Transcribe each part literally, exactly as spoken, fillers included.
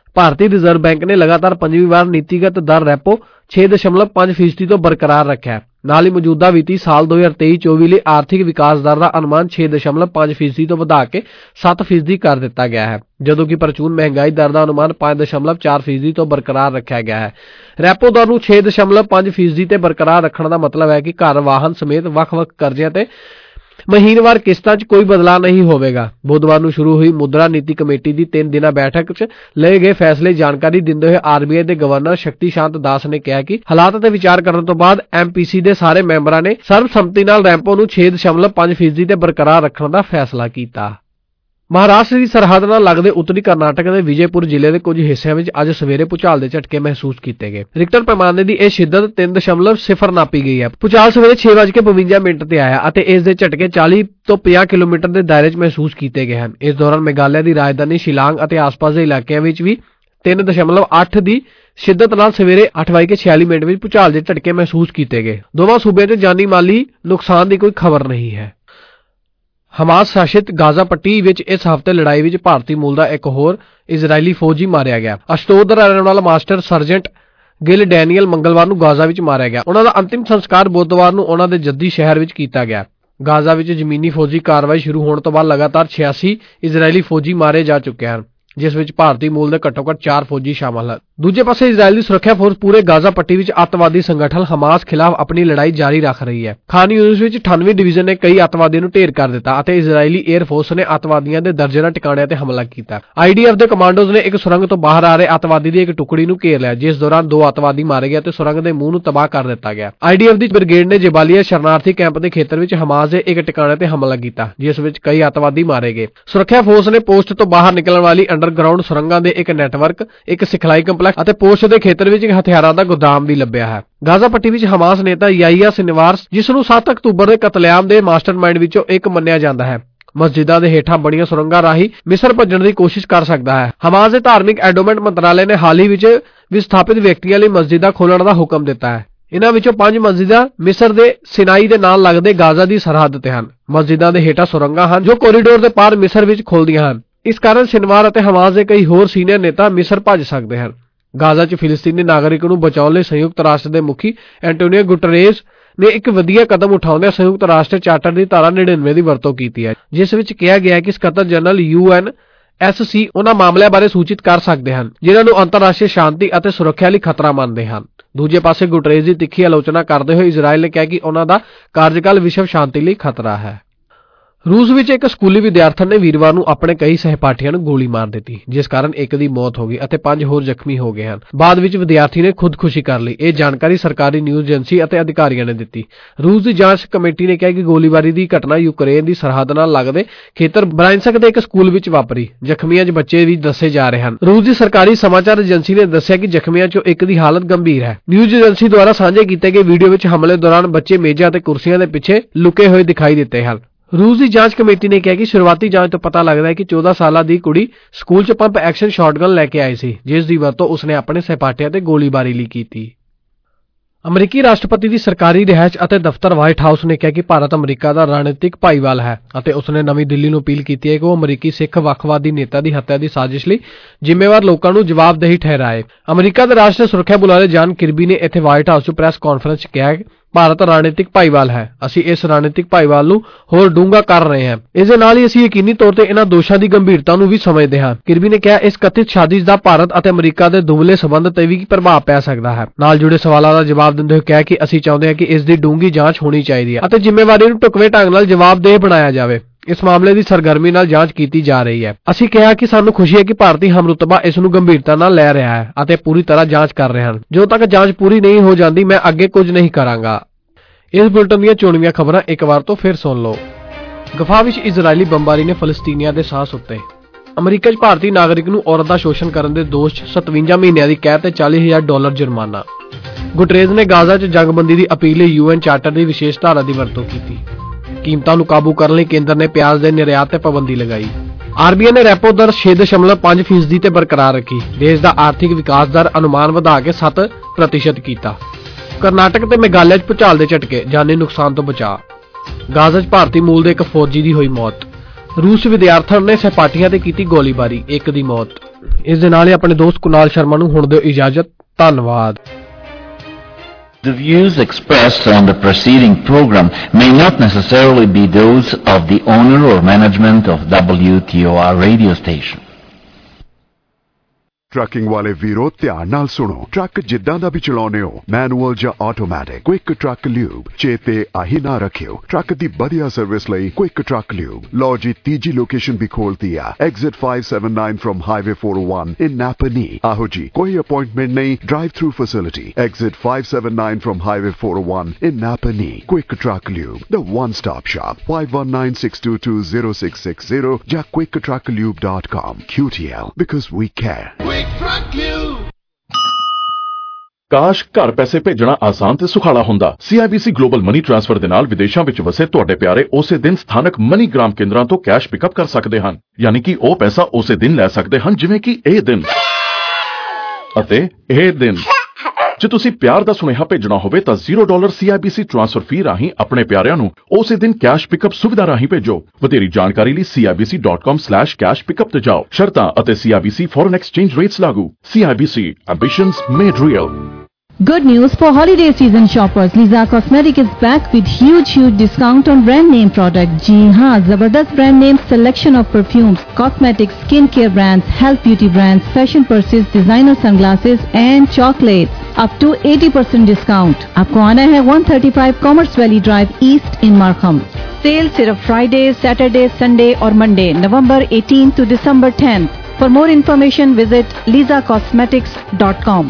ਭਾਰਤੀ reserve bank ਨੇ ਲਗਾਤਾਰ ਪੰਜਵੀਂ ਵਾਰ ਨੀਤੀਗਤ ਦਰ ਰੈਪੋ ਛੇ ਦਸ਼ਮਲਵ ਪੰਜ ਫੀਸਦੀ ਤੋਂ ਬਰਕਰਾਰ ਰੱਖਿਆ। ਨਾਲ ਹੀ ਮੌਜੂਦਾ ਵਿੱਤੀ ਸਾਲ ਦੋ ਹਜ਼ਾਰ ਤੇਈ ਚੌਵੀ ਲਈ ਆਰਥਿਕ ਵਿਕਾਸ ਦਰ ਦਾ ਅਨੁਮਾਨ ਛੇ ਦਸ਼ਮਲਵ ਪੰਜ ਫੀਸਦੀ ਤੋਂ ਵਧਾ ਕੇ ਸੱਤ ਫੀਸਦੀ ਕਰ ਦਿੱਤਾ ਗਿਆ ਹੈ, ਜਦੋਂ ਕਿ ਪ੍ਰਚੂਨ ਮਹਿੰਗਾਈ ਦਰ ਦਾ ਅਨੁਮਾਨ ਪੰਜ ਦਸ਼ਮਲਵ ਚਾਰ ਫੀਸਦੀ ਤੋਂ ਬਰਕਰਾਰ ਰੱਖਿਆ ਗਿਆ ਹੈ। ਰੈਪੋ ਦਰ ਨੂੰ ਛੇ ਦਸ਼ਮਲਵ ਪੰਜ ਫੀਸਦੀ ਤੇ ਬਰਕਰਾਰ ਰੱਖਣ ਦਾ ਮਤਲਬ ਹੈ ਕਿ ਘਰ, ਵਾਹਨ ਸਮੇਤ ਵੱਖ-ਵੱਖ ਕਰਜ਼ਿਆਂ ਤੇ ਮਹੀਨਵਾਰ ਕਿਸ਼ਤਾਂ 'ਚ ਕੋਈ ਬਦਲਾਅ ਨਹੀਂ ਹੋਵੇਗਾ। ਬੁੱਧਵਾਰ ਨੂੰ ਸ਼ੁਰੂ ਹੋਈ ਮੁਦਰਾ ਨੀਤੀ ਕਮੇਟੀ ਦੀ ਤਿੰਨ ਦਿਨਾਂ ਬੈਠਕ 'ਚ ਲਏ ਗਏ ਫੈਸਲੇ ਜਾਣਕਾਰੀ ਦਿੰਦੇ ਹੋਏ ਆਰ ਬੀ ਆਈ ਦੇ ਗਵਰਨਰ ਸ਼ਕਤੀਕਾਂਤ ਦਾਸ ਨੇ ਕਿਹਾ ਕਿ ਹਾਲਾਤ ਤੇ ਵਿਚਾਰ ਕਰਨ ਤੋਂ ਬਾਅਦ ਐਮ ਪੀ ਸੀ ਦੇ ਸਾਰੇ ਮੈਂਬਰਾਂ ਨੇ ਸਰਬਸੰਮਤੀ ਨਾਲ ਰੈਪੋ ਨੂੰ ਛੇ ਦਸ਼ਮਲਵ ਪੰਜ ਫੀਸਦੀ ਤੇ ਬਰਕਰਾਰ ਰੱਖਣ ਦਾ ਫੈਸਲਾ ਕੀਤਾ। ਮਹਾਰਾਸ਼ਟਰ ਦੀ ਸਰਹੱਦ ਨਾਲ ਲੱਗਦੇ ਉੱਤਰੀ ਕਰਨਾਟਕ ਦੇ ਵਿਜੇਪੁਰ ਜ਼ਿਲ੍ਹੇ ਦੇ ਕੁਝ ਹਿੱਸਿਆਂ ਵਿੱਚ ਅੱਜ ਸਵੇਰੇ ਭੂਚਾਲ ਦੇ ਝਟਕੇ ਮਹਿਸੂਸ ਕੀਤੇ ਗਏ। ਰਿਕਟਰ ਪੈਮਾਨੇ ਦੀ ਇਹ ਸ਼ਿੱਦਤ ਤਿੰਨ ਦਸ਼ਮਲਵ ਸਿਫਰ ਨਾਪੀ ਗਈ ਹੈ। ਭੂਚਾਲ ਸਵੇਰੇ ਛੇ ਵੱਜ ਕੇ ਬਵੰਜਾ ਮਿੰਟ ਤੇ ਆਇਆ ਅਤੇ ਇਸ ਦੇ ਝਟਕੇ ਚਾਲੀ ਤੋਂ ਪੰਜਾਹ ਕਿਲੋਮੀਟਰ ਦੇ ਦਾਇਰੇ 'ਚ ਮਹਿਸੂਸ ਕੀਤੇ ਗਏ ਹਨ। ਇਸ ਦੌਰਾਨ ਮੇਘਾਲਿਆ ਦੀ ਰਾਜਧਾਨੀ ਸ਼ਿਲਾਂਗ ਅਤੇ ਆਸ-ਪਾਸ ਦੇ ਇਲਾਕਿਆਂ ਵਿੱਚ ਵੀ ਤਿੰਨ ਦਸ਼ਮਲਵ ਅੱਠ ਦੀ ਸ਼ਿੱਦਤ ਨਾਲ ਸਵੇਰੇ ਅੱਠ ਵੱਜ ਕੇ ਛਿਆਲੀ ਮਿੰਟ ਵਿੱਚ ਭੂਚਾਲ ਦੇ ਝਟਕੇ ਮਹਿਸੂਸ ਕੀਤੇ ਗਏ। ਦੋਵਾਂ ਸੂਬਿਆਂ 'ਚ ਜਾਨੀ ਮਾਲੀ ਨੁਕਸਾਨ ਦੀ ਕੋਈ ਖਬਰ ਨਹੀਂ ਹੈ। ਹਮਾਸ ਸ਼ਾਸਿਤ ਗਾਜ਼ਾ ਪੱਟੀ ਵਿੱਚ ਇਸ ਹਫ਼ਤੇ ਲੜਾਈ ਵਿੱਚ ਭਾਰਤੀ ਮੂਲ ਦਾ ਇੱਕ ਹੋਰ ਇਜ਼ਰਾਈਲੀ ਫੌਜੀ ਮਾਰਿਆ ਗਿਆ। ਅਸ਼ਤੋਦ ਦਾ ਰਹਿਣ ਵਾਲਾ ਮਾਸਟਰ ਸਰਜੈਂਟ ਗਿਲ ਡੈਨੀਅਲ ਮੰਗਲਵਾਰ ਨੂੰ ਗਾਜ਼ਾ ਵਿੱਚ ਮਾਰਿਆ ਗਿਆ। ਉਹਨਾਂ ਦਾ ਅੰਤਿਮ ਸੰਸਕਾਰ ਬੁੱਧਵਾਰ ਨੂੰ ਉਹਨਾਂ ਦੇ ਜੱਦੀ ਸ਼ਹਿਰ ਵਿੱਚ ਕੀਤਾ ਗਿਆ। ਗਾਜ਼ਾ ਵਿੱਚ ਜ਼ਮੀਨੀ ਫੌਜੀ ਕਾਰਵਾਈ ਸ਼ੁਰੂ ਹੋਣ ਤੋਂ ਬਾਅਦ ਲਗਾਤਾਰ ਛਿਆਸੀ ਇਜ਼ਰਾਈਲੀ ਫੌਜੀ ਮਾਰੇ ਜਾ ਚੁੱਕੇ ਹਨ, ਜਿਸ ਵਿੱਚ ਭਾਰਤੀ ਮੂਲ ਦੇ ਘੱਟੋ-ਘੱਟ ਚਾਰ ਫੌਜੀ ਸ਼ਾਮਲ ਹਨ। ਦੂਜੇ ਪਾਸੇ ਇਜ਼ਰਾਈਲ ਦੀ ਸੁਰੱਖਿਆ ਫੋਰਸ ਪੂਰੇ ਗਾਜ਼ਾ ਪੱਟੀ ਵਿੱਚ ਅੱਤਵਾਦੀ ਸੰਗਠਨ ਹਮਾਸ ਖਿਲਾਫ ਆਪਣੀ ਲੜਾਈ ਜਾਰੀ ਰੱਖ ਰਹੀ ਹੈ। ਖਾਨ ਯੂਨਿਸ ਵਿੱਚ ਅਠਾਨਵੇਂ ਡਿਵੀਜ਼ਨ ਨੇ ਕਈ ਅੱਤਵਾਦੀਆਂ ਨੂੰ ਢੇਰ ਕਰ ਦਿੱਤਾ ਅਤੇ ਇਜ਼ਰਾਈਲੀ 에ਅਰ ਫੋਰਸ ਨੇ ਅੱਤਵਾਦੀਆਂ ਦੇ ਦਰਜਨਾਂ ਟਿਕਾਣਿਆਂ ਤੇ ਹਮਲਾ ਕੀਤਾ। ਆਈ ਡੀ ਐਫ ਦੇ ਕਮਾਂਡੋਜ਼ ਨੇ ਇੱਕ ਸੁਰੰਗ ਤੋਂ ਬਾਹਰ ਆ ਰਹੇ ਅੱਤਵਾਦੀ ਦੀ ਇੱਕ ਟੁਕੜੀ ਨੂੰ ਘੇਰ ਲਿਆ, ਜਿਸ ਦੌਰਾਨ ਦੋ ਅੱਤਵਾਦੀ ਮਾਰੇ ਗਏ ਅਤੇ ਸੁਰੰਗ ਦੇ ਮੂੰਹ ਨੂੰ ਤਬਾਹ ਕਰ ਦਿੱਤਾ ਗਿਆ। ਆਈ ਡੀ ਐਫ ਦੀ ਬ੍ਰਿਗੇਡ ਨੇ ਜਬਾਲੀਆ ਸ਼ਰਨਾਰਥੀ ਕੈਂਪ ਦੇ ਖੇਤਰ ਵਿੱਚ ਹਮਾਸ ਦੇ ਇੱਕ ਟਿਕਾਣੇ ਤੇ ਹਮਲਾ ਕੀਤਾ, ਜਿਸ ਵਿੱਚ ਕਈ ਅੱਤਵਾਦੀ ਮਾਰੇ ਗਏ। ਸੁਰੱਖਿਆ ਫੋਰਸ ਨੇ ਪੋਸਟ ਤੋਂ ਬਾਹਰ ਨਿਕਲਣ ਵਾਲੀ ਅੰਡਰਗਰਾਉਂਡ ਸੁਰੰਗਾਂ ਦੇ ਇੱਕ ਨੈਟਵਰਕ, ਇੱਕ ਸਿਖਲਾਈ ਕੰਪਲੈਕਸ ਅਤੇ ਪੋਸਟ ਦੇ ਖੇਤਰ ਵਿੱਚ ਇੱਕ ਹਥਿਆਰਾਂ ਦਾ ਗੋਦਾਮ ਵੀ ਲੱਭਿਆ ਹੈ। ਗਾਜ਼ਾ ਪੱਟੀ ਵਿੱਚ ਹਮਾਸ ਨੇਤਾ ਯਾਹੀਆ ਸਿਨਵਾਰ, ਜਿਸ ਨੂੰ ਸੱਤ ਅਕਤੂਬਰ ਦੇ ਕਤਲੇਆਮ ਦੇ ਮਾਸਟਰਮਾਈਂਡ ਵਿੱਚੋਂ ਇੱਕ ਮੰਨਿਆ ਜਾਂਦਾ ਹੈ, ਮਸਜਿਦਾਂ ਦੇ ਹੇਠਾਂ ਬਣੀਆਂ ਸੁਰੰਗਾਂ ਰਾਹੀਂ ਮਿਸਰ ਭੱਜਣ ਦੀ ਕੋਸ਼ਿਸ਼ ਕਰ ਸਕਦਾ ਹੈ। ਹਮਾਸ ਦੇ ਧਾਰਮਿਕ ਐਂਡੋਮੈਂਟ ਮੰਤਰਾਲੇ ਨੇ ਹਾਲ ਹੀ ਵਿੱਚ ਵਿਸਥਾਪਿਤ ਵਿਅਕਤੀਆਂ ਲਈ ਮਸਜਿਦਾਂ ਖੋਲ੍ਹਣ ਦਾ ਹੁਕਮ ਦਿੱਤਾ ਹੈ। ਇਨ੍ਹਾਂ ਵਿੱਚੋਂ ਪੰਜ ਮਸਜਿਦਾਂ ਮਿਸਰ ਦੇ ਸਿਨਾਈ ਦੇ ਨਾਲ ਲੱਗਦੇ ਗਾਜ਼ਾ ਦੀ ਸਰਹੱਦ ਤੇ ਹਨ। ਮਸਜਿਦਾਂ ਦੇ ਹੇਠਾਂ ਸੁਰੰਗਾਂ ਹਨ ਜੋ ਕੋਰੀਡੋਰ ਦੇ ਪਾਰ ਮਿਸਰ ਵਿੱਚ ਖੁੱਲ੍ਹਦੀਆਂ ਹਨ। ਇਸ ਕਾਰਨ ਸਿਨਵਾਰ ਅਤੇ ਹਮਾਸ ਦੇ ਕਈ ਹੋਰ ਸੀਨੀਅਰ ਨੇਤਾ ਮਿਸਰ ਭੱਜ ਸਕਦੇ ਹਨ। ਗਾਜ਼ਾ 'ਚ ਫਿਲਿਸਤੀਨੀ ਨਾਗਰਿਕਾਂ ਨੂੰ ਬਚਾਉਣ ਲਈ ਸੰਯੁਕਤ ਰਾਸ਼ਟਰ ਦੇ ਮੁਖੀ ਐਂਟੋਨੀਓ ਗੁਟਰੇਸ ਨੇ ਇੱਕ ਵਧੀਆ ਕਦਮ ਉਠਾਉਂਦਿਆਂ ਸੰਯੁਕਤ ਰਾਸ਼ਟਰ ਚਾਰਟਰ ਦੀ ਧਾਰਾ ਨੜਿਨਵੇਂ ਦੀ ਵਰਤੋਂ ਕੀਤੀ ਹੈ, ਜਿਸ ਵਿੱਚ ਕਿਹਾ ਗਿਆ ਹੈ ਕਿ ਸਕੱਤਰ general U N S C ਉਹਨਾਂ ਮਾਮਲਿਆਂ ਬਾਰੇ ਸੂਚਿਤ ਕਰ ਸਕਦੇ ਹਨ ਜਿਨ੍ਹਾਂ ਨੂੰ ਅੰਤਰਰਾਸ਼ਟਰੀ ਸ਼ਾਂਤੀ ਅਤੇ ਸੁਰੱਖਿਆ ਲਈ ਖਤਰਾ ਮੰਨਦੇ ਹਨ। ਦੂਜੇ ਪਾਸੇ ਗੁਟਰੇਸ ਦੀ ਤਿੱਖੀ ਆਲੋਚਨਾ ਕਰਦੇ ਹੋਏ ਇਜ਼ਰਾਈਲ ਨੇ ਕਿਹਾ ਕਿ ਉਹਨਾਂ ਦਾ ਕਾਰਜਕਾਲ ਵਿਸ਼ਵ ਸ਼ਾਂਤੀ ਲਈ ਖਤਰਾ ਹੈ। ਰੂਸ ਵਿੱਚ ਇੱਕ ਸਕੂਲੀ ਵਿਦਿਆਰਥਣ ਨੇ ਵੀਰਵਾਰ ਨੂੰ ਆਪਣੇ ਕਈ ਸਹਿਪਾਠੀਆਂ ਨੂੰ ਗੋਲੀ ਮਾਰ ਦਿੱਤੀ, ਜਿਸ ਕਾਰਨ ਇੱਕ ਦੀ ਮੌਤ ਹੋ ਗਈ ਅਤੇ ਪੰਜ ਹੋਰ ਜ਼ਖਮੀ ਹੋ ਗਏ ਹਨ। ਬਾਅਦ ਵਿੱਚ ਵਿਦਿਆਰਥੀ ਨੇ ਖੁਦਕੁਸ਼ੀ ਕਰ ਲਈ। ਇਹ ਜਾਣਕਾਰੀ ਸਰਕਾਰੀ ਨਿਊਜ਼ ਏਜੰਸੀ ਅਤੇ ਅਧਿਕਾਰੀਆਂ ਨੇ ਦਿੱਤੀ। ਰੂਸ ਦੀ ਜਾਂਚ ਕਮੇਟੀ ਨੇ ਕਿਹਾ ਕਿ ਗੋਲੀਬਾਰੀ ਦੀ ਘਟਨਾ ਯੂਕਰੇਨ ਦੀ ਸਰਹੱਦ ਨਾਲ ਲੱਗਦੇ ਖੇਤਰ ਬਰਾਂਸਕ ਦੇ ਇੱਕ ਸਕੂਲ ਵਿੱਚ ਵਾਪਰੀ। ਜ਼ਖਮੀਆਂ 'ਚ ਬੱਚੇ ਵੀ ਦੱਸੇ ਜਾ ਰਹੇ ਹਨ। ਰੂਸ ਦੀ ਸਰਕਾਰੀ ਸਮਾਚਾਰ ਏਜੰਸੀ ਨੇ ਦੱਸਿਆ ਕਿ ਜ਼ਖਮੀਆਂ 'ਚੋਂ ਇੱਕ ਦੀ ਹਾਲਤ ਗੰਭੀਰ ਹੈ। ਨਿਊਜ਼ ਏਜੰਸੀ ਦੁਆਰਾ ਸਾਂਝੇ ਕੀਤੇ ਗਏ ਵੀਡੀਓ ਵਿੱਚ ਹਮਲੇ ਦੌਰਾਨ ਬੱਚੇ ਮੇਜ਼ਾਂ ਅਤੇ ਕੁਰਸੀਆਂ ਦੇ ਪਿੱਛੇ ਲੁਕੇ ਹੋਏ ਦਿਖਾਈ ਦਿੱਤੇ ਹਨ। ਰੂਸ ਦੀ ਜਾਂਚ ਕਮੇਟੀ ਨੇ ਕਿਹਾ ਕਿ ਸ਼ੁਰੂਆਤੀ ਜਾਂਚ ਤੋਂ ਪਤਾ ਲੱਗਦਾ ਹੈ ਕਿ ਚੌਦਾਂ ਸਾਲਾਂ ਦੀ ਕੁੜੀ ਸਕੂਲ 'ਚ ਪੰਪ ਐਕਸ਼ਨ ਸ਼ਾਟਗਨ ਲੈ ਕੇ ਆਈ ਸੀ, ਜਿਸ ਦੀ ਵਰਤੋਂ ਉਸਨੇ ਆਪਣੇ ਸਹਿਪਾਠੀਆਂ ਤੇ ਗੋਲੀਬਾਰੀ ਲਈ ਕੀਤੀ। ਅਮਰੀਕੀ ਰਾਸ਼ਟਰਪਤੀ ਦੀ ਸਰਕਾਰੀ ਰਿਹਾਇਸ਼ ਅਤੇ ਦਫ਼ਤਰ ਵਾਈਟ ਹਾਊਸ ਨੇ ਕਿਹਾ ਕਿ ਭਾਰਤ ਅਮਰੀਕਾ ਦਾ ਰਣਨੀਤਿਕ ਭਾਈਵਾਲ ਹੈ ਅਤੇ ਉਸਨੇ ਨਵੀਂ ਦਿੱਲੀ ਨੂੰ ਅਪੀਲ ਕੀਤੀ ਹੈ ਕਿ ਉਹ ਅਮਰੀਕੀ ਸਿੱਖ ਵੱਖਵਾਦੀ ਨੇਤਾ ਦੀ ਹੱਤਿਆ ਦੀ ਸਾਜ਼ਿਸ਼ ਲਈ ਜ਼ਿੰਮੇਵਾਰ ਲੋਕਾਂ ਨੂੰ ਜਵਾਬਦੇਹੀ ਠਹਿਰਾਏ। ਅਮਰੀਕਾ ਦੇ ਰਾਸ਼ਟਰੀ ਸੁਰੱਖਿਆ ਬੁਲਾਰੇ ਜਾਨ ਕਿਰਬੀ ਨੇ ਇੱਥੇ ਵਾਈਟ ਹਾਊਸ 'ਚ ਪ੍ਰੈਸ ਕਾਨਫਰੰਸ 'ਚ ਕਿਹਾ ਕਿ ਭਾਰਤ ਰਣਨੀਤਿਕ ਭਾਈਵਾਲ ਹੈ। ਅਸੀਂ ਇਸ ਰਣਨੀਤਿਕ ਭਾਈਵਾਲ ਨੂੰ ਹੋਰ ਡੂੰਘਾ ਕਰ ਰਹੇ ਹਾਂ। ਇਸ ਦੇ ਨਾਲ ਹੀ ਅਸੀਂ ਯਕੀਨੀ ਤੌਰ ਤੇ ਇਹਨਾਂ ਦੋਸ਼ਾਂ ਦੀ ਗੰਭੀਰਤਾ ਨੂੰ ਵੀ ਸਮਝਦੇ ਹਾਂ। ਕਿਰਬੀ ਨੇ ਕਿਹਾ ਇਸ ਕਥਿਤ ਸਾਜ਼ਿਸ਼ ਦਾ ਭਾਰਤ ਅਤੇ ਅਮਰੀਕਾ ਦੇ ਦੁਵੱਲੇ ਸਬੰਧ ਤੇ ਵੀ ਪ੍ਰਭਾਵ ਪੈ ਸਕਦਾ ਹੈ। ਨਾਲ ਜੁੜੇ ਸਵਾਲਾਂ ਦਾ ਜਵਾਬ ਦਿੰਦੇ ਹੋਏ ਕਿਹਾ ਕਿ ਅਸੀਂ ਚਾਹੁੰਦੇ ਹਾਂ ਕਿ ਇਸ ਦੀ ਡੂੰਘੀ ਜਾਂਚ ਹੋਣੀ ਚਾਹੀਦੀ ਹੈ ਅਤੇ ਜ਼ਿੰਮੇਵਾਰੀ ਨੂੰ ਢੁਕਵੇਂ ਢੰਗ ਨਾਲ ਜਵਾਬਦੇਹ ਬਣਾਇਆ ਜਾਵੇ। ਇਸ ਮਾਮਲੇ ਦੀ ਸਰਗਰਮੀ ਨਾਲ ਜਾਂਚ ਕੀਤੀ ਜਾ ਰਹੀ ਹੈ। ਅਸੀਂ ਕਿਹਾ ਕਿ ਸਾਨੂੰ ਖੁਸ਼ੀ ਹੈ ਕਿ ਭਾਰਤੀ ਹਮਰੁਤਬਾ ਇਸ ਨੂੰ ਗੰਭੀਰਤਾ ਨਾਲ ਲੈ ਰਿਹਾ ਹੈ ਅਤੇ ਪੂਰੀ ਤਰ੍ਹਾਂ ਜਾਂਚ ਕਰ ਰਹੇ ਹਨ। ਜਦੋਂ ਤੱਕ ਜਾਂਚ ਪੂਰੀ ਨਹੀਂ ਹੋ ਜਾਂਦੀ ਮੈਂ ਅੱਗੇ ਕੁਝ ਨਹੀਂ ਕਰਾਂਗਾ। ਇਸ ਬੁਲਟਨ ਦੀਆਂ ਚੋਣਵੀਆਂ ਖਬਰਾਂ ਇੱਕ ਵਾਰ ਤੋਂ ਫਿਰ ਸੁਣ ਲਓ। ਗਫਾ ਵਿੱਚ ਇਜ਼ਰਾਈਲੀ ਬੰਬਾਰੀ ਨੇ ਫਲਸਤੀਨੀਆਂ ਦੇ ਸਾਹ ਸੁੱਤੇ। ਅਮਰੀਕਾ 'ਚ ਭਾਰਤੀ ਨਾਗਰਿਕ ਨੂੰ ਔਰਤ ਦਾ ਸ਼ੋਸ਼ਣ ਕਰਨ ਦੇ ਦੋਸ਼ 'ਚ ਸਤਵੰਜਾ ਮਹੀਨਿਆਂ ਦੀ ਕੈਦ ਤੇ ਚਾਲੀ ਹਜ਼ਾਰ ਡਾਲਰ ਜੁਰਮਾਨਾ। ਗੁਟਰੇਜ਼ ਨੇ ਗਾਜ਼ਾ 'ਚ ਜੰਗਬੰਦੀ ਦੀ ਅਪੀਲ ਲਈ ਯੂ ਐਨ ਚਾਰਟਰ ਦੀ ਵਿਸ਼ੇਸ਼ ਧਾਰਾ ਦੀ ਵਰਤੋਂ ਕੀਤੀ। ਕੀਮਤਾਂ ਨੂੰ ਕਾਬੂ ਕਰਨ ਲਈ ਕੇਂਦਰ ਨੇ ਪਿਆਜ਼ ਦੇ ਨਿਰਯਾਤ ਤੇ ਪਾਬੰਦੀ ਲਗਾਈ। ਆਰ ਬੀ ਆਈ ਨੇ ਰੈਪੋ ਦਰ ਛੇ ਦਸ਼ਮਲਵ ਪੰਜ ਫੀਸਦੀ ਤੇ ਬਰਕਰਾਰ ਰੱਖੀ। ਦੇਸ਼ ਦਾ ਆਰਥਿਕ ਵਿਕਾਸ ਦਰ ਅਨੁਮਾਨ ਵਧਾ ਕੇ ਸੱਤ ਪ੍ਰਤੀਸ਼ਤ ਕੀਤਾ। ਕਰਨਾਟਕ ਤੇ ਮੇਘਾਲਿਆ 'ਚ ਭੂਚਾਲ ਦੇ ਝਟਕੇ, ਜਾਨੀ ਨੁਕਸਾਨ ਤੋਂ ਬਚਾਅ। ਗਾਜ਼ਾ 'ਚ ਭਾਰਤੀ ਮੂਲ ਦੇ ਇੱਕ ਫੌਜੀ ਦੀ ਹੋਈ ਮੌਤ। ਰੂਸ ਵਿਦਿਆਰਥਣ ਨੇ ਸਹਿਪਾਠੀਆਂ ਤੇ ਕੀਤੀ ਗੋਲੀਬਾਰੀ, ਇੱਕ ਦੀ ਮੌਤ। ਇਸ ਦੇ ਨਾਲ ਹੀ ਆਪਣੇ ਦੋਸਤ ਕੁਨਾਲ ਸ਼ਰਮਾ ਨੂੰ ਹੁਣ ਦਿਓ ਇਜਾਜ਼ਤ। ਧੰਨਵਾਦ। The views expressed on the preceding program may not necessarily be those of the owner or management of W T O R radio station. Trucking ਵਾਲੇ ਵੀਰੋ ਧਿਆਨ ਨਾਲ ਸੁਣੋ। ਟਰੱਕ ਜਿੱਦਾਂ ਦਾ ਵੀ ਚਲਾਉਨੇ ਹੋ, ਮੈਨੂਅਲ ਜਾਂ ਆਟੋਮੈਟਿਕ, ਕੁਇਕ ਟਰੱਕ ਲਿਊਬ ਚੇਤੇ ਆਹੀ ਨਾ ਰੱਖਿਓ। ਟਰੱਕ ਦੀ ਵਧੀਆ ਸਰਵਿਸ ਲਈ ਕੁਇਕ ਟਰੱਕ ਲਿਊਬ। ਲਓ ਜੀ ਤੀਜੀ ਲੋਕੇਸ਼ਨ ਵੀ ਖੋਲਤੀ ਆ, exit five seventy-nine from Highway four oh one in Napanee। ਆਹੋ ਜੀ, ਕੋਈ ਅਪਾਇੰਟਮੈਂਟ ਨਹੀਂ, drive through facility. Exit five seventy-nine from Highway four oh one in Napanee। Quick truck lube, the one stop shop। five one nine six two two zero six six zero ਜਾਂ quick truck lube dot com। Q T L, because we care। ਕਾਸ਼ ਘਰ ਪੈਸੇ ਭੇਜਣਾ ਆਸਾਨ ਤੇ ਸੁਖਾਲਾ ਹੁੰਦਾ। C I B C global money transfer ਦੇ ਨਾਲ ਵਿਦੇਸ਼ਾਂ ਵਿੱਚ ਵਸੇ ਤੁਹਾਡੇ ਪਿਆਰੇ ਉਸੇ ਦਿਨ ਸਥਾਨਕ ਮਨੀਗ੍ਰਾਮ ਕੇਂਦਰਾਂ ਤੋਂ ਕੈਸ਼ ਪਿਕਅਪ ਕਰ ਸਕਦੇ ਹਨ। ਯਾਨੀ ਕਿ ਉਹ ਪੈਸਾ ਉਸੇ ਦਿਨ ਲੈ ਸਕਦੇ ਹਨ ਜਿਵੇਂ ਕਿ ਇਹ ਦਿਨ ਅਤੇ ਇਹ ਦਿਨ। ਜੇ ਤੁਸੀਂ ਪਿਆਰ ਦਾ ਸੁਨੇਹਾ ਭੇਜਣਾ ਹੋਵੇ ਤਾਂ zero dollar C I B C transfer fee ਰਾਹੀਂ ਆਪਣੇ ਪਿਆਰਿਆਂ ਨੂੰ ਉਸੇ ਦਿਨ ਕੈਸ਼ ਪਿਕਅਪ ਸੁਵਿਧਾ ਰਾਹੀਂ ਭੇਜੋ। ਵਧੇਰੀ ਜਾਣਕਾਰੀ ਲਈ C I B C dot com slash cash pickup ਤੇ ਜਾਓ। ਸ਼ਰਤਾਂ ਅਤੇ C I B C foreign exchange rates ਲਾਗੂ। C I B C, ambitions made real। Good news for holiday season shoppers. Liza Cosmetic is back with huge, huge discount on brand name products. जी हाँ, जबरदस्त brand name selection of perfumes, cosmetics, skincare brands, health beauty brands, fashion purses, designer sunglasses and chocolates. Up to eighty percent discount. आपको आना है one thirty-five Commerce Valley Drive East in Markham. Sale सिर्फ Friday, Saturday, Sunday और Monday, November eighteenth to December tenth. For more information, visit lisa cosmetics dot com.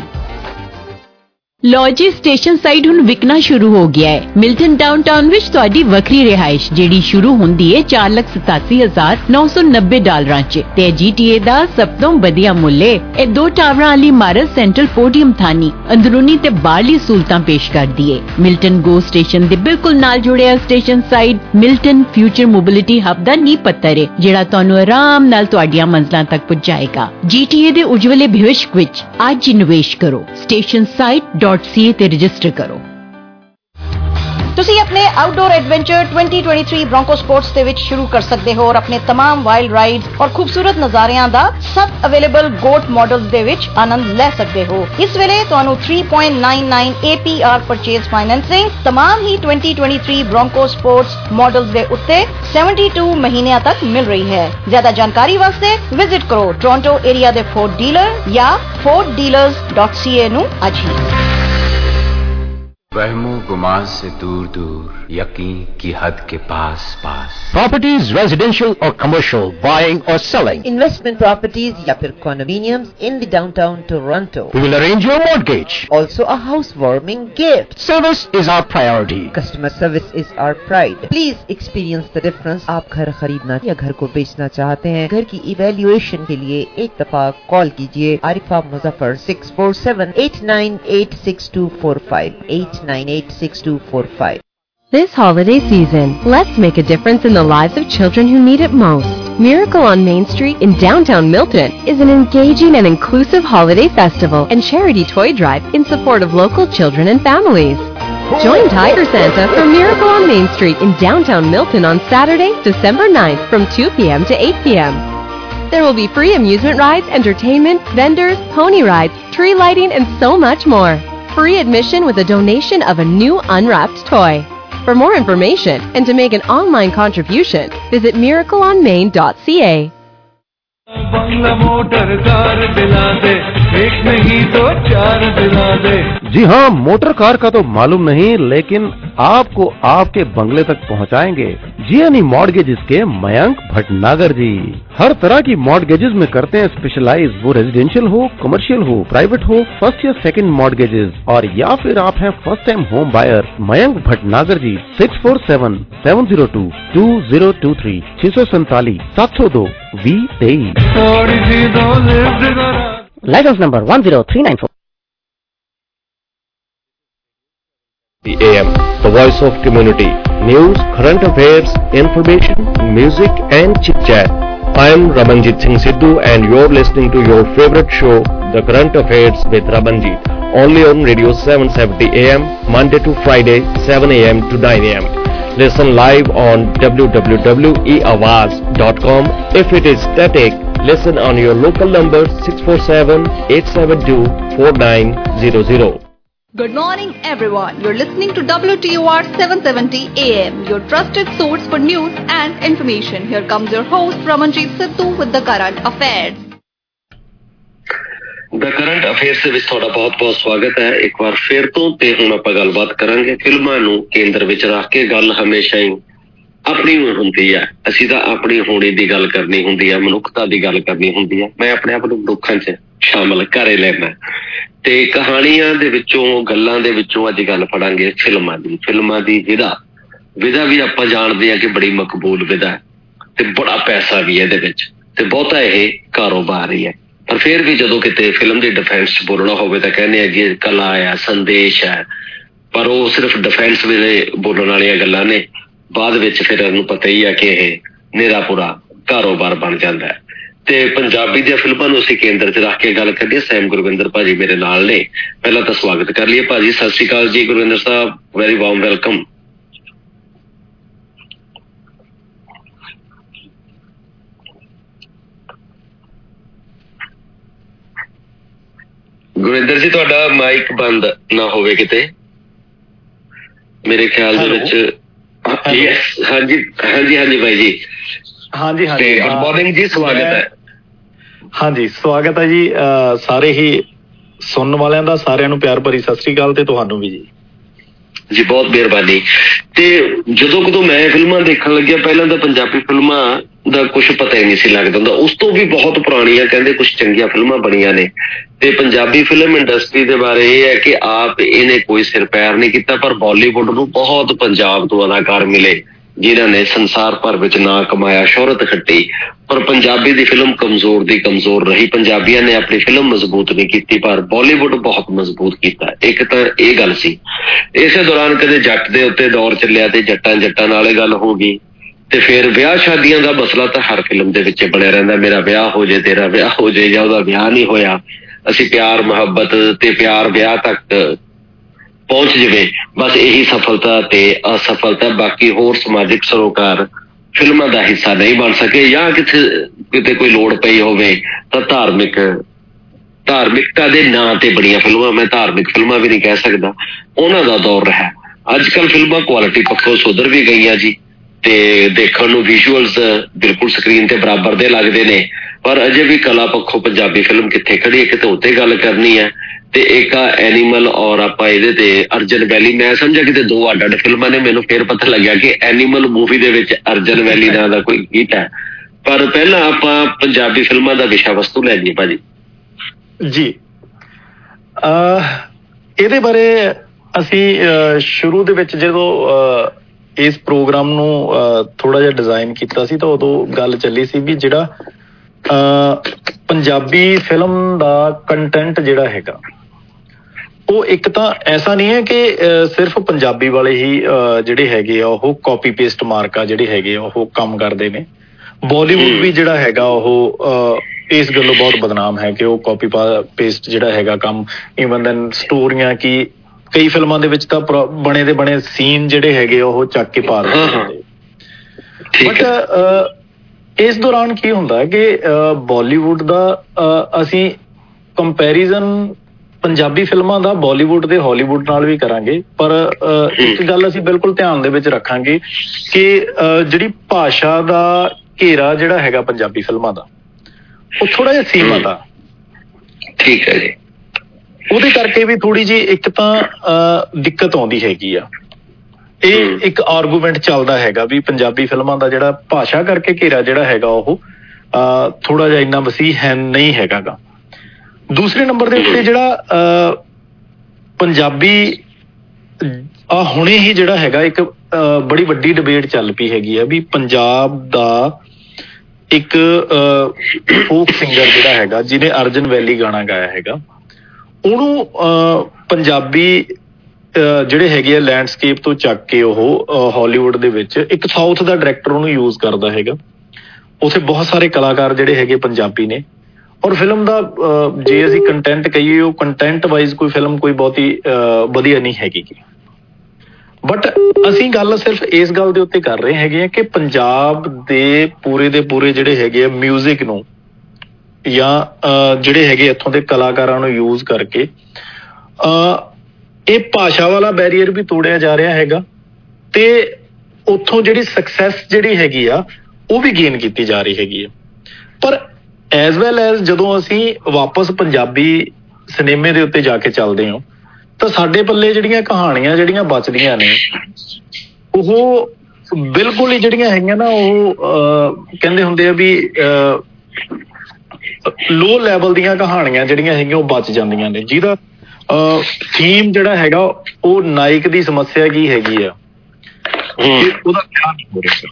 ਲੋ ਜੀ, station side ਹੁਣ ਵਿਕਣਾ ਸ਼ੁਰੂ ਹੋ ਗਿਆ ਹੈ। ਮਿਲਟਨ ਡਾਊਨਟਾਊਨ ਵਿੱਚ ਤੁਹਾਡੀ ਵੱਖਰੀ ਰਿਹਾਇਸ਼ ਜਿਹੜੀ ਸ਼ੁਰੂ ਹੁੰਦੀ ਹੈ ਚਾਰ ਲੱਖ ਸਤਾਸੀ ਹਜ਼ਾਰ ਨੌ ਸੌ ਨੱਬੇ ਡਾਲਰਾਂ 'ਚ ਤੇ G T A ਦਾ ਸਭ ਤੋਂ ਵਧੀਆ ਮੁੱਲ ਹੈ। ਇਹ ਦੋ ਟਾਵਰਾਂ ਵਾਲੀ ਇਮਾਰਤ ਸੈਂਟਰਲ ਪੋਡੀਅਮ ਥਾਨੀ ਅੰਦਰੂਨੀ ਤੇ ਬਾਹਰਲੀ ਸਹੂਲਤਾਂ ਪੇਸ਼ ਕਰਦੀ ਹੈ। ਮਿਲਟਨ ਗੋ ਸਟੇਸ਼ਨ ਦੇ ਬਿਲਕੁਲ ਨਾਲ ਜੁੜਿਆ station side Milton future mobility hub ਦਾ ਨੀਂਹ ਪੱਥਰ ਹੈ ਜਿਹੜਾ ਤੁਹਾਨੂੰ ਆਰਾਮ ਨਾਲ ਤੁਹਾਡੀਆਂ ਮੰਜ਼ਲਾਂ ਤੱਕ ਪਹੁੰਚਾਏਗਾ। G T A ਦੇ ਉਜਵਲੇ ਭਵਿੱਖ ਵਿੱਚ ਅੱਜ ਹੀ ਨਿਵੇਸ਼ ਕਰੋ। Station site dot C A ਤੇ ਰਜਿਸਟਰ ਕਰੋ। ਤੁਸੀਂ ਆਪਣੇ outdoor adventure twenty twenty-three Bronco sports ਦੇ ਵਿੱਚ ਸ਼ੁਰੂ ਕਰ ਸਕਦੇ ਹੋ ਔਰ ਆਪਣੇ तमाम ਵਾਈਲਡ ਰਾਈਡਸ ਔਰ ਖੂਬਸੂਰਤ ਨਜ਼ਾਰਿਆਂ ਦਾ ਸਭ ਅਵੇਲੇਬਲ ਗੋਟ ਮਾਡਲਸ ਦੇ ਵਿੱਚ ਆਨੰਦ ਲੈ ਸਕਦੇ ਹੋ। ਇਸ ਵੇਲੇ ਤੁਹਾਨੂੰ three point nine nine A P R purchase financing तमाम ਹੀ twenty twenty-three Bronco sports models ਦੇ ਉੱਤੇ seventy-two ਮਹੀਨਿਆਂ ਤੱਕ ਮਿਲ ਰਹੀ ਹੈ। ਜ਼ਿਆਦਾ ਜਾਣਕਾਰੀ ਵਾਸਤੇ ਵਿਜ਼ਿਟ ਕਰੋ ਟੋਰਾਂਟੋ ਏਰੀਆ ਦੇ ਫੋਰਡ ਡੀਲਰ ਜਾਂ ford dealers dot C A ਨੂੰ ਅੱਜ ਹੀ। वहमो गुमान से दूर दूर, यकीन की हद के पास पास। Properties, residential or commercial, buying or selling. Investment properties या फिर condominiums in the downtown Toronto. We will arrange your mortgage. Also a housewarming gift. Service is our priority. Customer service is our pride. Please experience the difference. आप घर खरीदना या घर को बेचना चाहते हैं, घर की evaluation के लिए एक दफा कॉल कीजिए Arifa Muzaffar six four seven eight nine eight six two four five eight nine eight six two four five. This holiday season, let's make a difference in the lives of children who need it most. Miracle on Main Street in downtown Milton is an engaging and inclusive holiday festival and charity toy drive in support of local children and families. Join Tiger Santa for Miracle on Main Street in downtown Milton on Saturday, December ninth from two p.m. to eight p.m. There will be free amusement rides, entertainment, vendors, pony rides, tree lighting, and so much more. Free admission with a donation of a new unwrapped toy. For more information and to make an online contribution, visit miracle on main dot C A. बंगला motor car दिला दे, एक नहीं तो चार दिला दे। जी हाँ, motor car का तो मालूम नहीं, लेकिन आपको आपके बंगले तक पहुँचाएंगे जियानी मॉर्गेजेस के मयंक भटनागर जी। हर तरह की मॉर्गेजेस में करते हैं स्पेशलाइज, वो रेजिडेंशियल हो, कमर्शियल हो, प्राइवेट हो, फर्स्ट या सेकंड मॉर्गेजेस, और या फिर आप हैं first time home buyer. Mayank Bhatnagar ji six four seven seven zero two two zero two three छह सौ सैतालीस सात सौ दो वी तेईस। License number one zero three nine four. The A M, the voice of community. News, current affairs, information, music and chit-chat. I am Ramanjit Singh Sidhu and you're listening to your favorite show, The Current Affairs with Ramanjit, only on Radio seven seventy A M, Monday to Friday, seven A M to nine A M. listen live on w w w dot e awaz dot com. If it is static, listen on your local number six four seven, eight seven two, four nine zero zero. Good morning everyone. You're listening to W T O R seven seventy A M, your trusted source for news and information. Here comes your host Ramanjeet Sidhu with the current affairs. ਦਾ current affairs ਦੇ ਵਿੱਚ ਤੁਹਾਡਾ ਬਹੁਤ-ਬਹੁਤ ਸਵਾਗਤ ਹੈ ਇੱਕ ਵਾਰ ਫਿਰ ਤੋਂ। ਤੇ ਹੁਣ ਆਪਾਂ ਗੱਲਬਾਤ ਕਰਾਂਗੇ ਫਿਲਮਾਂ ਨੂੰ ਕੇਂਦਰ ਵਿੱਚ ਰੱਖ ਕੇ। ਗੱਲ ਹਮੇਸ਼ਾ ਹੀ ਆਪਣੀ ਹੁੰਦੀ ਹੈ, ਅਸੀਂ ਤਾਂ ਆਪਣੀ ਹੋਣੀ ਦੀ ਗੱਲ ਕਰਨੀ ਹੁੰਦੀ ਹੈ, ਮਨੁੱਖਤਾ ਦੀ ਗੱਲ ਕਰਨੀ ਹੁੰਦੀ ਹੈ। ਮੈਂ ਆਪਣੇ ਆਪ ਨੂੰ ਮਨੁੱਖਾਂ 'ਚ ਸ਼ਾਮਲ ਕਰ ਹੀ ਲੈਣਾ ਤੇ ਕਹਾਣੀਆਂ ਦੇ ਵਿੱਚੋਂ ਗੱਲਾਂ ਦੇ ਵਿੱਚੋਂ ਅੱਜ ਗੱਲ ਫੜਾਂਗੇ ਫਿਲਮਾਂ ਦੀ। ਫਿਲਮਾਂ ਦੀ ਵਿਧਾ ਵਿਧਾ ਵੀ ਆਪਾਂ ਜਾਣਦੇ ਹਾਂ ਕਿ ਬੜੀ ਮਕਬੂਲ ਵਿਧਾ ਹੈ ਤੇ ਬੜਾ ਪੈਸਾ ਵੀ ਇਹਦੇ ਵਿੱਚ ਤੇ ਬਹੁਤਾ ਇਹ ਕਾਰੋਬਾਰ ਹੀ ਹੈ। ਪਰ ਫਿਰ ਵੀ ਜਦੋਂ ਕਿਤੇ ਫਿਲਮ ਦੀ ਡਿਫੈਂਸ 'ਚ ਬੋਲਣਾ ਹੋਵੇ ਤਾਂ ਕਹਿੰਦੇ ਆ ਕਿ ਕਲਾ ਆ, ਸੰਦੇਸ਼ ਹੈ, ਪਰ ਉਹ ਸਿਰਫ ਡਿਫੈਂਸ ਵੇਲੇ ਬੋਲਣ ਵਾਲੀਆਂ ਗੱਲਾਂ ਨੇ। ਬਾਅਦ ਵਿੱਚ ਫਿਰ ਇਹਨੂੰ ਪਤਾ ਹੀ ਆ ਕਿ ਇਹ ਨਿਰਾ ਪੂਰਾ ਕਾਰੋਬਾਰ ਬਣ ਜਾਂਦਾ ਹੈ। ਤੇ ਪੰਜਾਬੀ ਦੀਆਂ ਫਿਲਮਾਂ ਨੂੰ ਅਸੀਂ ਕੇਂਦਰ 'ਚ ਰੱਖ ਕੇ ਗੱਲ ਕਰੀਏ। ਸੈਮ ਗੁਰਵਿੰਦਰ ਭਾਜੀ ਮੇਰੇ ਨਾਲ ਨੇ, ਪਹਿਲਾਂ ਤਾਂ ਸਵਾਗਤ ਕਰ ਲਈਏ। ਭਾਜੀ ਸਤਿ ਸ਼੍ਰੀ ਅਕਾਲ ਜੀ। Gurvinder sahib very warm welcome. Gurvinder ji ਤੁਹਾਡਾ ਮਾਈਕ ਬੰਦ ਨਾ ਹੋਵੇ ਕਿਤੇ, ਮੇਰੇ ਖਿਆਲ ਦੇ ਵਿੱਚ। ਹਾਂਜੀ ਹਾਂਜੀ ਹਾਂਜੀ ਭਾਈ ਜੀ। ਹਾਂਜੀ ਹਾਂਜੀ ਗੁੱਡ ਮਾਰਨਿੰਗ ਜੀ, ਸਵਾਗਤ ਹੈ। ਹਾਂਜੀ ਸਵਾਗਤ ਹੈ ਜੀ ਸਾਰੇ ਹੀ ਸੁਣਨ ਵਾਲਿਆਂ ਦਾ, ਸਾਰਿਆਂ ਨੂੰ ਪਿਆਰ ਭਰੀ ਸਤਿ ਸ੍ਰੀ ਅਕਾਲ ਤੇ ਤੁਹਾਨੂੰ ਵੀ ਜੀ। ਜੀ ਬਹੁਤ ਮਿਹਰਬਾਨੀ। ਤੇ ਜਦੋਂ ਕਦੋਂ ਮੈਂ ਫਿਲਮਾਂ ਦੇਖਣ ਲੱਗਿਆ ਪਹਿਲਾਂ ਤਾਂ ਪੰਜਾਬੀ ਫਿਲਮਾਂ ਦਾ ਕੁਛ ਪਤਾ ਹੀ ਨਹੀਂ ਸੀ ਲੱਗਦਾ ਹੁੰਦਾ। ਉਸ ਤੋਂ ਵੀ ਬਹੁਤ ਪੁਰਾਣੀਆਂ ਕਹਿੰਦੇ ਕੁਛ ਚੰਗੀਆਂ ਫਿਲਮਾਂ ਬਣੀਆਂ ਨੇ। ਤੇ ਪੰਜਾਬੀ ਫਿਲਮ ਇੰਡਸਟਰੀ ਦੇ ਬਾਰੇ ਇਹ ਹੈ ਕਿ ਆਪ ਇਹਨੇ ਕੋਈ ਸਿਰ ਪੈਰ ਨਹੀਂ ਕੀਤਾ, ਪਰ ਬਾਲੀਵੁੱਡ ਨੂੰ ਬਹੁਤ ਪੰਜਾਬ ਤੋਂ ਅਦਾਕਾਰ ਮਿਲੇ ਜਿਨ੍ਹਾਂ ਨੇ ਸੰਸਾਰ ਭਰ ਵਿੱਚ ਨਾਂ ਕਮਾਇਆ, ਸ਼ੋਹਰਤ ਖੱਟੀ। ਪਰ ਪੰਜਾਬੀ ਦੀ ਫਿਲਮ ਕਮਜ਼ੋਰ ਦੀ ਕਮਜ਼ੋਰ ਰਹੀ। ਪੰਜਾਬੀਆਂ ਨੇ ਆਪਣੀ ਫਿਲਮ ਮਜ਼ਬੂਤ ਨਹੀਂ ਕੀਤੀ, ਪਰ ਬਾਲੀਵੁੱਡ ਬਹੁਤ ਮਜ਼ਬੂਤ ਕੀਤਾ। ਇੱਕ ਤਾਂ ਇਹ ਗੱਲ ਸੀ। ਇਸੇ ਦੌਰਾਨ ਕਦੇ ਜੱਟ ਦੇ ਉੱਤੇ ਦੌਰ ਚੱਲਿਆ ਤੇ ਜੱਟਾਂ ਜੱਟਾਂ ਨਾਲ ਇਹ ਗੱਲ ਹੋ ਗਈ। ਤੇ ਫਿਰ ਵਿਆਹ ਸ਼ਾਦੀਆਂ ਦਾ ਮਸਲਾ ਤਾਂ ਹਰ ਫਿਲਮ ਦੇ ਵਿੱਚ ਬਣਿਆ ਰਹਿੰਦਾ। ਮੇਰਾ ਵਿਆਹ ਹੋ ਜੇ, ਤੇਰਾ ਵਿਆਹ ਹੋ ਜੇ, ਜਾਂ ਉਹਦਾ ਵਿਆਹ ਨਹੀਂ ਹੋਇਆ। ਅਸੀਂ ਪਿਆਰ ਮੁਹੱਬਤ ਤੇ ਪਿਆਰ ਵਿਆਹ ਤੱਕ ਪਹੁੰਚ ਜਾਵੇ, ਬਸ ਇਹੀ ਸਫਲਤਾ ਤੇ ਅਸਫਲਤਾ। ਬਾਕੀ ਹੋਰ ਸਮਾਜਿਕ ਸਰੋਕਾਰ ਫਿਲਮਾਂ ਦਾ ਹਿੱਸਾ ਨਹੀਂ ਬਣ ਸਕੇ, ਜਾਂ ਕਿਤੇ ਕਿਤੇ ਕੋਈ ਲੋੜ ਪਈ ਹੋਵੇ ਤਾਂ ਧਾਰਮਿਕ ਧਾਰਮਿਕਤਾ ਦੇ ਨਾਂ ਤੇ ਬੜੀਆਂ ਫਿਲਮਾਂ, ਮੈਂ ਧਾਰਮਿਕ ਫਿਲਮਾਂ ਵੀ ਨਹੀਂ ਕਹਿ ਸਕਦਾ, ਉਹਨਾਂ ਦਾ ਦੌਰ ਰਿਹਾ। ਅੱਜ ਕੱਲ੍ਹ ਫਿਲਮਾਂ ਕੁਆਲਿਟੀ ਪੱਖੋਂ ਸੁਧਰ ਵੀ ਗਈਆਂ ਜੀ ਤੇ ਦੇਖਣ ਨੂੰ ਵਿਜ਼ੂਅਲਸ ਬਿਲਕੁਲ ਸਕਰੀਨ ਤੇ ਬਰਾਬਰ ਦੇ ਲੱਗਦੇ ਨੇ, ਪਰ ਅਜੇ ਵੀ ਕਲਾ ਪੱਖੋਂ ਪੰਜਾਬੀ ਫਿਲਮ ਕਿੱਥੇ ਖੜੀ ਹੈ, ਕਿਤੇ ਉੱਤੇ ਗੱਲ ਕਰਨੀ ਹੈ। ਤੇ ਇੱਕ ਆ ਐਨੀਮਲ ਔਰ ਆਪਾਂ ਇਹਦੇ ਤੇ ਅਰਜਨ ਵੈਲੀ, ਮੈਂ ਸਮਝਿਆ ਕਿਤੇ ਦੋ ਅੱਡ ਅੱਡ ਫਿਲਮਾਂ ਨੇ, ਮੈਨੂੰ ਫਿਰ ਪਤਾ ਲੱਗਿਆ ਕਿ ਐਨੀਮਲ ਮੂਵੀ ਦੇ ਵਿੱਚ ਅਰਜਨ ਵੈਲੀ ਨਾਂ ਦਾ ਕੋਈ ਗੀਤ ਹੈ। ਪਰ ਪਹਿਲਾਂ ਆਪਾਂ ਪੰਜਾਬੀ ਫਿਲਮਾਂ ਦਾ ਵਿਸ਼ਾ ਵਸਤੂ ਲੈ ਜੀਏ ਭਾਜੀ ਜੀ। ਇਹਦੇ ਬਾਰੇ ਅਸੀਂ ਸ਼ੁਰੂ ਦੇ ਵਿੱਚ ਜਦੋਂ ਇਸ ਪ੍ਰੋਗਰਾਮ ਨੂੰ ਥੋੜਾ ਜਿਹਾ ਡਿਜ਼ਾਈਨ ਕੀਤਾ ਸੀ ਤਾਂ ਉਦੋਂ ਗੱਲ ਚੱਲੀ ਸੀ ਵੀ ਜਿਹੜਾ ਪੰਜਾਬੀ ਫਿਲਮ ਦਾ ਕੰਟੈਂਟ ਜਿਹੜਾ ਹੈਗਾ ਉਹ ਇੱਕ ਤਾਂ ਐਸਾ ਨਹੀਂ ਹੈ ਕਿ ਸਿਰਫ ਪੰਜਾਬੀ ਵਾਲੇ ਹੀ ਜਿਹੜੇ ਹੈਗੇ ਆ ਉਹ ਕਾਪੀ ਪੇਸਟ ਮਾਰਕਾ ਜਿਹੜੇ ਹੈਗੇ ਆ ਉਹ ਕੰਮ ਕਰਦੇ ਨੇ। ਬਾਲੀਵੁੱਡ ਵੀ ਜਿਹੜਾ ਹੈਗਾ ਉਹ ਇਸ ਗੱਲੋਂ ਬਹੁਤ ਬਦਨਾਮ ਹੈ ਕਿ ਉਹ ਕਾਪੀ ਪੇਸਟ ਜਿਹੜਾ ਹੈਗਾ ਕੰਮ, ਈਵਨ ਦੈਨ ਸਟੋਰੀਆਂ ਕੀ ਕਈ ਫਿਲਮਾਂ ਦੇ ਵਿੱਚ ਤਾਂ ਬਣੇ ਦੇ ਬਣੇ ਸੀਨ ਜਿਹੜੇ ਹੈਗੇ ਉਹ ਚੱਕ ਕੇ ਪਾ ਦਿੰਦੇ। ਬਟ ਇਸ ਦੌਰਾਨ ਕੀ ਹੁੰਦਾ ਕਿ ਬਾਲੀਵੁੱਡ ਦਾ ਅਸੀਂ ਕੰਪੈਰੀਜ਼ਨ ਪੰਜਾਬੀ ਫਿਲਮਾਂ ਦਾ ਬਾਲੀਵੁੱਡ ਤੇ ਹਾਲੀਵੁੱਡ ਨਾਲ ਵੀ ਕਰਾਂਗੇ, ਪਰ ਇੱਕ ਗੱਲ ਅਸੀਂ ਬਿਲਕੁਲ ਧਿਆਨ ਦੇ ਵਿੱਚ ਰੱਖਾਂਗੇ ਕਿ ਜਿਹੜੀ ਭਾਸ਼ਾ ਦਾ ਘੇਰਾ ਜਿਹੜਾ ਹੈਗਾ ਪੰਜਾਬੀ ਫਿਲਮਾਂ ਦਾ ਉਹ ਥੋੜਾ ਜਿਹਾ ਸੀਮਤ ਆ। ਠੀਕ ਹੈ ਜੀ। ਉਹਦੇ ਕਰਕੇ ਵੀ ਥੋੜੀ ਜਿਹੀ ਇੱਕ ਤਾਂ ਦਿੱਕਤ ਆਉਂਦੀ ਹੈਗੀ ਆ। ਇਹ ਇੱਕ ਆਰਗੂਮੈਂਟ ਚੱਲਦਾ ਹੈਗਾ ਵੀ ਪੰਜਾਬੀ ਫਿਲਮਾਂ ਦਾ ਜਿਹੜਾ ਭਾਸ਼ਾ ਕਰਕੇ ਘੇਰਾ ਜਿਹੜਾ ਹੈਗਾ ਉਹ ਥੋੜਾ ਜਿਹਾ ਇੰਨਾ ਵਸੀਹ ਹੈ ਨਹੀਂ ਹੈਗਾ ਗਾ। ਦੂਸਰੇ ਨੰਬਰ ਦੇ ਉੱਤੇ ਜਿਹੜਾ ਪੰਜਾਬੀ ਆ ਹੁਣੇ ਹੀ ਜਿਹੜਾ ਹੈਗਾ ਇੱਕ ਬੜੀ ਵੱਡੀ ਡਿਬੇਟ ਚੱਲ ਪਈ ਹੈਗੀ ਆ ਵੀ ਪੰਜਾਬ ਦਾ ਇੱਕ ਫੋਕ ਸਿੰਗਰ ਜਿਹੜਾ ਹੈਗਾ ਜਿਹਨੇ ਅਰਜਨ ਵੈਲੀ ਗਾਣਾ ਗਾਇਆ ਹੈਗਾ, ਉਹਨੂੰ ਪੰਜਾਬੀ ਜਿਹੜੇ ਹੈਗੇ ਆ ਲੈਂਡਸਕੇਪ ਤੋਂ ਚੱਕ ਕੇ ਉਹ ਹਾਲੀਵੁੱਡ ਦੇ ਵਿੱਚ ਇੱਕ ਸਾਊਥ ਦਾ ਡਾਇਰੈਕਟਰ ਉਹਨੂੰ ਯੂਜ਼ ਕਰਦਾ ਹੈਗਾ। ਉੱਥੇ ਬਹੁਤ ਸਾਰੇ ਕਲਾਕਾਰ ਜਿਹੜੇ ਹੈਗੇ ਪੰਜਾਬੀ ਨੇ, ਔਰ ਫਿਲਮ ਦਾ ਜੇ ਅਸੀਂ ਕੰਟੈਂਟ ਕਹੀਏ ਉਹ ਕੰਟੈਂਟ ਵਾਈਜ਼ ਕੋਈ ਫਿਲਮ ਕੋਈ ਬਹੁਤੀ ਵਧੀਆ ਨਹੀਂ ਹੈਗੀ। ਬਟ ਅਸੀਂ ਗੱਲ ਸਿਰਫ ਇਸ ਗੱਲ ਦੇ ਉੱਤੇ ਕਰ ਰਹੇ ਹੈਗੇ ਆ ਕਿ ਪੰਜਾਬ ਦੇ ਪੂਰੇ ਦੇ ਪੂਰੇ ਜਿਹੜੇ ਹੈਗੇ ਆ ਮਿਊਜ਼ਿਕ ਨੂੰ ਜਾਂ ਜਿਹੜੇ ਹੈਗੇ ਇੱਥੋਂ ਦੇ ਕਲਾਕਾਰਾਂ ਨੂੰ ਯੂਜ਼ ਕਰਕੇ ਇਹ ਭਾਸ਼ਾ ਵਾਲਾ ਬੈਰੀਅਰ ਵੀ ਤੋੜਿਆ ਜਾ ਰਿਹਾ ਹੈਗਾ ਤੇ ਉੱਥੋਂ ਜਿਹੜੀ ਸਕਸੈਸ ਜਿਹੜੀ ਹੈਗੀ ਆ ਉਹ ਵੀ ਗੇਨ ਕੀਤੀ ਜਾ ਰਹੀ ਹੈਗੀ ਆ। ਪਰ ਐਜ਼ ਵੈਲ ਐਜ਼ ਜਦੋਂ ਅਸੀਂ ਵਾਪਸ ਪੰਜਾਬੀ ਸਿਨੇਮੇ ਦੇ ਉੱਤੇ ਜਾ ਕੇ ਚੱਲਦੇ ਹਾਂ ਤਾਂ ਸਾਡੇ ਪੱਲੇ ਜਿਹੜੀਆਂ ਕਹਾਣੀਆਂ ਜਿਹੜੀਆਂ ਬਚਦੀਆਂ ਨੇ ਉਹ ਬਿਲਕੁਲ ਹੀ ਜਿਹੜੀਆਂ ਹੈਗੀਆਂ ਨਾ ਉਹ ਕਹਿੰਦੇ ਹੁੰਦੇ ਆ ਵੀ ਲੋ ਲੈਵਲ ਦੀਆਂ ਕਹਾਣੀਆਂ ਜਿਹੜੀਆਂ ਹੈਗੀਆਂ ਉਹ ਬਚ ਜਾਂਦੀਆਂ ਨੇ, ਜਿਹਦਾ ਥੀਮ ਜਿਹੜਾ ਹੈਗਾ ਉਹ ਨਾਇਕ ਦੀ ਸਮੱਸਿਆ ਕੀ ਹੈਗੀ ਆ ਉਹਦਾ ਧਿਆਨ ਨਹੀਂ ਹੋ ਰਿਹਾ।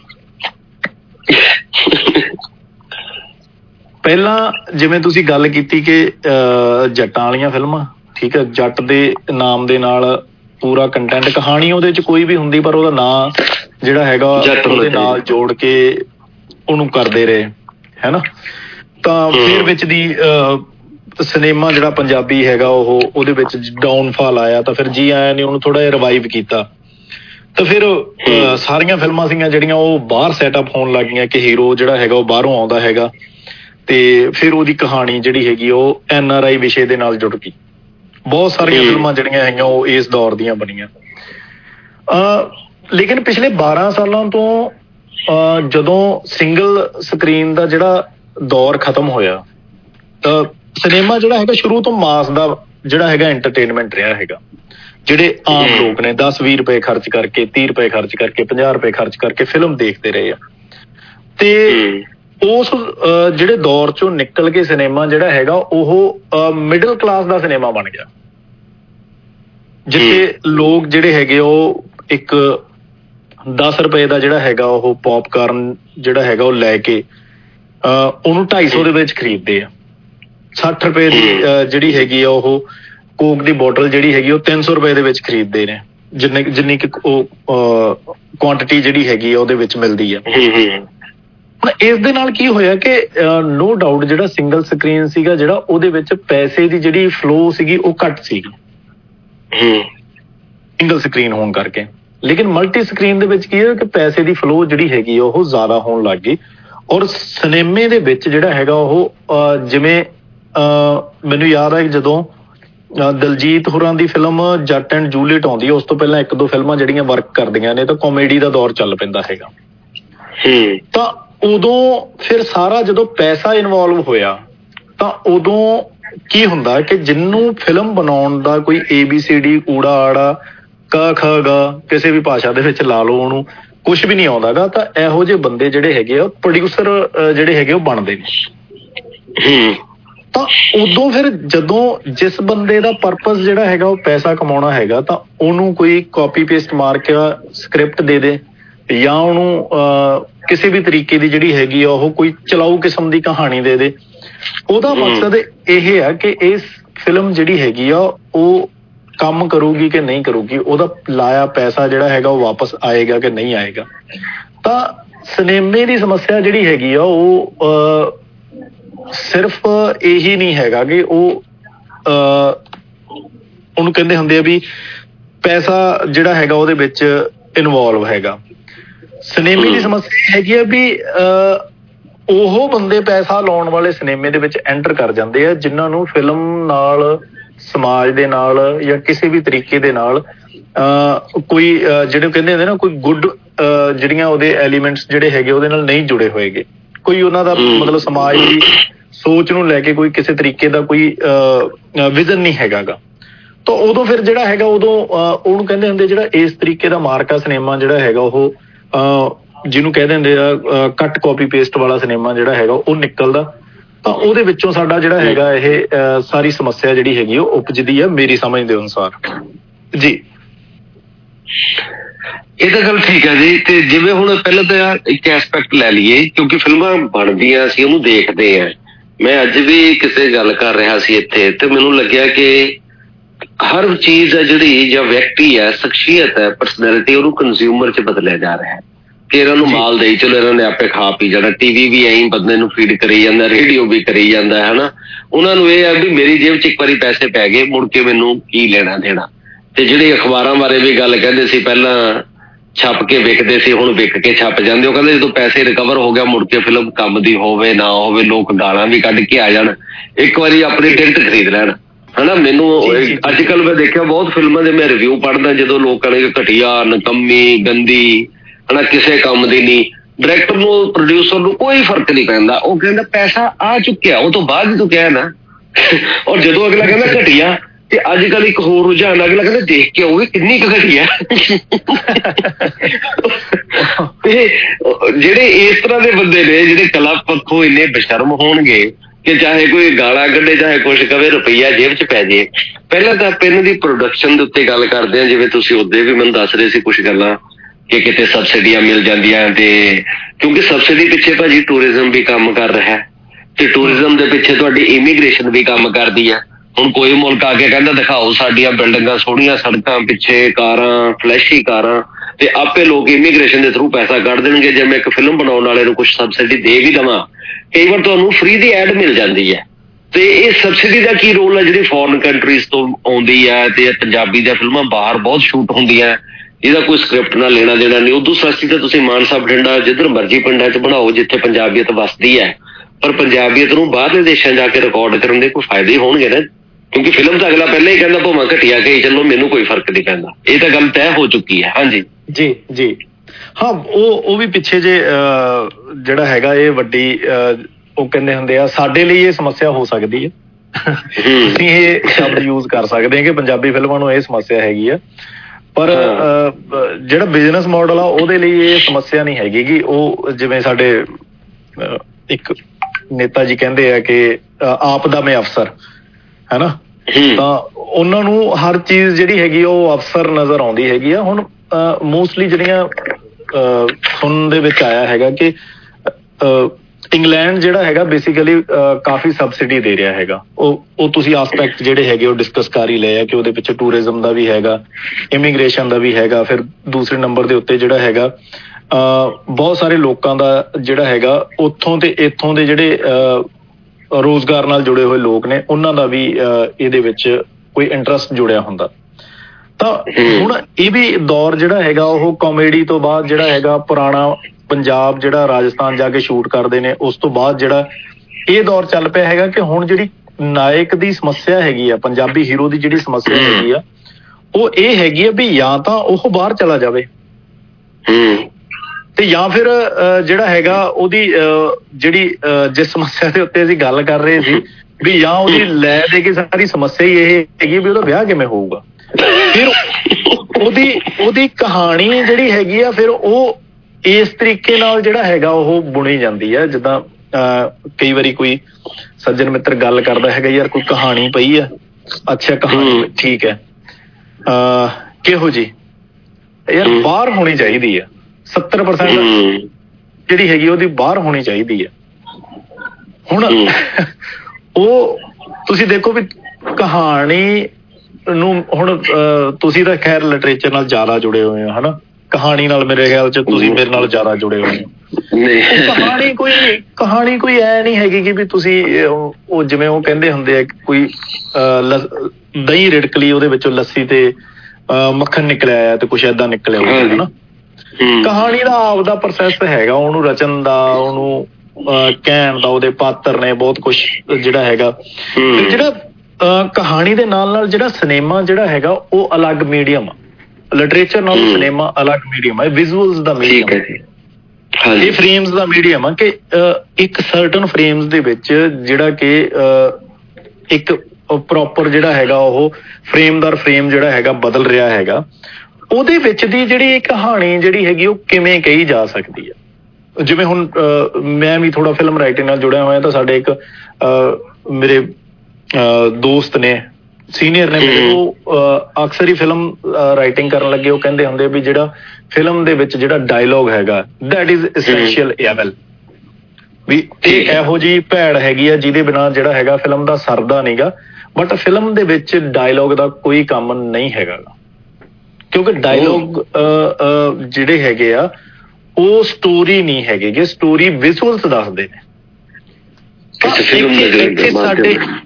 ਪਹਿਲਾਂ ਜਿਵੇਂ ਤੁਸੀਂ ਗੱਲ ਕੀਤੀ ਕਿ ਜੱਟਾਂ ਵਾਲੀਆਂ ਫਿਲਮਾਂ, ਠੀਕ ਹੈ, ਜੱਟ ਦੇ ਨਾਮ ਦੇ ਨਾਲ ਪੂਰਾ ਕੰਟੈਂਟ, ਕਹਾਣੀ ਉਹਦੇ ਚ ਕੋਈ ਵੀ ਹੁੰਦੀ ਪਰ ਉਹਦਾ ਨਾਂ ਜਿਹੜਾ ਹੈਗਾ ਉਹਦੇ ਨਾਲ ਜੋੜ ਕੇ ਉਹਨੂੰ ਕਰਦੇ ਰਹੇ ਹੈ ਨਾ। ਤਾਂ ਫਿਰ ਵਿੱਚ ਦੀ ਸਿਨੇਮਾ ਜਿਹੜਾ ਪੰਜਾਬੀ ਹੈਗਾ ਉਹ ਉਹਦੇ ਵਿੱਚ ਡਾਊਨਫਾਲ ਆਇਆ ਤਾਂ ਫਿਰ ਜੀ ਆਇਆਂ ਨੇ ਉਹਨੂੰ ਥੋੜਾ ਜਿਹਾ ਰਿਵਾਈਵ ਕੀਤਾ ਤਾਂ ਫਿਰ ਸਾਰੀਆਂ ਫਿਲਮਾਂ ਸੀਗੀਆਂ ਜਿਹੜੀਆਂ ਉਹ ਬਾਹਰ ਸੈਟਅਪ ਹੋਣ ਲੱਗ ਗਈਆਂ ਕਿ ਹੀਰੋ ਜਿਹੜਾ ਹੈਗਾ ਉਹ ਬਾਹਰੋਂ ਆਉਂਦਾ ਹੈਗਾ ਤੇ ਫਿਰ ਉਹਦੀ ਕਹਾਣੀ ਜਿਹੜੀ ਹੈਗੀ ਉਹ ਐਨ ਆਰ ਆਈ ਵਿਸ਼ੇ ਦੇ ਨਾਲ ਜੁੜ ਗਈ। ਬਹੁਤ ਸਾਰੀਆਂ ਫਿਲਮਾਂ ਜਿਹੜੀਆਂ ਹੈਗੀਆਂ ਉਹ ਇਸ ਦੌਰ ਦੀਆਂ ਬਣੀਆਂ। ਲੇਕਿਨ ਪਿਛਲੇ ਬਾਰਾਂ ਸਾਲਾਂ ਤੋਂ ਜਦੋਂ ਸਿੰਗਲ ਸਕਰੀਨ ਦਾ ਜਿਹੜਾ ਦੌਰ ਖਤਮ ਹੋਇਆ ਤਾਂ ਸਿਨੇਮਾ ਜਿਹੜਾ ਹੈਗਾ ਸ਼ੁਰੂ ਤੋਂ ਮਾਸ ਦਾ ਜਿਹੜਾ ਹੈਗਾ ਐਂਟਰਟੇਨਮੈਂਟ ਰਿਹਾ ਹੈਗਾ। ਜਿਹੜੇ ਆਮ ਲੋਕ ਨੇ ਦਸ ਵੀਹ ਰੁਪਏ ਖਰਚ ਕਰਕੇ, ਤੀਹ ਰੁਪਏ ਖਰਚ ਕਰਕੇ, ਪੰਜਾਹ ਰੁਪਏ ਖਰਚ ਕਰਕੇ ਫਿਲਮ ਦੇਖਦੇ ਰਹੇ ਆ ਤੇ ਉਸ ਜਿਹੜੇ ਦੌਰ ਚੋਂ ਨਿਕਲ ਕੇ ਸਿਨੇਮਾ ਜਿਹੜਾ ਹੈਗਾ ਉਹ ਮਿਡਲ ਕਲਾਸ ਦਾ ਸਿਨੇਮਾ ਬਣ ਗਿਆ, ਜਿੱਥੇ ਲੋਕ ਜਿਹੜੇ ਹੈਗੇ ਉਹ ਇੱਕ ਦਸ ਰੁਪਏ ਦਾ ਜਿਹੜਾ ਹੈਗਾ ਉਹ ਪੌਪਕਾਰਨ ਜਿਹੜਾ ਹੈਗਾ ਉਹ ਲੈ ਕੇ ਉਹਨੂੰ ਢਾਈ ਸੌ ਦੇ ਵਿੱਚ ਖਰੀਦਦੇ ਆ। ਸੱਠ ਰੁਪਏ ਦੀ ਜਿਹੜੀ ਹੈਗੀ ਆ ਉਹ ਕੋਕ ਦੀ ਬੋਟਲ ਜਿਹੜੀ ਹੈਗੀ ਉਹ ਤਿੰਨ ਸੌ ਰੁਪਏ ਦੇ ਵਿੱਚ ਖਰੀਦਦੇ ਨੇ, ਜਿੰਨੇ ਜਿੰਨੀ ਕਿ ਉਹ ਕੁਆਂਟਿਟੀ ਜਿਹੜੀ ਹੈਗੀ ਆ ਉਹਦੇ ਵਿੱਚ ਮਿਲਦੀ ਆ। ਹੁਣ ਇਸ ਦੇ ਨਾਲ ਕੀ ਹੋਇਆ ਕਿ ਨੋ ਡਾਊਟ ਜਿਹੜਾ ਸਿੰਗਲ ਸਕਰੀਨ ਸੀਗਾ ਜਿਹੜਾ ਉਹਦੇ ਵਿੱਚ ਪੈਸੇ ਦੀ ਜਿਹੜੀ ਫਲੋ ਸੀਗੀ ਉਹ ਘੱਟ ਸੀਗੀ ਸਿੰਗਲ ਸਕਰੀਨ ਹੋਣ ਕਰਕੇ। ਲੇਕਿਨ ਮਲਟੀ ਸਕਰੀਨ ਦੇ ਵਿੱਚ ਕੀ ਹੈ ਕਿ ਪੈਸੇ ਦੀ ਫਲੋ ਜਿਹੜੀ ਹੈਗੀ ਉਹ ਜ਼ਿਆਦਾ ਹੋਣ ਲੱਗ ਗਈ ਔਰ ਸਿਨੇਮੇ ਦੇ ਵਿੱਚ ਜਿਹੜਾ ਹੈਗਾ ਉਹ ਜਿਵੇਂ ਮੈਨੂੰ ਯਾਦ ਹੈ ਜਦੋਂ ਦਲਜੀਤ ਹੋਰਾਂ ਦੀ ਫਿਲਮ ਜੱਟ ਐਂਡ ਜੂਲੀਅਟ ਆਉਂਦੀ ਹੈ ਉਸ ਤੋਂ ਪਹਿਲਾਂ ਇੱਕ ਦੋ ਫਿਲਮਾਂ ਜਿਹੜੀਆਂ ਵਰਕ ਕਰਦੀਆਂ ਨੇ ਤਾਂ ਕਾਮੇਡੀ ਦਾ ਦੌਰ ਚੱਲ ਪੈਂਦਾ ਹੈਗਾ। ਤਾਂ ਉਦੋਂ ਫਿਰ ਸਾਰਾ ਜਦੋਂ ਪੈਸਾ ਇਨਵੋਲਵ ਹੋਇਆ ਤਾਂ ਉਦੋਂ ਕੀ ਹੁੰਦਾ ਕਿ ਜਿਹਨੂੰ ਫਿਲਮ ਬਣਾਉਣ ਦਾ ਕੋਈ ਏ ਬੀ ਸੀ ਡੀ ਊੜਾ ਆੜਾ ਕ ਖ ਗ ਕਿਸੇ ਵੀ ਭਾਸ਼ਾ ਦੇ ਵਿੱਚ ਲਾ ਲਓ ਉਹਨੂੰ ਕੁਛ ਵੀ ਨਹੀਂ ਆਉਂਦਾ ਗਾ ਤਾਂ ਇਹੋ ਜਿਹੇ ਬੰਦੇ ਜਿਹੜੇ ਹੈਗੇ ਆ ਪ੍ਰੋਡਿਊਸਰ ਜਿਹੜੇ ਹੈਗੇ ਉਹ ਬਣਦੇ ਨੇ। ਤਾਂ ਉਦੋਂ ਫਿਰ ਜਦੋਂ ਜਿਸ ਬੰਦੇ ਦਾ ਪਰਪਸ ਜਿਹੜਾ ਹੈਗਾ ਉਹ ਪੈਸਾ ਕਮਾਉਣਾ ਹੈਗਾ ਤਾਂ ਉਹਨੂੰ ਕੋਈ ਕਾਪੀ ਪੇਸਟ ਮਾਰ ਕੇ ਸਕ੍ਰਿਪਟ ਦੇ ਦੇ ਜਾਂ ਉਹਨੂੰ ਕਿਸੇ ਵੀ ਤਰੀਕੇ ਦੀ ਜਿਹੜੀ ਹੈਗੀ ਆ ਉਹ ਕੋਈ ਚਲਾਊ ਕਿਸਮ ਦੀ ਕਹਾਣੀ ਦੇ ਦੇ। ਉਹਦਾ ਮਕਸਦ ਇਹ ਆ ਕਿ ਇਸ ਫਿਲਮ ਜਿਹੜੀ ਹੈਗੀ ਆ ਉਹ ਕੰਮ ਕਰੂਗੀ ਕਿ ਨਹੀਂ ਕਰੂਗੀ, ਉਹਦਾ ਲਾਇਆ ਪੈਸਾ ਜਿਹੜਾ ਹੈਗਾ ਉਹ ਵਾਪਸ ਆਏਗਾ ਕਿ ਨਹੀਂ ਆਏਗਾ। ਤਾਂ ਸਿਨੇਮੇ ਦੀ ਸਮੱਸਿਆ ਜਿਹੜੀ ਹੈਗੀ ਆ ਉਹ ਸਿਰਫ ਇਹੀ ਨਹੀਂ ਹੈਗਾ ਕਿ ਉਹ ਉਹਨੂੰ ਕਹਿੰਦੇ ਹੁੰਦੇ ਆ ਵੀ ਪੈਸਾ ਜਿਹੜਾ ਹੈਗਾ ਉਹਦੇ ਵਿੱਚ ਇਨਵੋਲਵ ਹੈਗਾ। ਸਿਨੇਮੇ ਦੀ ਸਮੱਸਿਆ ਹੈਗੀ ਆ ਵੀ ਉਹ ਬੰਦੇ ਪੈਸਾ ਲਾਉਣ ਵਾਲੇ ਸਿਨੇਮੇ ਦੇ ਵਿੱਚ ਐਂਟਰ ਕਰ ਜਾਂਦੇ ਆ ਜਿਨ੍ਹਾਂ ਨੂੰ ਫਿਲਮ ਨਾਲ, ਸਮਾਜ ਦੇ ਨਾਲ ਜਾਂ ਕਿਸੇ ਵੀ ਤਰੀਕੇ ਦੇ ਨਾਲ ਕੋਈ ਜਿਹੜੇ ਕਹਿੰਦੇ ਹੁੰਦੇ ਨਾ ਕੋਈ ਗੁੱਡ ਜਿਹੜੀਆਂ ਉਹਦੇ ਐਲੀਮੈਂਟਸ ਜਿਹੜੇ ਹੈਗੇ ਉਹਦੇ ਨਾਲ ਨਹੀਂ ਜੁੜੇ ਹੋਏਗੇ। ਕੋਈ ਉਹਨਾਂ ਦਾ ਮਤਲਬ ਸਮਾਜ ਦੀ ਸੋਚ ਨੂੰ ਲੈ ਕੇ ਕੋਈ ਕਿਸੇ ਤਰੀਕੇ ਦਾ ਕੋਈ ਵਿਜ਼ਨ ਨਹੀਂ ਹੈਗਾ ਗਾ। ਤਾਂ ਉਦੋਂ ਫਿਰ ਜਿਹੜਾ ਹੈਗਾ ਉਦੋਂ ਉਹਨੂੰ ਕਹਿੰਦੇ ਹੁੰਦੇ ਜਿਹੜਾ ਇਸ ਤਰੀਕੇ ਦਾ ਮਾਰਕਾ ਸਿਨੇਮਾ ਜਿਹੜਾ ਹੈਗਾ ਉਹ ਜਿਹਨੂੰ ਕਹਿ ਦਿੰਦੇ ਆ ਕੱਟ ਕਾਪੀ ਪੇਸਟ ਵਾਲਾ ਸਿਨੇਮਾ ਜਿਹੜਾ ਹੈਗਾ ਉਹ ਨਿਕਲਦਾ। ਤਾਂ ਉਹਦੇ ਵਿੱਚੋਂ ਸਾਡਾ ਜਿਹੜਾ ਹੈਗਾ ਇਹ ਸਾਰੀ ਸਮੱਸਿਆ ਜਿਹੜੀ ਹੈਗੀ ਉਹ ਉਪਜਦੀ ਹੈ ਮੇਰੀ ਸਮਝ ਦੇ ਅਨੁਸਾਰ ਜੀ। ਇਹ ਤਾਂ ਗੱਲ ਠੀਕ ਹੈ ਜੀ। ਤੇ ਜਿਵੇਂ ਹੁਣ ਪਹਿਲਾਂ ਤਾਂ ਇੱਕ ਐਸਪੈਕਟ ਲੈ ਲਈਏ ਕਿਉਂਕਿ ਫਿਲਮਾਂ ਬਣਦੀਆਂ ਅਸੀਂ ਉਹਨੂੰ ਦੇਖਦੇ ਹਾਂ। ਮੈਂ ਅੱਜ ਵੀ ਕਿਸੇ ਗੱਲ ਕਰ ਰਿਹਾ ਸੀ ਇੱਥੇ ਤੇ ਮੈਨੂੰ ਲੱਗਿਆ ਕਿ ਹਰ ਚੀਜ਼ ਹੈ ਜਿਹੜੀ ਜਾਂ ਵਿਅਕਤੀ ਹੈ, ਸ਼ਖਸੀਅਤ ਹੈ, ਪਰਸਨੈਲਿਟੀ ਉਹਨੂੰ ਕੰਜ਼ਿਊਮਰ 'ਚ ਬਦਲਿਆ ਜਾ ਰਿਹਾ ਹੈ ਕਿ ਇਹਨਾਂ ਨੂੰ ਮਾਲ ਦੇਈ ਚਲੋ ਇਹਨਾਂ ਨੇ ਆਪੇ ਖਾ ਪੀ ਜਾਣਾ। ਟੀ ਵੀ ਵੀ ਐਂ ਬੰਦੇ ਨੂੰ ਫੀਡ ਕਰੀ ਜਾਂਦਾ, ਰੇਡੀਓ ਵੀ ਕਰੀ ਜਾਂਦਾ ਹੈ ਨਾ। ਉਹਨਾਂ ਨੂੰ ਇਹ ਹੈ ਵੀ ਮੇਰੀ ਜੇਬ 'ਚ ਇੱਕ ਵਾਰੀ ਪੈਸੇ ਪੈ ਗਏ ਮੁੜ ਕੇ ਮੈਨੂੰ ਕੀ ਲੈਣਾ ਦੇਣਾ। ਤੇ ਜਿਹੜੇ ਅਖਬਾਰਾਂ ਬਾਰੇ ਵੀ ਗੱਲ ਕਹਿੰਦੇ ਸੀ, ਪਹਿਲਾਂ ਛਪ ਕੇ ਵਿਕਦੇ ਸੀ, ਹੁਣ ਵਿਕ ਕੇ ਛਪ ਜਾਂਦੇ। ਉਹ ਕਹਿੰਦੇ ਜਦੋਂ ਪੈਸੇ ਰਿਕਵਰ ਹੋ ਗਿਆ ਮੁੜ ਕੇ ਫਿਲਮ ਕੰਮ ਦੀ ਹੋਵੇ ਨਾ ਹੋਵੇ, ਲੋਕ ਗਾਲਾਂ ਵੀ ਕੱਢ ਕੇ ਆ ਜਾਣ, ਇੱਕ ਵਾਰੀ ਆਪਣੀ ਟਿਕਟ ਖਰੀਦ ਲੈਣ, ਹਨਾ। ਮੈਨੂੰ ਅੱਜ ਕੱਲ੍ਹ ਮੈਂ ਦੇਖਿਆ ਬਹੁਤ ਫਿਲਮਾਂ ਦੇ ਮੈਂ ਰਿਵਿਊ ਪੜ੍ਹਦਾ, ਜਦੋਂ ਲੋਕ ਕਹਿੰਦੇ ਘਟੀਆ, ਨਕੰਮੀ, ਗੰਦੀ, ਹਨਾ, ਕਿਸੇ ਕੰਮ ਦੀ ਨਹੀਂ, ਡਾਇਰੈਕਟਰ ਨੂੰ ਪ੍ਰੋਡਿਊਸਰ ਨੂੰ ਕੋਈ ਫਰਕ ਨਹੀਂ ਪੈਂਦਾ। ਉਹ ਕਹਿੰਦਾ ਪੈਸਾ ਆ ਚੁੱਕਿਆ, ਉਹ ਤੋਂ ਬਾਅਦ ਹੀ ਤੂੰ ਕਿਹਾ ਨਾ। ਔਰ ਜਦੋਂ ਅਗਲਾ ਕਹਿੰਦਾ ਘਟੀਆ, ਤੇ ਅੱਜ ਕੱਲ ਇੱਕ ਹੋਰ ਰੁਝਾਨ ਅਗਲਾ ਕਹਿੰਦਾ ਦੇਖ ਕੇ ਉਹ ਵੀ ਕਿੰਨੀ ਕੁ ਘਟੀਆ। ਤੇ ਜਿਹੜੇ ਇਸ ਤਰ੍ਹਾਂ ਦੇ ਬੰਦੇ ਨੇ, ਜਿਹੜੇ ਕਲਾ ਪੱਖੋਂ ਇੰਨੇ ਬੇਸ਼ਰਮ ਹੋਣਗੇ ਕਿ ਚਾਹੇ ਕੋਈ ਗਾਲਾਂ ਕੱਢੇ, ਚਾਹੇ ਕੁਛ ਕਵੇ, ਰੁਪਈਆ ਜੇਬ ਚ ਪੈ ਜੇ। ਪਹਿਲਾਂ ਤਾਂ ਆਪਾਂ ਇਹਨਾਂ ਦੀ ਪ੍ਰੋਡਕਸ਼ਨ ਦੇ ਉੱਤੇ ਗੱਲ ਕਰਦੇ ਹਾਂ, ਜਿਵੇਂ ਤੁਸੀਂ ਉਹਦੇ ਵੀ ਮੈਨੂੰ ਦੱਸ ਰਹੇ ਸੀ ਕੁਛ ਗੱਲਾਂ ਕਿ ਕਿਤੇ ਸਬਸਿਡੀਆਂ ਮਿਲ ਜਾਂਦੀਆਂ, ਤੇ ਕਿਉਂਕਿ ਸਬਸਿਡੀ ਪਿੱਛੇ ਭਾਜੀ ਟੂਰਿਜ਼ਮ ਵੀ ਕੰਮ ਕਰ ਰਿਹਾ, ਤੇ ਟੂਰਿਜ਼ਮ ਦੇ ਪਿੱਛੇ ਤੁਹਾਡੀ ਇਮੀਗ੍ਰੇਸ਼ਨ ਵੀ ਕੰਮ ਕਰਦੀ ਹੈ। ਹੁਣ ਕੋਈ ਮੁਲਕ ਆ ਕੇ ਕਹਿੰਦਾ ਦਿਖਾਓ ਸਾਡੀਆਂ ਬਿਲਡਿੰਗਾਂ, ਸੋਹਣੀਆਂ ਸੜਕਾਂ, ਪਿੱਛੇ ਕਾਰਾਂ, ਫਲੈਸ਼ੀ ਕਾਰਾਂ, ਤੇ ਆਪੇ ਲੋਕ ਇਮੀਗ੍ਰੇਸ਼ਨ ਦੇ ਥਰੂ ਪੈਸਾ ਕੱਢ ਦੇਣਗੇ। ਜੇ ਮੈਂ ਇੱਕ ਫਿਲਮ ਬਣਾਉਣ ਵਾਲੇ ਨੂੰ ਕੁਛ ਸਬਸਿਡੀ ਦੇ ਵੀ ਦੇਵਾਂ, ਕਈ ਵਾਰ ਤੁਹਾਨੂੰ ਫ੍ਰੀ ਦੀ ਐਡ ਮਿਲ ਜਾਂਦੀ ਹੈ। ਤੇ ਇਹ ਸਬਸਿਡੀ ਦਾ ਕੀ ਰੋਲ ਹੈ ਜਿਹੜੀ ਫੋਰਨ ਕੰਟਰੀਜ਼ ਤੋਂ ਆਉਂਦੀ ਹੈ, ਤੇ ਪੰਜਾਬੀ ਦੀਆਂ ਫਿਲਮਾਂ ਬਾਹਰ ਬਹੁਤ ਸ਼ੂਟ ਹੁੰਦੀਆਂ, ਇਹਦਾ ਕੋਈ ਸਕ੍ਰਿਪਟ ਨਾਲ ਲੈਣਾ ਦੇਣਾ ਨਹੀਂ। ਉਦੋਂ ਸਸਤੀ ਤਾਂ ਤੁਸੀਂ ਮਾਨਸਾ, ਬਠਿੰਡਾ, ਜਿੱਧਰ ਮਰਜ਼ੀ ਪਿੰਡਾਂ 'ਚ ਬਣਾਓ ਜਿੱਥੇ ਪੰਜਾਬੀਅਤ ਵੱਸਦੀ ਹੈ, ਪਰ ਪੰਜਾਬੀਅਤ ਨੂੰ ਬਾਹਰਲੇ ਦੇਸ਼ਾਂ ਜਾ ਕੇ ਰਿਕਾਰਡ ਕਰਨ ਦੇ ਕੋਈ ਫਾਇਦੇ ਹੀ ਹੋਣਗੇ ਨਾ, ਕਿਉਂਕਿ ਫਿਲਮ ਤਾਂ ਅਗਲਾ ਪਹਿਲਾਂ ਹੀ ਕਹਿੰਦਾ ਭਾਵੇਂ ਘਟੀਆ ਕਹੀ ਚੱਲੋ, ਮੈਨੂੰ ਕੋਈ ਫਰਕ ਨਹੀਂ ਪੈਂਦਾ। ਇਹ ਤਾਂ ਗੱਲ ਤੈਅ ਹੋ ਚੁੱਕੀ ਹੈ। ਹਾਂਜੀ ਜੀ ਜੀ ਹਾਂ, ਉਹ ਉਹ ਵੀ ਪਿੱਛੇ ਜੇ ਜਿਹੜਾ ਹੈਗਾ ਇਹ ਵੱਡੀ ਉਹ ਕਹਿੰਦੇ ਹੁੰਦੇ ਆ, ਸਾਡੇ ਲਈ ਇਹ ਸਮੱਸਿਆ ਹੋ ਸਕਦੀ ਹੈ। ਅਸੀਂ ਇਹ ਸ਼ਬਦ ਯੂਜ਼ ਕਰ ਸਕਦੇ ਹਾਂ ਕਿ ਪੰਜਾਬੀ ਫਿਲਮਾਂ ਨੂੰ ਇਹ ਸਮੱਸਿਆ ਹੈਗੀ ਆ, ਪਰ ਜਿਹੜਾ ਬਿਜ਼ਨਸ ਮਾਡਲ ਆ ਉਹਦੇ ਲਈ ਇਹ ਸਮੱਸਿਆ ਨਹੀਂ ਹੈਗੀ ਗੀ। ਉਹ ਜਿਵੇਂ ਸਾਡੇ ਇੱਕ ਨੇਤਾ ਜੀ ਕਹਿੰਦੇ ਆ ਕਿ ਆਪ ਦਾ ਮੈਂ ਅਫਸਰ, ਹੈ ਨਾ, ਤਾਂ ਉਹਨਾਂ ਨੂੰ ਹਰ ਚੀਜ਼ ਜਿਹੜੀ ਹੈਗੀ ਉਹ ਅਫਸਰ ਨਜ਼ਰ ਆਉਂਦੀ ਹੈਗੀ ਆ। ਹੁਣ ਮੋਸਟਲੀ ਜਿਹੜੀਆਂ ਸੁਣਨ ਦੇ ਵਿੱਚ ਆਇਆ ਹੈਗਾ ਕਿ ਇੰਗਲੈਂਡ ਜਿਹੜਾ ਹੈਗਾ ਬੇਸਿਕਲੀ ਕਾਫੀ ਸਬਸਿਡੀ ਦੇ ਰਿਹਾ ਹੈਗਾ। ਉਹ ਉਹ ਤੁਸੀਂ ਆਸਪੈਕਟ ਜਿਹੜੇ ਹੈਗੇ ਉਹ ਡਿਸਕਸ ਕਰ ਹੀ ਲਏ ਆ ਕਿ ਉਹਦੇ ਪਿੱਛੇ ਟੂਰਿਜ਼ਮ ਦਾ ਵੀ ਹੈਗਾ, ਇਮੀਗ੍ਰੇਸ਼ਨ ਦਾ ਵੀ ਹੈਗਾ, ਫਿਰ ਦੂਸਰੇ ਨੰਬਰ ਦੇ ਉੱਤੇ ਜਿਹੜਾ ਹੈਗਾ ਬਹੁਤ ਸਾਰੇ ਲੋਕਾਂ ਦਾ ਜਿਹੜਾ ਹੈਗਾ ਉੱਥੋਂ ਤੇ ਇੱਥੋਂ ਦੇ ਜਿਹੜੇ ਰੋਜ਼ਗਾਰ ਨਾਲ ਜੁੜੇ ਹੋਏ ਲੋਕ ਨੇ ਉਹਨਾਂ ਦਾ ਵੀ ਇਹਦੇ ਵਿੱਚ ਕੋਈ ਇੰਟਰਸਟ ਜੁੜਿਆ ਹੁੰਦਾ। ਤਾਂ ਹੁਣ ਇਹ ਵੀ ਦੌਰ ਜਿਹੜਾ ਹੈਗਾ ਉਹ ਕਾਮੇਡੀ ਤੋਂ ਬਾਅਦ ਜਿਹੜਾ ਹੈਗਾ ਪੁਰਾਣਾ ਪੰਜਾਬ ਜਿਹੜਾ ਰਾਜਸਥਾਨ ਜਾ ਕੇ ਸ਼ੂਟ ਕਰਦੇ ਨੇ, ਉਸ ਤੋਂ ਬਾਅਦ ਜਿਹੜਾ ਇਹ ਦੌਰ ਚੱਲ ਪਿਆ ਹੈਗਾ ਕਿ ਹੁਣ ਜਿਹੜੀ ਨਾਇਕ ਦੀ ਸਮੱਸਿਆ ਹੈਗੀ ਆ, ਪੰਜਾਬੀ ਹੀਰੋ ਦੀ ਜਿਹੜੀ ਸਮੱਸਿਆ ਹੈਗੀ ਆ, ਉਹ ਇਹ ਹੈਗੀ ਆ ਵੀ ਜਾਂ ਤਾਂ ਉਹ ਬਾਹਰ ਚਲਾ ਜਾਵੇ ਤੇ ਜਾਂ ਫਿਰ ਜਿਹੜਾ ਹੈਗਾ ਉਹਦੀ ਜਿਹੜੀ ਜਿਸ ਸਮੱਸਿਆ ਦੇ ਉੱਤੇ ਅਸੀਂ ਗੱਲ ਕਰ ਰਹੇ ਸੀ ਵੀ ਜਾਂ ਉਹਦੀ ਲੈ ਦੇ ਕੇ ਸਾਰੀ ਸਮੱਸਿਆ ਹੀ ਇਹ ਹੈਗੀ ਵੀ ਉਹਦਾ ਵਿਆਹ ਕਿਵੇਂ ਹੋਊਗਾ। ਫਿਰ ਉਹਦੀ ਉਹਦੀ ਕਹਾਣੀ ਜਿਹੜੀ ਹੈਗੀ ਆ ਫਿਰ ਉਹ ਇਸ ਤਰੀਕੇ ਨਾਲ ਜਿਹੜਾ ਹੈਗਾ ਉਹ ਬੁਣੀ ਜਾਂਦੀ ਹੈ। ਜਿੱਦਾਂ ਕਈ ਵਾਰੀ ਕੋਈ ਸੱਜਣ ਮਿੱਤਰ ਗੱਲ ਕਰਦਾ ਹੈਗਾ, ਯਾਰ ਕੋਈ ਕਹਾਣੀ ਪਈ ਆ, ਅੱਛਾ ਕਹਾਣੀ ਠੀਕ ਹੈ, ਕਿਹੋ ਜੀ, ਯਾਰ ਬਾਹਰ ਹੋਣੀ ਚਾਹੀਦੀ ਹੈ, ਸੱਤਰ ਪਰਸੈਂਟ ਜਿਹੜੀ ਹੈਗੀ ਉਹਦੀ ਬਾਹਰ ਹੋਣੀ ਚਾਹੀਦੀ ਹੈ। ਹੁਣ ਉਹ ਤੁਸੀਂ ਦੇਖੋ ਵੀ ਕਹਾਣੀ ਨੂੰ ਹੁਣ ਤੁਸੀਂ ਤਾਂ ਖੈਰ ਲਿਟਰੇਚਰ ਨਾਲ ਜ਼ਿਆਦਾ ਜੁੜੇ ਹੋਏ ਹੋ, ਹਨਾ, ਕਹਾਣੀ ਨਾਲ ਮੇਰੇ ਖਿਆਲ ਚ ਤੁਸੀਂ ਮੇਰੇ ਨਾਲ ਜ਼ਿਆਦਾ ਜੁੜੇ ਹੋਏ ਹੋ। ਕਹਾਣੀ ਕੋਈ ਕਹਾਣੀ ਕੋਈ ਐ ਨਹੀਂ ਹੈਗੀ ਕਿ ਵੀ ਤੁਸੀਂ ਉਹ ਜਿਵੇਂ ਉਹ ਕਹਿੰਦੇ ਹੁੰਦੇ ਆ ਕੋਈ ਦਹੀਂ ਰਿੜਕ ਲਈ ਉਹਦੇ ਵਿੱਚੋਂ ਲੱਸੀ ਤੇ ਮੱਖਣ ਨਿਕਲਿਆ ਆ ਤੇ ਕੁਛ ਏਦਾਂ ਨਿਕਲਿਆ ਹੋਊਗਾ, ਹਨਾ। ਕਹਾਣੀ ਦਾ ਆਪਦਾ ਪ੍ਰੋਸੈਸ ਹੈਗਾ, ਉਹਨੂੰ ਰਚਨ ਦਾ, ਉਹਨੂੰ ਕਹਿਣ ਦਾ, ਉਹਦੇ ਪਾਤਰ ਨੇ ਬਹੁਤ ਕੁਛ ਜਿਹੜਾ ਹੈਗਾ। ਜਿਹੜਾ ਕਹਾਣੀ ਦੇ ਨਾਲ ਨਾਲ ਜਿਹੜਾ ਸਿਨੇਮਾ ਜਿਹੜਾ ਹੈਗਾ ਉਹ ਅਲੱਗ ਮੀਡੀਅਮ ਆ, ਲਿਟਰੇਚਰ ਨਾਲ ਸਿਨੇਮਾ ਅਲੱਗ ਮੀਡੀਅਮ ਹੈ, ਵਿਜ਼ੂਅਲਸ ਦਾ ਮੀਡੀਅਮ ਹੈ, ਇਹ ਫਰੇਮਸ ਦਾ ਮੀਡੀਅਮ ਆ ਕਿ ਇੱਕ ਸਰਟਨ ਫਰੇਮਸ ਦੇ ਵਿੱਚ ਜਿਹੜਾ ਕਿ ਇੱਕ ਪ੍ਰੋਪਰ ਜਿਹੜਾ ਹੈਗਾ ਉਹ ਫਰੇਮ ਦਰ ਫਰੇਮ ਜਿਹੜਾ ਹੈਗਾ ਬਦਲ ਰਿਹਾ ਹੈਗਾ, ਉਹਦੇ ਵਿੱਚ ਦੀ ਜਿਹੜੀ ਕਹਾਣੀ ਜਿਹੜੀ ਹੈਗੀ ਉਹ ਕਿਵੇਂ ਕਹੀ ਜਾ ਸਕਦੀ ਹੈ। ਜਿਵੇਂ ਹੁਣ ਮੈਂ ਵੀ ਥੋੜਾ ਫਿਲਮ ਰਾਈਟਿੰਗ ਨਾਲ ਜੁੜਿਆ ਹੋਇਆ, ਤਾਂ ਸਾਡੇ ਇੱਕ ਮੇਰੇ ਦੋਸਤ ਨੇ, ਸੀਨੀਅਰ ਨੇ ਮੇਰੇ, ਉਹ ਅਕਸਰ ਹੀ ਫਿਲਮ ਰਾਈਟਿੰਗ ਕਰਨ ਲੱਗੇ ਉਹ ਕਹਿੰਦੇ ਹੁੰਦੇ ਵੀ ਜਿਹੜਾ ਫਿਲਮ ਦੇ ਵਿੱਚ ਜਿਹੜਾ ਡਾਇਲੋਗ ਹੈਗਾ ਦੈਟ ਇਜ਼ ਐਸੈਂਸ਼ੀਅਲ ਏਵਲ, ਵੀ ਇਹ ਇਹੋ ਜਿਹੀ ਭੈੜ ਹੈਗੀ ਆ ਜਿਹਦੇ ਬਿਨਾਂ ਜਿਹੜਾ ਹੈਗਾ ਫਿਲਮ ਦਾ ਸਰਦਾ ਨੀਗਾ। ਬਟ ਫਿਲਮ ਦੇ ਵਿੱਚ ਡਾਇਲੋਗ ਦਾ ਕੋਈ ਕੰਮ ਨਹੀਂ ਹੈਗਾ, ਕਿਉਂਕਿ ਡਾਇਲੋਗ ਜਿਹੜੇ ਹੈਗੇ ਆ ਉਹ ਸਟੋਰੀ ਨਹੀਂ ਹੈਗੇ, ਸਟੋਰੀ ਵਿਜ਼ੂਅਲਸ ਦੱਸਦੇ ਨੇ। ਇੱਥੇ ਸਾਡੇ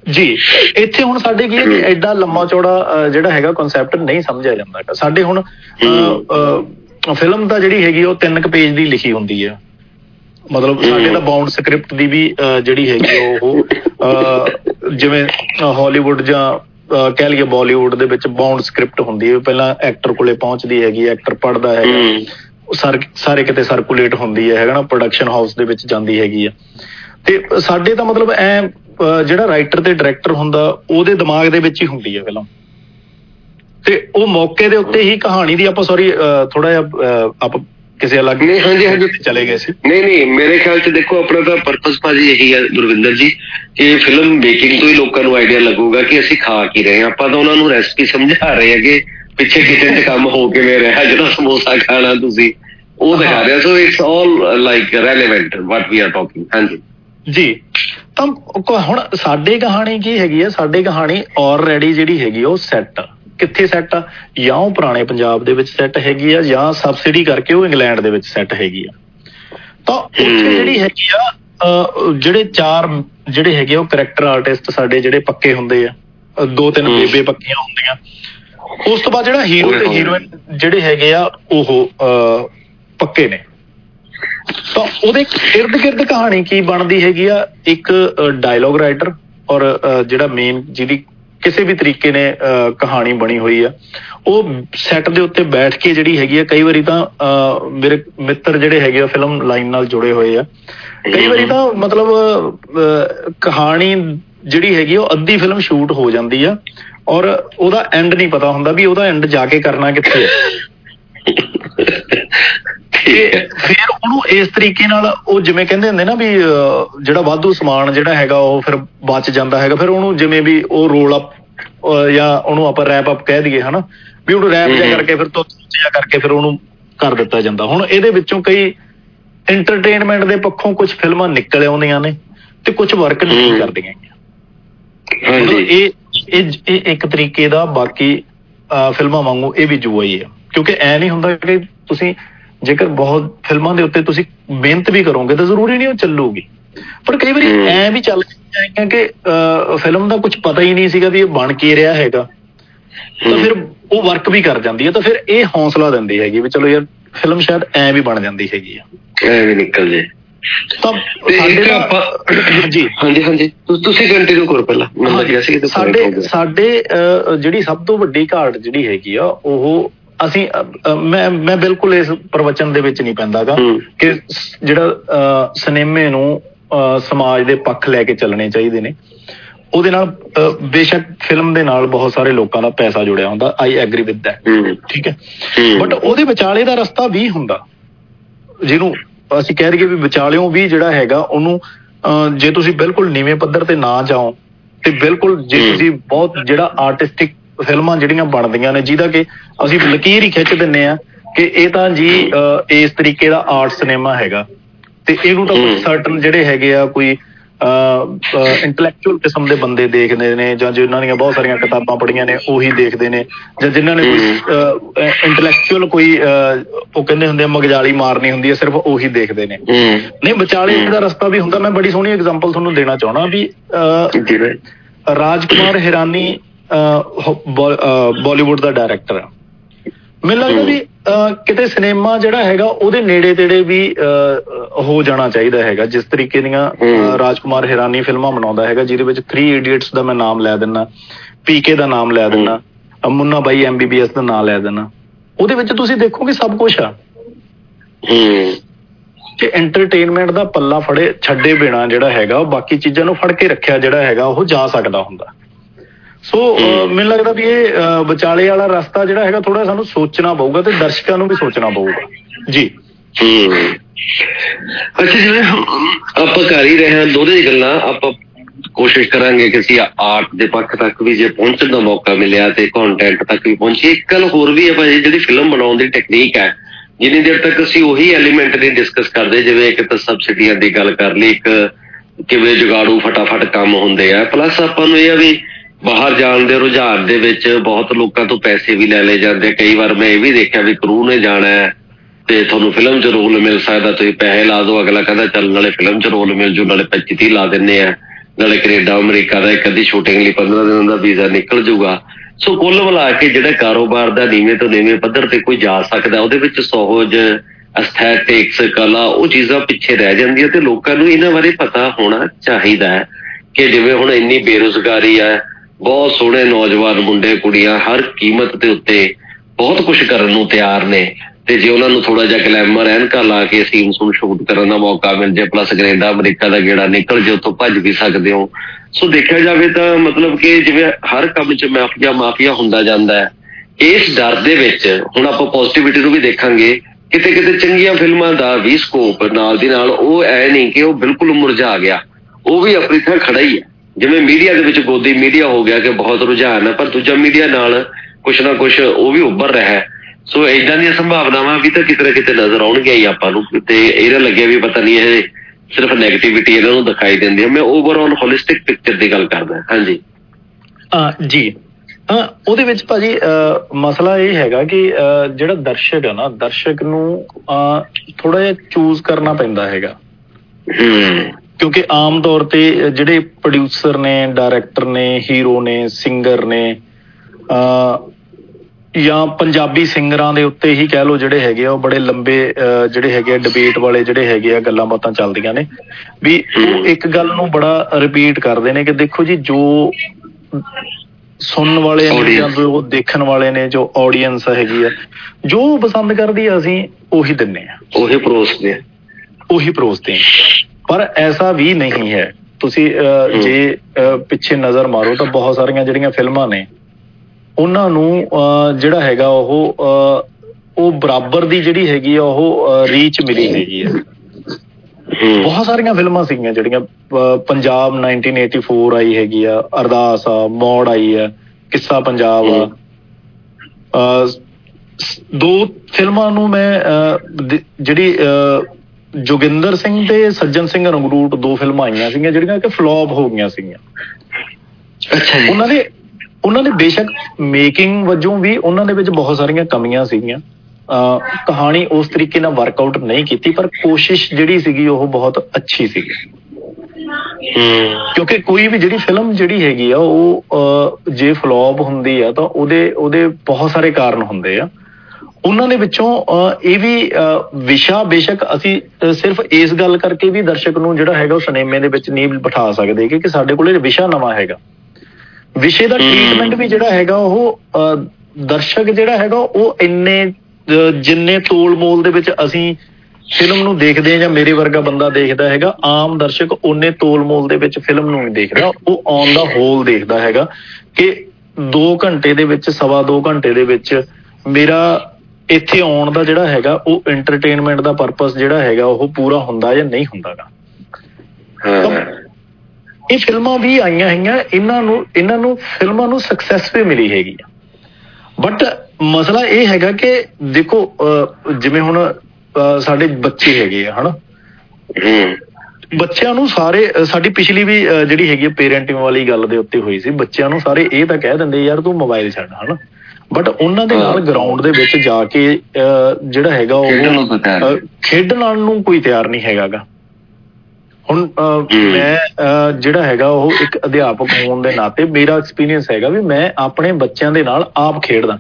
ਜੀ ਇੱਥੇ ਹੁਣ ਸਾਡੇ ਕੀ ਹੈ ਕਿ ਐਡਾ ਲੰਮਾ ਚੌੜਾ ਜਿਹੜਾ ਹੈਗਾ ਕਨਸੈਪਟ ਨਹੀਂ ਸਮਝਿਆ ਜਾਂਦਾ। ਸਾਡੇ ਹੁਣ ਫਿਲਮ ਤਾਂ ਜਿਹੜੀ ਹੈਗੀ ਉਹ ਤਿੰਨ ਕੁ ਪੇਜ ਦੀ ਲਿਖੀ ਹੁੰਦੀ ਹੈ, ਮਤਲਬ ਸਾਡੇ ਤਾਂ ਬਾਉਂਡ ਸਕ੍ਰਿਪਟ ਦੀ ਵੀ ਜਿਹੜੀ ਹੈਗੀ ਉਹ ਜਿਵੇਂ ਹਾਲੀਵੁੱਡ ਜਾਂ ਕਹਿ ਲਈਏ ਬਾਲੀਵੁੱਡ ਦੇ ਵਿੱਚ ਬਾਉਂਡ ਸਕ੍ਰਿਪਟ ਹੁੰਦੀ ਹੈ, ਪਹਿਲਾਂ ਐਕਟਰ ਕੋਲੇ ਪਹੁੰਚਦੀ ਹੈਗੀ, ਐਕਟਰ ਪੜ੍ਹਦਾ ਹੈਗਾ, ਸਰ ਸਾਰੇ ਕਿਤੇ ਸਰਕੂਲੇਟ ਹੁੰਦੀ ਹੈ ਹੈਗਾ ਨਾ, ਪ੍ਰੋਡਕਸ਼ਨ ਹਾਊਸ ਦੇ ਵਿੱਚ ਜਾਂਦੀ ਹੈਗੀ ਆ। ਤੇ ਸਾਡੇ ਤਾਂ ਮਤਲਬ ਐ ਜਿਹੜਾ ਰਾਈਟਰ ਤੇ ਡਾਇਰੈਕਟਰ ਹੁੰਦਾ ਉਹਦੇ ਦਿਮਾਗ ਦੇ ਵਿੱਚ ਹੀ ਹੁੰਦੀ ਹੈ ਫਿਲਮ, ਤੇ ਉਹ ਮੌਕੇ ਦੇ ਉੱਤੇ ਹੀ ਕਹਾਣੀ ਦੀ ਆਪਾਂ ਸੌਰੀ ਥੋੜਾ ਜਿਹਾ ਆਪਾਂ ਕਿਸੇ ਅਲੱਗ ਹਾਂਜੀ ਹਾਂਜੀ ਚਲੇ ਗਏ ਸੀ। ਨਹੀਂ ਨਹੀਂ ਮੇਰੇ ਖਿਆਲ ਚ ਦੇਖੋ ਆਪਣਾ ਤਾਂ ਪਰਪਸ ਭਾਜੀ ਇਹੀ ਹੈ ਗੁਰਵਿੰਦਰ ਜੀ ਕਿ ਫਿਲਮ ਮੇਕਿੰਗ ਤੋਂ ਹੀ ਲੋਕਾਂ ਨੂੰ ਆਈਡੀਆ ਲੱਗੂਗਾ ਕਿ ਅਸੀਂ ਖਾ ਕੀ ਰਹੇ ਹਾਂ। ਆਪਾਂ ਤਾਂ ਉਹਨਾਂ ਨੂੰ ਰੈਸਪੀ ਸਮਝਾ ਰਹੇ ਹੈਗੇ, ਪਿੱਛੇ ਕਿਚਨ ਚ ਕੰਮ ਹੋ ਕਿਵੇਂ ਰਿਹਾ, ਜਿਹੜਾ ਸਮੋਸਾ ਖਾਣਾ ਤੁਸੀਂ ਉਹ ਦਿਖਾ ਰਿਹਾ। So it's all like relevant what we are talking. ਹਾਂਜੀ ਜੀ, ਤਾਂ ਹੁਣ ਸਾਡੀ ਕਹਾਣੀ ਕੀ ਹੈਗੀ ਆ, ਸਾਡੀ ਕਹਾਣੀ ਆਲਰੇਡੀ ਜਿਹੜੀ ਹੈਗੀ ਉਹ ਸੈੱਟ ਕਿੱਥੇ ਸੈੱਟ ਆ, ਜਾਂ ਉਹ ਪੁਰਾਣੇ ਪੰਜਾਬ ਦੇ ਵਿੱਚ ਸੈੱਟ ਹੈਗੀ ਆ ਜਾਂ ਸਬਸਿਡੀ ਕਰਕੇ ਉਹ ਇੰਗਲੈਂਡ ਦੇ ਵਿੱਚ ਸੈੱਟ ਹੈਗੀ ਆ। ਤਾਂ ਉੱਥੇ ਜਿਹੜੀ ਹੈਗੀ ਆ ਜਿਹੜੇ ਚਾਰ ਜਿਹੜੇ ਹੈਗੇ ਉਹ ਕਰੈਕਟਰ ਆਰਟਿਸਟ ਸਾਡੇ ਜਿਹੜੇ ਪੱਕੇ ਹੁੰਦੇ ਆ, ਦੋ ਤਿੰਨ ਬੇਬੇ ਪੱਕੀਆਂ ਹੁੰਦੀਆਂ। ਉਸ ਤੋਂ ਬਾਅਦ ਜਿਹੜਾ ਹੀਰੋ ਤੇ ਹੀਰੋਇਨ ਜਿਹੜੇ ਹੈਗੇ ਆ ਉਹ ਪੱਕੇ ਨੇ। ਤਾਂ ਉਹਦੇ ਇਰਦ ਗਿਰਦ ਕਹਾਣੀ ਕੀ ਬਣਦੀ ਹੈਗੀ ਆ, ਇੱਕ ਡਾਇਲੋਗ ਰਾਈਟਰ ਔਰ ਜਿਹੜਾ ਮੇਨ ਜਿਹਦੀ ਕਿਸੇ ਵੀ ਤਰੀਕੇ ਨੇ ਕਹਾਣੀ ਬਣੀ ਹੋਈ ਆ, ਉਹ ਸੈੱਟ ਦੇ ਉੱਤੇ ਬੈਠ ਕੇ ਜਿਹੜੀ ਹੈਗੀ ਆ, ਕਈ ਵਾਰੀ ਤਾਂ ਮੇਰੇ ਮਿੱਤਰ ਜਿਹੜੇ ਹੈਗੇ ਆ ਫਿਲਮ ਲਾਈਨ ਨਾਲ ਜੁੜੇ ਹੋਏ ਆ, ਕਈ ਵਾਰੀ ਤਾਂ ਮਤਲਬ ਕਹਾਣੀ ਜਿਹੜੀ ਹੈਗੀ ਉਹ ਅੱਧੀ ਫਿਲਮ ਸ਼ੂਟ ਹੋ ਜਾਂਦੀ ਆ ਔਰ ਉਹਦਾ ਐਂਡ ਨਹੀਂ ਪਤਾ ਹੁੰਦਾ ਵੀ ਉਹਦਾ ਐਂਡ ਜਾ ਕੇ ਕਰਨਾ ਕਿੱਥੇ ਹੈ। ਫਿਰ ਉਹਨੂੰ ਇਸ ਤਰੀਕੇ ਨਾਲ ਉਹ ਜਿਵੇਂ ਕਹਿੰਦੇ ਹੁੰਦੇ ਨਾ ਵੀ ਜਿਹੜਾ ਵਾਧੂ ਸਮਾਨ ਜਿਹੜਾ ਹੈਗਾ ਉਹ ਫਿਰ ਬਚ ਜਾਂਦਾ ਹੈਗਾ, ਫਿਰ ਉਹਨੂੰ ਜਿਵੇਂ ਵੀ ਉਹ ਰੋਲ ਅਪ ਜਾਂ ਉਹਨੂੰ ਆਪਾਂ ਰੈਪ ਅਪ ਕਹਿ ਦਈਏ ਹਨਾ, ਵੀ ਉਹਨੂੰ ਰੈਪ ਜਿਹਾ ਕਰਕੇ ਫਿਰ ਤੋਂ ਜਿਹਾ ਕਰਕੇ ਫਿਰ ਉਹਨੂੰ ਕਰ ਦਿੱਤਾ ਜਾਂਦਾ। ਹੁਣ ਇਹਦੇ ਵਿੱਚੋਂ ਕਈ ਐਂਟਰਟੇਨਮੈਂਟ ਦੇ ਪੱਖੋਂ ਕੁਝ ਫਿਲਮਾਂ ਨਿਕਲ ਆਉਂਦੀਆਂ ਨੇ ਤੇ ਕੁਝ ਵਰਕ ਨਹੀਂ ਕਰਦੀਆਂ। ਮਤਲਬ ਇਹ ਇਹ ਇੱਕ ਤਰੀਕੇ ਦਾ ਬਾਕੀ ਫਿਲਮਾਂ ਵਾਂਗੂ ਇਹ ਵੀ ਜੂਆ ਹੀ ਆ, ਕਿਉਂਕਿ ਐ ਨਹੀਂ ਹੁੰਦਾ ਕਿ ਤੁਸੀਂ ਜੇਕਰ ਬਹੁਤ ਫਿਲਮਾਂ ਦੇ ਉੱਤੇ ਤੁਸੀਂ ਮਿਹਨਤ ਵੀ ਕਰੋਗੇ ਤਾਂ ਜ਼ਰੂਰੀ ਨਹੀਂ ਉਹ ਚੱਲੂਗੀ, ਪਰ ਕਈ ਵਾਰੀ ਐ ਵੀ ਚੱਲ ਜਾਂਦੀਆਂ ਕਿ ਫਿਲਮ ਦਾ ਕੁਝ ਪਤਾ ਹੀ ਨਹੀਂ ਸੀਗਾ ਵੀ ਇਹ ਬਣ ਕੀ ਰਿਹਾ ਹੈਗਾ, ਤਾਂ ਫਿਰ ਉਹ ਵਰਕ ਵੀ ਕਰ ਜਾਂਦੀ ਹੈ। ਤਾਂ ਫਿਰ ਇਹ ਹੌਸਲਾ ਦਿੰਦੀ ਹੈਗੀ ਵੀ ਚਲੋ ਯਾਰ ਫਿਲਮ ਸ਼ਾਇਦ ਐ ਵੀ ਬਣ ਜਾਂਦੀ ਹੈਗੀ ਆ, ਐ ਵੀ ਨਿਕਲ ਜੇ। ਤਾਂ ਸਾਡੇ ਜੀ ਹਾਂਜੀ ਹਾਂਜੀ ਤੁਸੀਂ ਕੰਟੀਨਿਊ ਕਰੋ ਪਹਿਲਾਂ। ਸਾਡੇ ਸਾਡੇ ਜਿਹੜੀ ਸਭ ਤੋਂ ਵੱਡੀ ਘਾਟ ਜਿਹੜੀ ਹੈਗੀ ਆ ਉਹ ਅਸੀਂ ਮੈਂ ਮੈਂ ਬਿਲਕੁਲ ਇਸ ਪ੍ਰਵਚਨ ਦੇ ਵਿੱਚ ਨਹੀਂ ਪੈਂਦਾ ਗਾ ਕਿ ਜਿਹੜਾ ਸਿਨੇਮੇ ਨੂੰ ਸਮਾਜ ਦੇ ਪੱਖ ਲੈ ਕੇ ਚੱਲਣੇ ਚਾਹੀਦੇ ਨੇ। ਉਹਦੇ ਨਾਲ ਬੇਸ਼ੱਕ ਫਿਲਮ ਦੇ ਨਾਲ ਬਹੁਤ ਸਾਰੇ ਲੋਕਾਂ ਦਾ ਪੈਸਾ ਜੁੜਿਆ ਹੁੰਦਾ, ਆਈ ਐਗਰੀ ਵਿਦ ਦੈਟ, ਠੀਕ ਹੈ, ਬਟ ਉਹਦੇ ਵਿਚਾਲੇ ਦਾ ਰਸਤਾ ਵੀ ਹੁੰਦਾ ਜਿਹਨੂੰ ਅਸੀਂ ਕਹਿ ਦਈਏ ਵੀ ਵਿਚਾਲਿਓਂ ਵੀ ਜਿਹੜਾ ਹੈਗਾ ਉਹਨੂੰ ਜੇ ਤੁਸੀਂ ਬਿਲਕੁਲ ਨੀਵੇਂ ਪੱਧਰ ਤੇ ਨਾ ਜਾਓ ਤੇ ਬਿਲਕੁਲ ਜੇ ਤੁਸੀਂ ਬਹੁਤ ਜਿਹੜਾ ਆਰਟਿਸਟਿਕ ਫਿਲਮਾਂ ਜਿਹੜੀਆਂ ਬਣਦੀਆਂ ਨੇ ਜਿਹਦਾ ਕਿ ਅਸੀਂ ਲਕੀਰ ਹੀ ਖਿੱਚ ਦਿੰਦੇ ਹਾਂ ਕਿ ਇਹ ਤਾਂ ਜੀ ਇਸ ਤਰੀਕੇ ਦਾ ਆਰਟ ਸਿਨੇਮਾ ਹੈਗਾ ਤੇ ਇਹਨੂੰ ਤਾਂ ਕੁਝ ਸਰਟਨ ਜਿਹੜੇ ਹੈਗੇ ਆ ਕੋਈ ਇੰਟਲੈਕਚੁਅਲ ਕਿਸਮ ਦੇ ਬੰਦੇ ਦੇਖਦੇ ਨੇ ਜਾਂ ਜਿਨ੍ਹਾਂ ਦੀਆਂ ਬਹੁਤ ਸਾਰੀਆਂ ਕਿਤਾਬਾਂ ਪੜ੍ਹੀਆਂ ਨੇ ਉਹੀ ਦੇਖਦੇ ਨੇ, ਜਾਂ ਜਿਨ੍ਹਾਂ ਨੇ ਕੋਈ ਇੰਟਲੈਕਚੁਅਲ ਕੋਈ ਉਹ ਕਹਿੰਦੇ ਹੁੰਦੇ ਮਗਜਾਲੀ ਮਾਰਨੀ ਹੁੰਦੀ ਹੈ ਸਿਰਫ ਉਹੀ ਦੇਖਦੇ ਨੇ। ਨਹੀਂ, ਵਿਚਾਲੇ ਦਾ ਰਸਤਾ ਵੀ ਹੁੰਦਾ। ਮੈਂ ਬੜੀ ਸੋਹਣੀ ਐਗਜ਼ਾਮਪਲ ਤੁਹਾਨੂੰ ਦੇਣਾ ਚਾਹੁੰਦਾ ਵੀ ਰਾਜਕੁਮਾਰ ਹਿਰਾਨੀ ਬਾਲੀਵੁੱਡ ਦਾ ਡਾਇਰੈਕਟਰ ਆ, ਮੈਨੂੰ ਲੱਗਦਾ ਵੀ ਕਿਤੇ ਸਿਨੇਮਾ ਜਿਹੜਾ ਹੈਗਾ ਉਹਦੇ ਨੇੜੇ ਤੇੜੇ ਵੀ ਹੋ ਜਾਣਾ ਚਾਹੀਦਾ ਹੈਗਾ, ਜਿਸ ਤਰੀਕੇ ਦੀਆਂ ਰਾਜਕੁਮਾਰ ਹਿਰਾਨੀ ਫਿਲਮਾਂ ਬਣਾਉਂਦਾ ਹੈਗਾ, ਜਿਹਦੇ ਵਿੱਚ ਥ੍ਰੀ ਇਡੀਅਟਸ ਦਾ ਮੈਂ ਨਾਮ ਲੈ ਦਿੰਦਾ, ਪੀਕੇ ਦਾ ਨਾਮ ਲੈ ਦਿੰਦਾ, Munna Bhai M B B S ਦਾ ਨਾਮ ਲੈ ਦਿੰਦਾ। ਉਹਦੇ ਵਿੱਚ ਤੁਸੀਂ ਦੇਖੋਗੇ ਸਭ ਕੁਛ ਆ ਕਿ ਐਂਟਰਟੇਨਮੈਂਟ ਦਾ ਪੱਲਾ ਫੜੇ ਛੱਡੇ ਬਿਨਾਂ ਜਿਹੜਾ ਹੈਗਾ ਉਹ ਬਾਕੀ ਚੀਜ਼ਾਂ ਨੂੰ ਫੜ ਕੇ ਰੱਖਿਆ ਜਿਹੜਾ ਹੈਗਾ ਉਹ ਜਾ ਸਕਦਾ ਹੁੰਦਾ। ਸੋ ਮੈਨੂੰ ਲੱਗਦਾ ਵੀ ਇਹ ਵਿਚਾਲੇ ਵਾਲਾ ਰਸਤਾ ਜਿਹੜਾ ਹੈਗਾ ਥੋੜਾ ਸਾਨੂੰ ਸੋਚਣਾ ਪਊਗਾ ਤੇ ਦਰਸ਼ਕਾਂ ਨੂੰ ਵੀ ਸੋਚਣਾ ਪਊਗਾ ਜੀ। ਅੱਛਾ, ਜਿਵੇਂ ਆਪਾਂ ਕਰ ਹੀ ਰਹੇ ਹਾਂ ਦੋਨੇ ਗੱਲਾਂ, ਆਪਾਂ ਕੋਸ਼ਿਸ਼ ਕਰਾਂਗੇ ਕਿ ਅਸੀਂ ਆਰਟ ਦੇ ਪੱਖ ਤੱਕ ਵੀ ਜੇ ਪਹੁੰਚਣ ਦਾ ਮੌਕਾ ਮਿਲਿਆ ਤੇ ਕੰਟੈਂਟ ਤੱਕ ਵੀ ਪਹੁੰਚੀਏ। ਇੱਕ ਗੱਲ ਹੋਰ ਵੀ ਹੈ ਭਾਜੀ, ਜਿਹੜੀ ਫਿਲਮ ਬਣਾਉਣ ਦੀ ਟੈਕਨੀਕ ਹੈ, ਜਿੰਨੀ ਦੇਰ ਤੱਕ ਅਸੀਂ ਉਹੀ ਐਲੀਮੈਂਟ ਨਹੀਂ ਡਿਸਕਸ ਕਰਦੇ, ਜਿਵੇਂ ਇੱਕ ਤਾਂ ਸਬਸਿਡੀਆਂ ਦੀ ਗੱਲ ਕਰ ਲਈ, ਇੱਕ ਕਿਵੇਂ ਜੁਗਾੜੂ ਫਟਾਫਟ ਕੰਮ ਹੁੰਦੇ ਆ, ਪਲੱਸ ਆਪਾਂ ਨੂੰ ਇਹ ਆ ਵੀ ਬਾਹਰ ਜਾਣ ਦੇ ਰੁਝਾਨ ਦੇ ਵਿੱਚ ਬਹੁਤ ਲੋਕਾਂ ਤੋਂ ਪੈਸੇ ਵੀ ਲੈ ਲਏ ਜਾਂਦੇ। ਕਈ ਵਾਰ ਮੈਂ ਇਹ ਵੀ ਦੇਖਿਆ ਵੀ ਕਰੂ ਨੇ ਜਾਣਾ ਤੇ ਤੁਹਾਨੂੰ ਫਿਲਮ 'ਚ ਰੋਲ ਮਿਲ ਸਕਦਾ, ਤੁਸੀਂ ਪੈਸੇ ਲਾ ਦਿਓ, ਅਗਲਾ ਕਹਿੰਦਾ ਚੱਲ ਨਾਲੇ ਫਿਲਮ 'ਚ ਰੋਲ ਮਿਲ ਜੂ ਨਾਲੇ ਪੱਚੀ ਤੀਹ ਲਾ ਦਿੰਦੇ ਆ, ਨਾਲੇ ਕੈਨੇਡਾ ਅਮਰੀਕਾ ਦਾ ਇੱਕ ਅੱਧੀ ਸ਼ੂਟਿੰਗ ਲਈ ਪੰਦਰਾਂ ਦਿਨਾਂ ਦਾ ਵੀਜ਼ਾ ਨਿਕਲ ਜੂਗਾ। ਸੋ ਕੁੱਲ ਮਿਲਾ ਕੇ ਜਿਹੜਾ ਕਾਰੋਬਾਰ ਦਾ ਨੀਵੇਂ ਤੋਂ ਨੀਵੇਂ ਪੱਧਰ ਤੇ ਕੋਈ ਜਾ ਸਕਦਾ, ਉਹਦੇ ਵਿੱਚ ਸੋਹਜ, ਐਸਥੈਟਿਕਸ, ਕਲਾ, ਉਹ ਚੀਜ਼ਾਂ ਪਿੱਛੇ ਰਹਿ ਜਾਂਦੀਆਂ ਤੇ ਲੋਕਾਂ ਨੂੰ ਇਹਨਾਂ ਬਾਰੇ ਪਤਾ ਹੋਣਾ ਚਾਹੀਦਾ ਹੈ ਕਿ ਜਿਵੇਂ ਹੁਣ ਇੰਨੀ ਬੇਰੁਜ਼ਗਾਰੀ ਹੈ, ਬਹੁਤ ਸੋਹਣੇ ਨੌਜਵਾਨ ਮੁੰਡੇ ਕੁੜੀਆਂ ਹਰ ਕੀਮਤ ਦੇ ਉੱਤੇ ਬਹੁਤ ਕੁਛ ਕਰਨ ਨੂੰ ਤਿਆਰ ਨੇ ਤੇ ਜੇ ਉਹਨਾਂ ਨੂੰ ਥੋੜਾ ਜਿਹਾ ਗਲੈਮਰ ਐਨਕਾਂ ਲਾ ਕੇ ਸੀਨ ਸੂਨ ਸ਼ੂਟ ਕਰਨ ਦਾ ਮੌਕਾ ਮਿਲ ਜੇ, ਪਲੱਸ ਕੈਨੇਡਾ ਅਮਰੀਕਾ ਦਾ ਗੇੜਾ ਨਿਕਲ ਜੇ, ਉੱਥੋਂ ਭੱਜ ਵੀ ਸਕਦੇ ਹੋ। ਸੋ ਦੇਖਿਆ ਜਾਵੇ ਤਾਂ ਮਤਲਬ ਕਿ ਜਿਵੇਂ ਹਰ ਕੰਮ 'ਚ ਮਾਫੀਆ ਮਾਫੀਆ ਹੁੰਦਾ ਜਾਂਦਾ ਹੈ, ਇਸ ਡਰ ਦੇ ਵਿੱਚ ਹੁਣ ਆਪਾਂ ਪੋਜ਼ੀਟਿਵਿਟੀ ਨੂੰ ਵੀ ਦੇਖਾਂਗੇ। ਕਿਤੇ ਕਿਤੇ ਚੰਗੀਆਂ ਫਿਲਮਾਂ ਦਾ ਵੀ ਸਕੋਪ ਨਾਲ ਦੀ ਨਾਲ ਉਹ ਐ ਨਹੀਂ ਕਿ ਉਹ ਬਿਲਕੁਲ ਮੁਰਝਾ ਗਿਆ, ਉਹ ਵੀ ਆਪਣੀ ਥਾਂ ਖੜਾ ਹੀ ਹੈ। ਜਿਵੇਂ ਮੀਡੀਆ ਦੇ ਵਿੱਚ ਗੋਦੀ ਮੀਡੀਆ ਹੋ ਗਿਆ ਕਿ ਬਹੁਤ ਰੁਝਾਨ ਹੈ, ਪਰ ਦੂਜਾ ਮੀਡੀਆ ਨਾਲ ਕੁਛ ਨਾ ਕੁਛ ਉਹ ਵੀ ਉੱਭਰ ਰਿਹਾ ਹੈ। ਸੋ ਏਦਾਂ ਦੀਆਂ ਸੰਭਾਵਨਾਵਾਂ ਵੀ ਤਾਂ ਕਿਤੇ ਨਾ ਕਿਤੇ ਨਜ਼ਰ ਆਉਣਗੀਆਂ ਹੀ ਆਪਾਂ ਨੂੰ, ਤੇ ਇਹਦਾ ਲੱਗਿਆ ਵੀ ਪਤਾ ਨਹੀਂ ਇਹ ਸਿਰਫ ਨੈਗੇਟਿਵਿਟੀ ਇਹਨਾਂ ਨੂੰ ਦਿਖਾਈ ਦਿੰਦੀ ਹੈ। ਮੈਂ ਓਵਰਆਲ ਹੋਲਿਸਟਿਕ ਪਿਕਚਰ ਦੀ ਗੱਲ ਕਰਦਾ। ਹਾਂਜੀ ਜੀ ਹਾਂ, ਉਹਦੇ ਵਿੱਚ ਭਾਜੀ ਮਸਲਾ ਇਹ ਹੈਗਾ ਕਿ ਜਿਹੜਾ ਦਰਸ਼ਕ ਹੈ ਨਾ, ਦਰਸ਼ਕ ਨੂੰ ਥੋੜਾ ਜਿਹਾ ਚੂਜ਼ ਕਰਨਾ ਪੈਂਦਾ ਹੈਗਾ, ਕਿਉਂਕਿ ਆਮ ਤੌਰ ਤੇ ਜਿਹੜੇ ਪ੍ਰੋਡਿਊਸਰ ਨੇ, ਡਾਇਰੈਕਟਰ ਨੇ, ਹੀਰੋ ਨੇ, ਸਿੰਗਰ ਨੇ ਜਾਂ ਪੰਜਾਬੀ ਸਿੰਗਰਾਂ ਦੇ ਉੱਤੇ ਹੀ ਕਹਿ ਲਓ ਜਿਹੜੇ ਹੈਗੇ ਆ, ਉਹ ਬੜੇ ਲੰਬੇ ਜਿਹੜੇ ਹੈਗੇ ਆ ਡਿਬੇਟ ਵਾਲੇ ਜਿਹੜੇ ਹੈਗੇ ਆ ਗੱਲਾਂ ਬਾਤਾਂ ਚੱਲਦੀਆਂ ਨੇ ਵੀ ਉਹ ਇੱਕ ਗੱਲ ਨੂੰ ਬੜਾ ਰਿਪੀਟ ਕਰਦੇ ਨੇ ਕਿ ਦੇਖੋ ਜੀ, ਜੋ ਸੁਣਨ ਵਾਲੇ ਨੇ ਜਾਂ ਜੋ ਦੇਖਣ ਵਾਲੇ ਨੇ, ਜੋ ਆਡੀਅੰਸ ਹੈਗੀ ਆ, ਜੋ ਪਸੰਦ ਕਰਦੀ ਆ ਅਸੀਂ ਉਹੀ ਦਿੰਦੇ ਆ, ਉਹੀ ਪਰੋਸਦੇ ਆ ਉਹੀ ਪਰੋਸਦੇ ਆ। ਪਰ ਐਸਾ ਵੀ ਨਹੀਂ ਹੈ। ਤੁਸੀਂ ਜੇ ਪਿੱਛੇ ਨਜ਼ਰ ਮਾਰੋ ਤਾਂ ਬਹੁਤ ਸਾਰੀਆਂ ਜਿਹੜੀਆਂ ਫਿਲਮਾਂ ਨੇ ਉਹਨਾਂ ਨੂੰ ਜਿਹੜਾ ਹੈਗਾ ਉਹ ਉਹ ਬਰਾਬਰ ਦੀ ਜਿਹੜੀ ਹੈਗੀ ਆ ਉਹ ਰੀਚ ਮਿਲੀ ਹੈਗੀ ਹੈ। ਬਹੁਤ ਸਾਰੀਆਂ ਫਿਲਮਾਂ ਸੀਗੀਆਂ ਜਿਹੜੀਆਂ ਪੰਜਾਬ ਨਾਈਨਟੀਨ ਏਟੀ ਫੋਰ ਆਈ ਹੈਗੀ ਆ, ਅਰਦਾਸ ਆ, ਮੌੜ ਆਈ ਆ, ਕਿੱਸਾ ਪੰਜਾਬ ਆ। ਦੋ ਫਿਲਮਾਂ ਨੂੰ ਮੈਂ ਜਿਹੜੀ ਜੋਗਿੰਦਰ ਸਿੰਘ ਤੇ ਸੱਜਣ ਸਿੰਘ ਰੰਗਰੂਟ ਦੋ ਫਿਲਮਾਂ ਆਈਆਂ ਸੀਗੀਆਂ ਜਿਹੜੀਆਂ ਕਿ ਫਲੋਪ ਹੋ ਗਈਆਂ ਸੀਗੀਆਂ। ਉਹਨਾਂ ਨੇ ਉਹਨਾਂ ਨੇ ਬੇਸ਼ੱਕ ਮੇਕਿੰਗ ਵਜੋਂ ਵੀ ਉਹਨਾਂ ਦੇ ਵਿੱਚ ਬਹੁਤ ਸਾਰੀਆਂ ਕਮੀਆਂ ਸੀਗੀਆਂ, ਕਹਾਣੀ ਉਸ ਤਰੀਕੇ ਨਾਲ ਵਰਕਆਊਟ ਨਹੀਂ ਕੀਤੀ, ਪਰ ਕੋਸ਼ਿਸ਼ ਜਿਹੜੀ ਸੀਗੀ ਉਹ ਬਹੁਤ ਅੱਛੀ ਸੀਗੀ। ਕਿਉਂਕਿ ਕੋਈ ਵੀ ਜਿਹੜੀ ਫਿਲਮ ਜਿਹੜੀ ਹੈਗੀ ਆ ਉਹ ਜੇ ਫਲੋਪ ਹੁੰਦੀ ਆ ਤਾਂ ਉਹਦੇ ਉਹਦੇ ਬਹੁਤ ਸਾਰੇ ਕਾਰਨ ਹੁੰਦੇ ਆ। ਉਹਨਾਂ ਦੇ ਵਿੱਚੋਂ ਇਹ ਵੀ ਵਿਸ਼ਾ ਬੇਸ਼ੱਕ ਅਸੀਂ ਸਿਰਫ ਇਸ ਗੱਲ ਕਰਕੇ ਵੀ ਦਰਸ਼ਕ ਨੂੰ ਜਿਹੜਾ ਹੈਗਾ ਉਹ ਸਿਨੇਮੇ ਦੇ ਵਿੱਚ ਨਹੀਂ ਬਿਠਾ ਸਕਦੇ ਕਿ ਸਾਡੇ ਕੋਲ ਇਹ ਵਿਸ਼ਾ ਨਵਾਂ ਹੈਗਾ। ਵਿਸ਼ੇ ਦਾ ਟ੍ਰੀਟਮੈਂਟ ਵੀ ਜਿਹੜਾ ਹੈਗਾ ਉਹ ਦਰਸ਼ਕ ਜਿਹੜਾ ਹੈਗਾ ਉਹ ਇੰਨੇ ਜਿੰਨੇ ਤੋਲ ਮੋਲ ਦੇ ਵਿੱਚ ਅਸੀਂ ਫਿਲਮ ਨੂੰ ਦੇਖਦੇ ਹਾਂ ਜਾਂ ਮੇਰੇ ਵਰਗਾ ਬੰਦਾ ਦੇਖਦਾ ਹੈਗਾ, ਆਮ ਦਰਸ਼ਕ ਓਨੇ ਤੋਲ ਮੋਲ ਦੇ ਵਿੱਚ ਫਿਲਮ ਨੂੰ ਨਹੀਂ ਦੇਖਦਾ। ਉਹ ਔਨ ਦਾ ਹੋਲ ਦੇਖਦਾ ਹੈਗਾ ਕਿ ਦੋ ਘੰਟੇ ਦੇ ਵਿੱਚ, ਸਵਾ ਦੋ ਘੰਟੇ ਦੇ ਵਿੱਚ ਮੇਰਾ ਇੱਥੇ ਆਉਣ ਦਾ ਜਿਹੜਾ ਹੈਗਾ ਉਹ ਐਂਟਰਟੇਨਮੈਂਟ ਦਾ ਪਰਪਸ ਜਿਹੜਾ ਹੈਗਾ ਉਹ ਪੂਰਾ ਹੁੰਦਾ ਜਾਂ ਨਹੀਂ ਹੁੰਦਾ ਗਾ। ਇਹ ਫਿਲਮਾਂ ਵੀ ਆਈਆਂ ਹੈਗੀਆਂ, ਇਹਨਾਂ ਨੂੰ ਇਹਨਾਂ ਨੂੰ ਫਿਲਮਾਂ ਨੂੰ ਸਕਸੈਸ ਵੀ ਮਿਲੀ ਹੈਗੀ ਆ। ਬਟ ਮਸਲਾ ਇਹ ਹੈਗਾ ਕਿ ਦੇਖੋ ਜਿਵੇਂ ਹੁਣ ਸਾਡੇ ਬੱਚੇ ਹੈਗੇ ਆ ਹਨਾ, ਬੱਚਿਆਂ ਨੂੰ ਸਾਰੇ ਸਾਡੀ ਪਿਛਲੀ ਵੀ ਜਿਹੜੀ ਹੈਗੀ ਆ ਪੇਰੈਂਟਿੰਗ ਵਾਲੀ ਗੱਲ ਦੇ ਉੱਤੇ ਹੋਈ ਸੀ, ਬੱਚਿਆਂ ਨੂੰ ਸਾਰੇ ਇਹ ਤਾਂ ਕਹਿ ਦਿੰਦੇ ਯਾਰ ਤੂੰ ਮੋਬਾਇਲ ਛੱਡ ਹਨਾ, ਬਟ ਉਹਨਾਂ ਦੇ ਨਾਲ ਗਰਾਊਂਡ ਦੇ ਵਿੱਚ ਜਾ ਕੇ ਜਿਹੜਾ ਹੈਗਾ ਉਹ ਖੇਡਣ ਨੂੰ ਕੋਈ ਤਿਆਰ ਨਹੀਂ ਹੈਗਾ ਗਾ। ਹੁਣ ਮੈਂ ਜਿਹੜਾ ਹੈਗਾ ਉਹ ਇੱਕ ਅਧਿਆਪਕ ਹੋਣ ਦੇ ਨਾਤੇ ਮੇਰਾ ਐਕਸਪੀਰੀਅੰਸ ਹੈਗਾ ਵੀ ਮੈਂ ਆਪਣੇ ਬੱਚਿਆਂ ਦੇ ਨਾਲ ਆਪ ਖੇਡਦਾ,